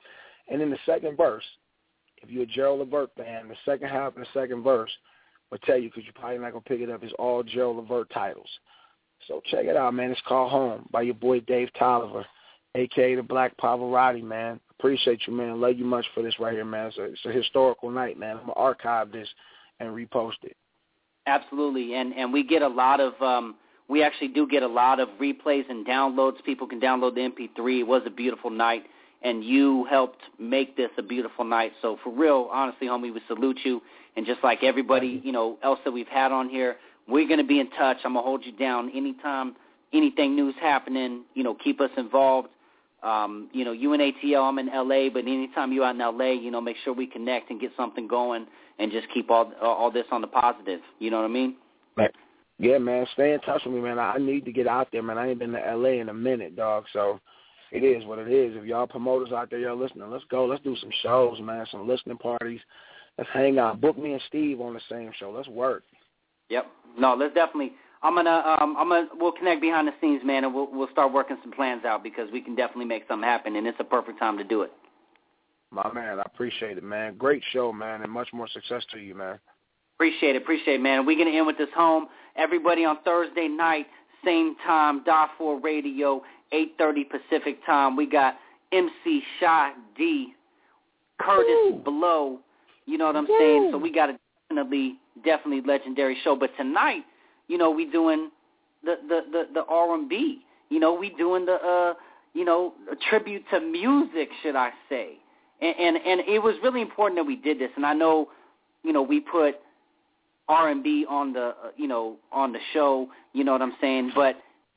And in the second verse, if you're a Gerald Levert fan, the second half and the second verse will tell you, because you're probably not going to pick it up, it's all Gerald Levert titles. So check it out, man. It's called Home by your boy Dave Tolliver, a.k.a. the Black Pavarotti, man. Appreciate you, man. Love you much for this right here, man. It's a historical night, man. I'm going to archive this and repost it. Absolutely. And we get a lot of we actually do get a lot of replays and downloads. People can download the MP3. It was a beautiful night, and you helped make this a beautiful night. So for real, honestly, homie, we salute you. And just like everybody, else that we've had on here, we're going to be in touch. I'm going to hold you down anytime anything new's happening. Keep us involved. You in ATL, I'm in L.A., but anytime you're out in L.A., make sure we connect and get something going and just keep all this on the positive. You know what I mean? Right. Yeah, man. Stay in touch with me, man. I need to get out there, man. I ain't been to L.A. in a minute, dog, so it is what it is. If y'all promoters out there, y'all listening, let's go. Let's do some shows, man, some listening parties. Let's hang out. Book me and Steve on the same show. Let's work. Yep. No, let's definitely. We'll connect behind the scenes, man, and we'll start working some plans out because we can definitely make something happen, and it's a perfect time to do it. My man, I appreciate it, man. Great show, man, and much more success to you, man. Appreciate it, man. We're going to end with this Home. Everybody on Thursday night, same time, DA4 Radio, 8:30 Pacific time. We got MC Shy D, Curtis Blow, you know what I'm saying? So we got a definitely legendary show. But tonight, we doing the R&B. We doing the a tribute to music, should I say? And it was really important that we did this. And I know, we put R&B on the on the show. You know what I'm saying? But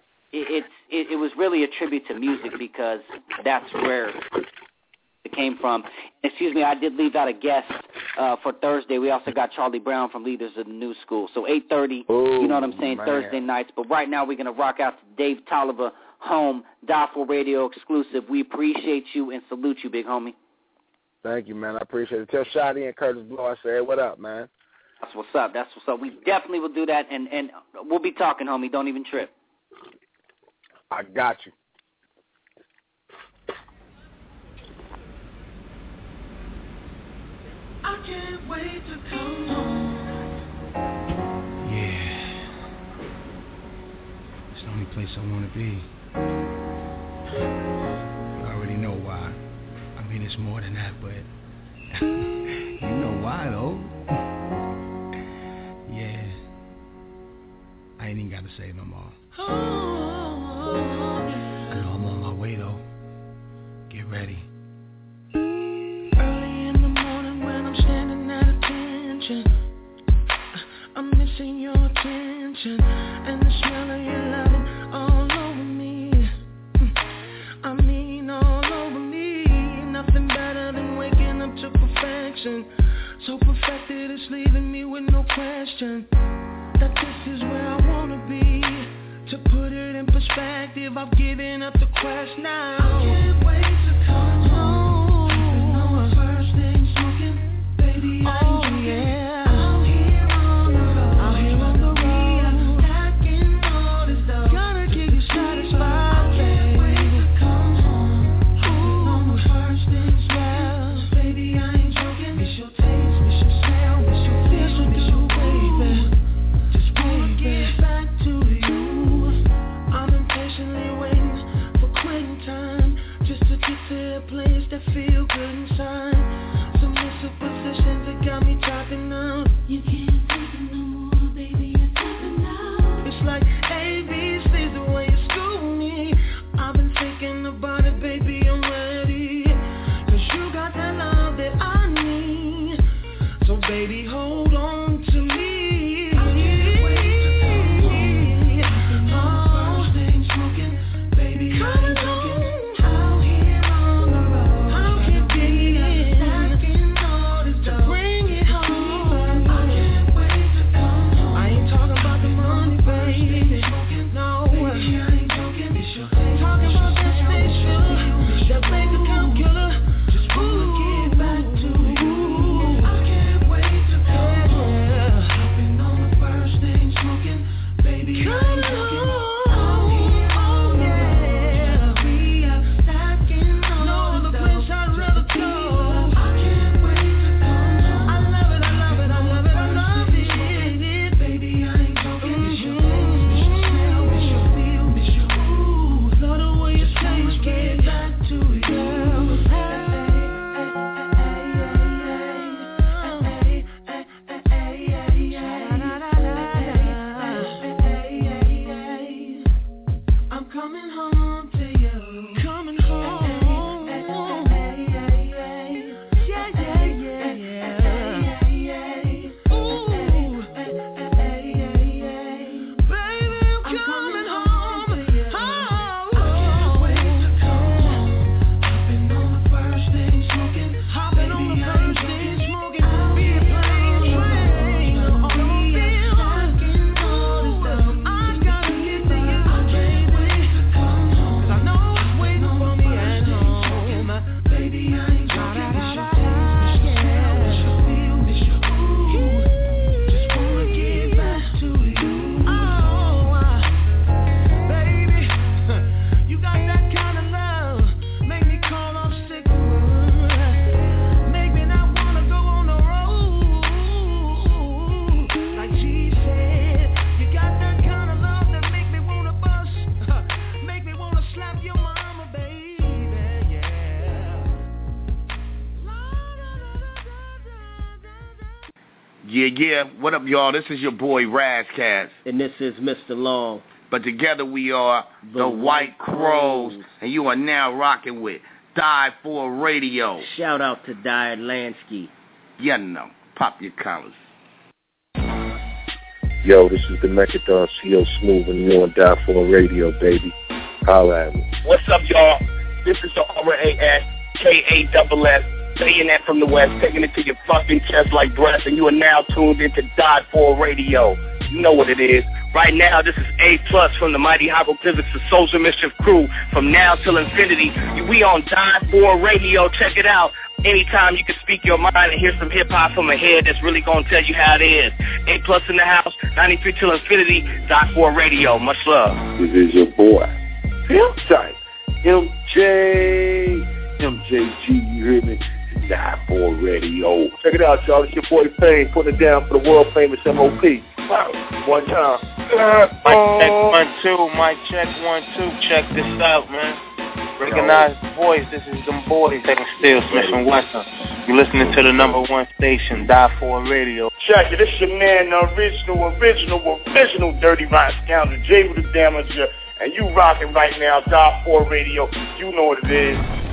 it was really a tribute to music because that's where it came from. Excuse me, I did leave out a guest for Thursday. We also got Charlie Brown from Leaders of the New School. So 8:30, you know what I'm saying, man. Thursday nights. But right now we're going to rock out to Dave Tolliver, Home, DA4 Radio exclusive. We appreciate you and salute you, big homie. Thank you, man. I appreciate it. Tell Shadi and Curtis Blow I said, what up, man? That's what's up. We definitely will do that, and we'll be talking, homie. Don't even trip. I got you. I can't wait to come home. Yeah. It's the only place I want to be. You already know why. I mean, it's more than that, but you know why, though. Yeah. I ain't even got to say no more. I know I'm on my way, though. Get ready. I'm missing your attention and the smell of your loving all over me. I mean all over me. Nothing better than waking up to perfection. So perfected it's leaving me with no question that this is where I wanna be. To put it in perspective, I've given up the quest now. I can't wait to come home. Keeping on my first thing smoking, baby, I'm drinking. Feel good inside. Submissive positions that got me talking up. You can't take it no more, baby. You're tapping out. It's like ABC's the way you school me. I've been thinking about it, baby. I'm ready. 'Cause you got that love that I need. So baby, hold on to me. I can't wait to come home. Oh, first thing smoking, baby. I'm drinking. That bank account killer, just wanna get back to you. I can't wait to Yeah. What up, y'all? This is your boy Razcast. And this is Mr. Long. But together we are the White Crows. And you are now rocking with Die For Radio. Shout out to Diane Lansky. You know, pop your collars. Yo, this is the Mechadon CO Smooth, and you're on Die For Radio, baby. Holla at me. What's up, y'all? This is the RASKASS, saying that from the West, taking it to your fucking chest like breath, and you are now tuned into Die For Radio. You know what it is. Right now, this is A+ from the Mighty Hieroglyphics, the Social Mischief crew. From now till infinity, we on Die For Radio. Check it out. Anytime you can speak your mind and hear some hip-hop from a head that's really going to tell you how it is. A+ in the house, 93 till infinity, Die For Radio. Much love. This is your boy. Feel tight. MJG, you hear me? Die For Radio. Check it out, y'all. It's your boy Fame putting it down for the world famous MOP. One time. Mic check 1 2. Check this out, man. Recognize the voice. This is them boys. Taking Still Smith and Wesson. You're listening to the #1 station, Die For Radio. Check it. This your man, the original Dirty Rotten Scoundrel, Jay with the Damager, and you rocking right now, Die For Radio. You know what it is.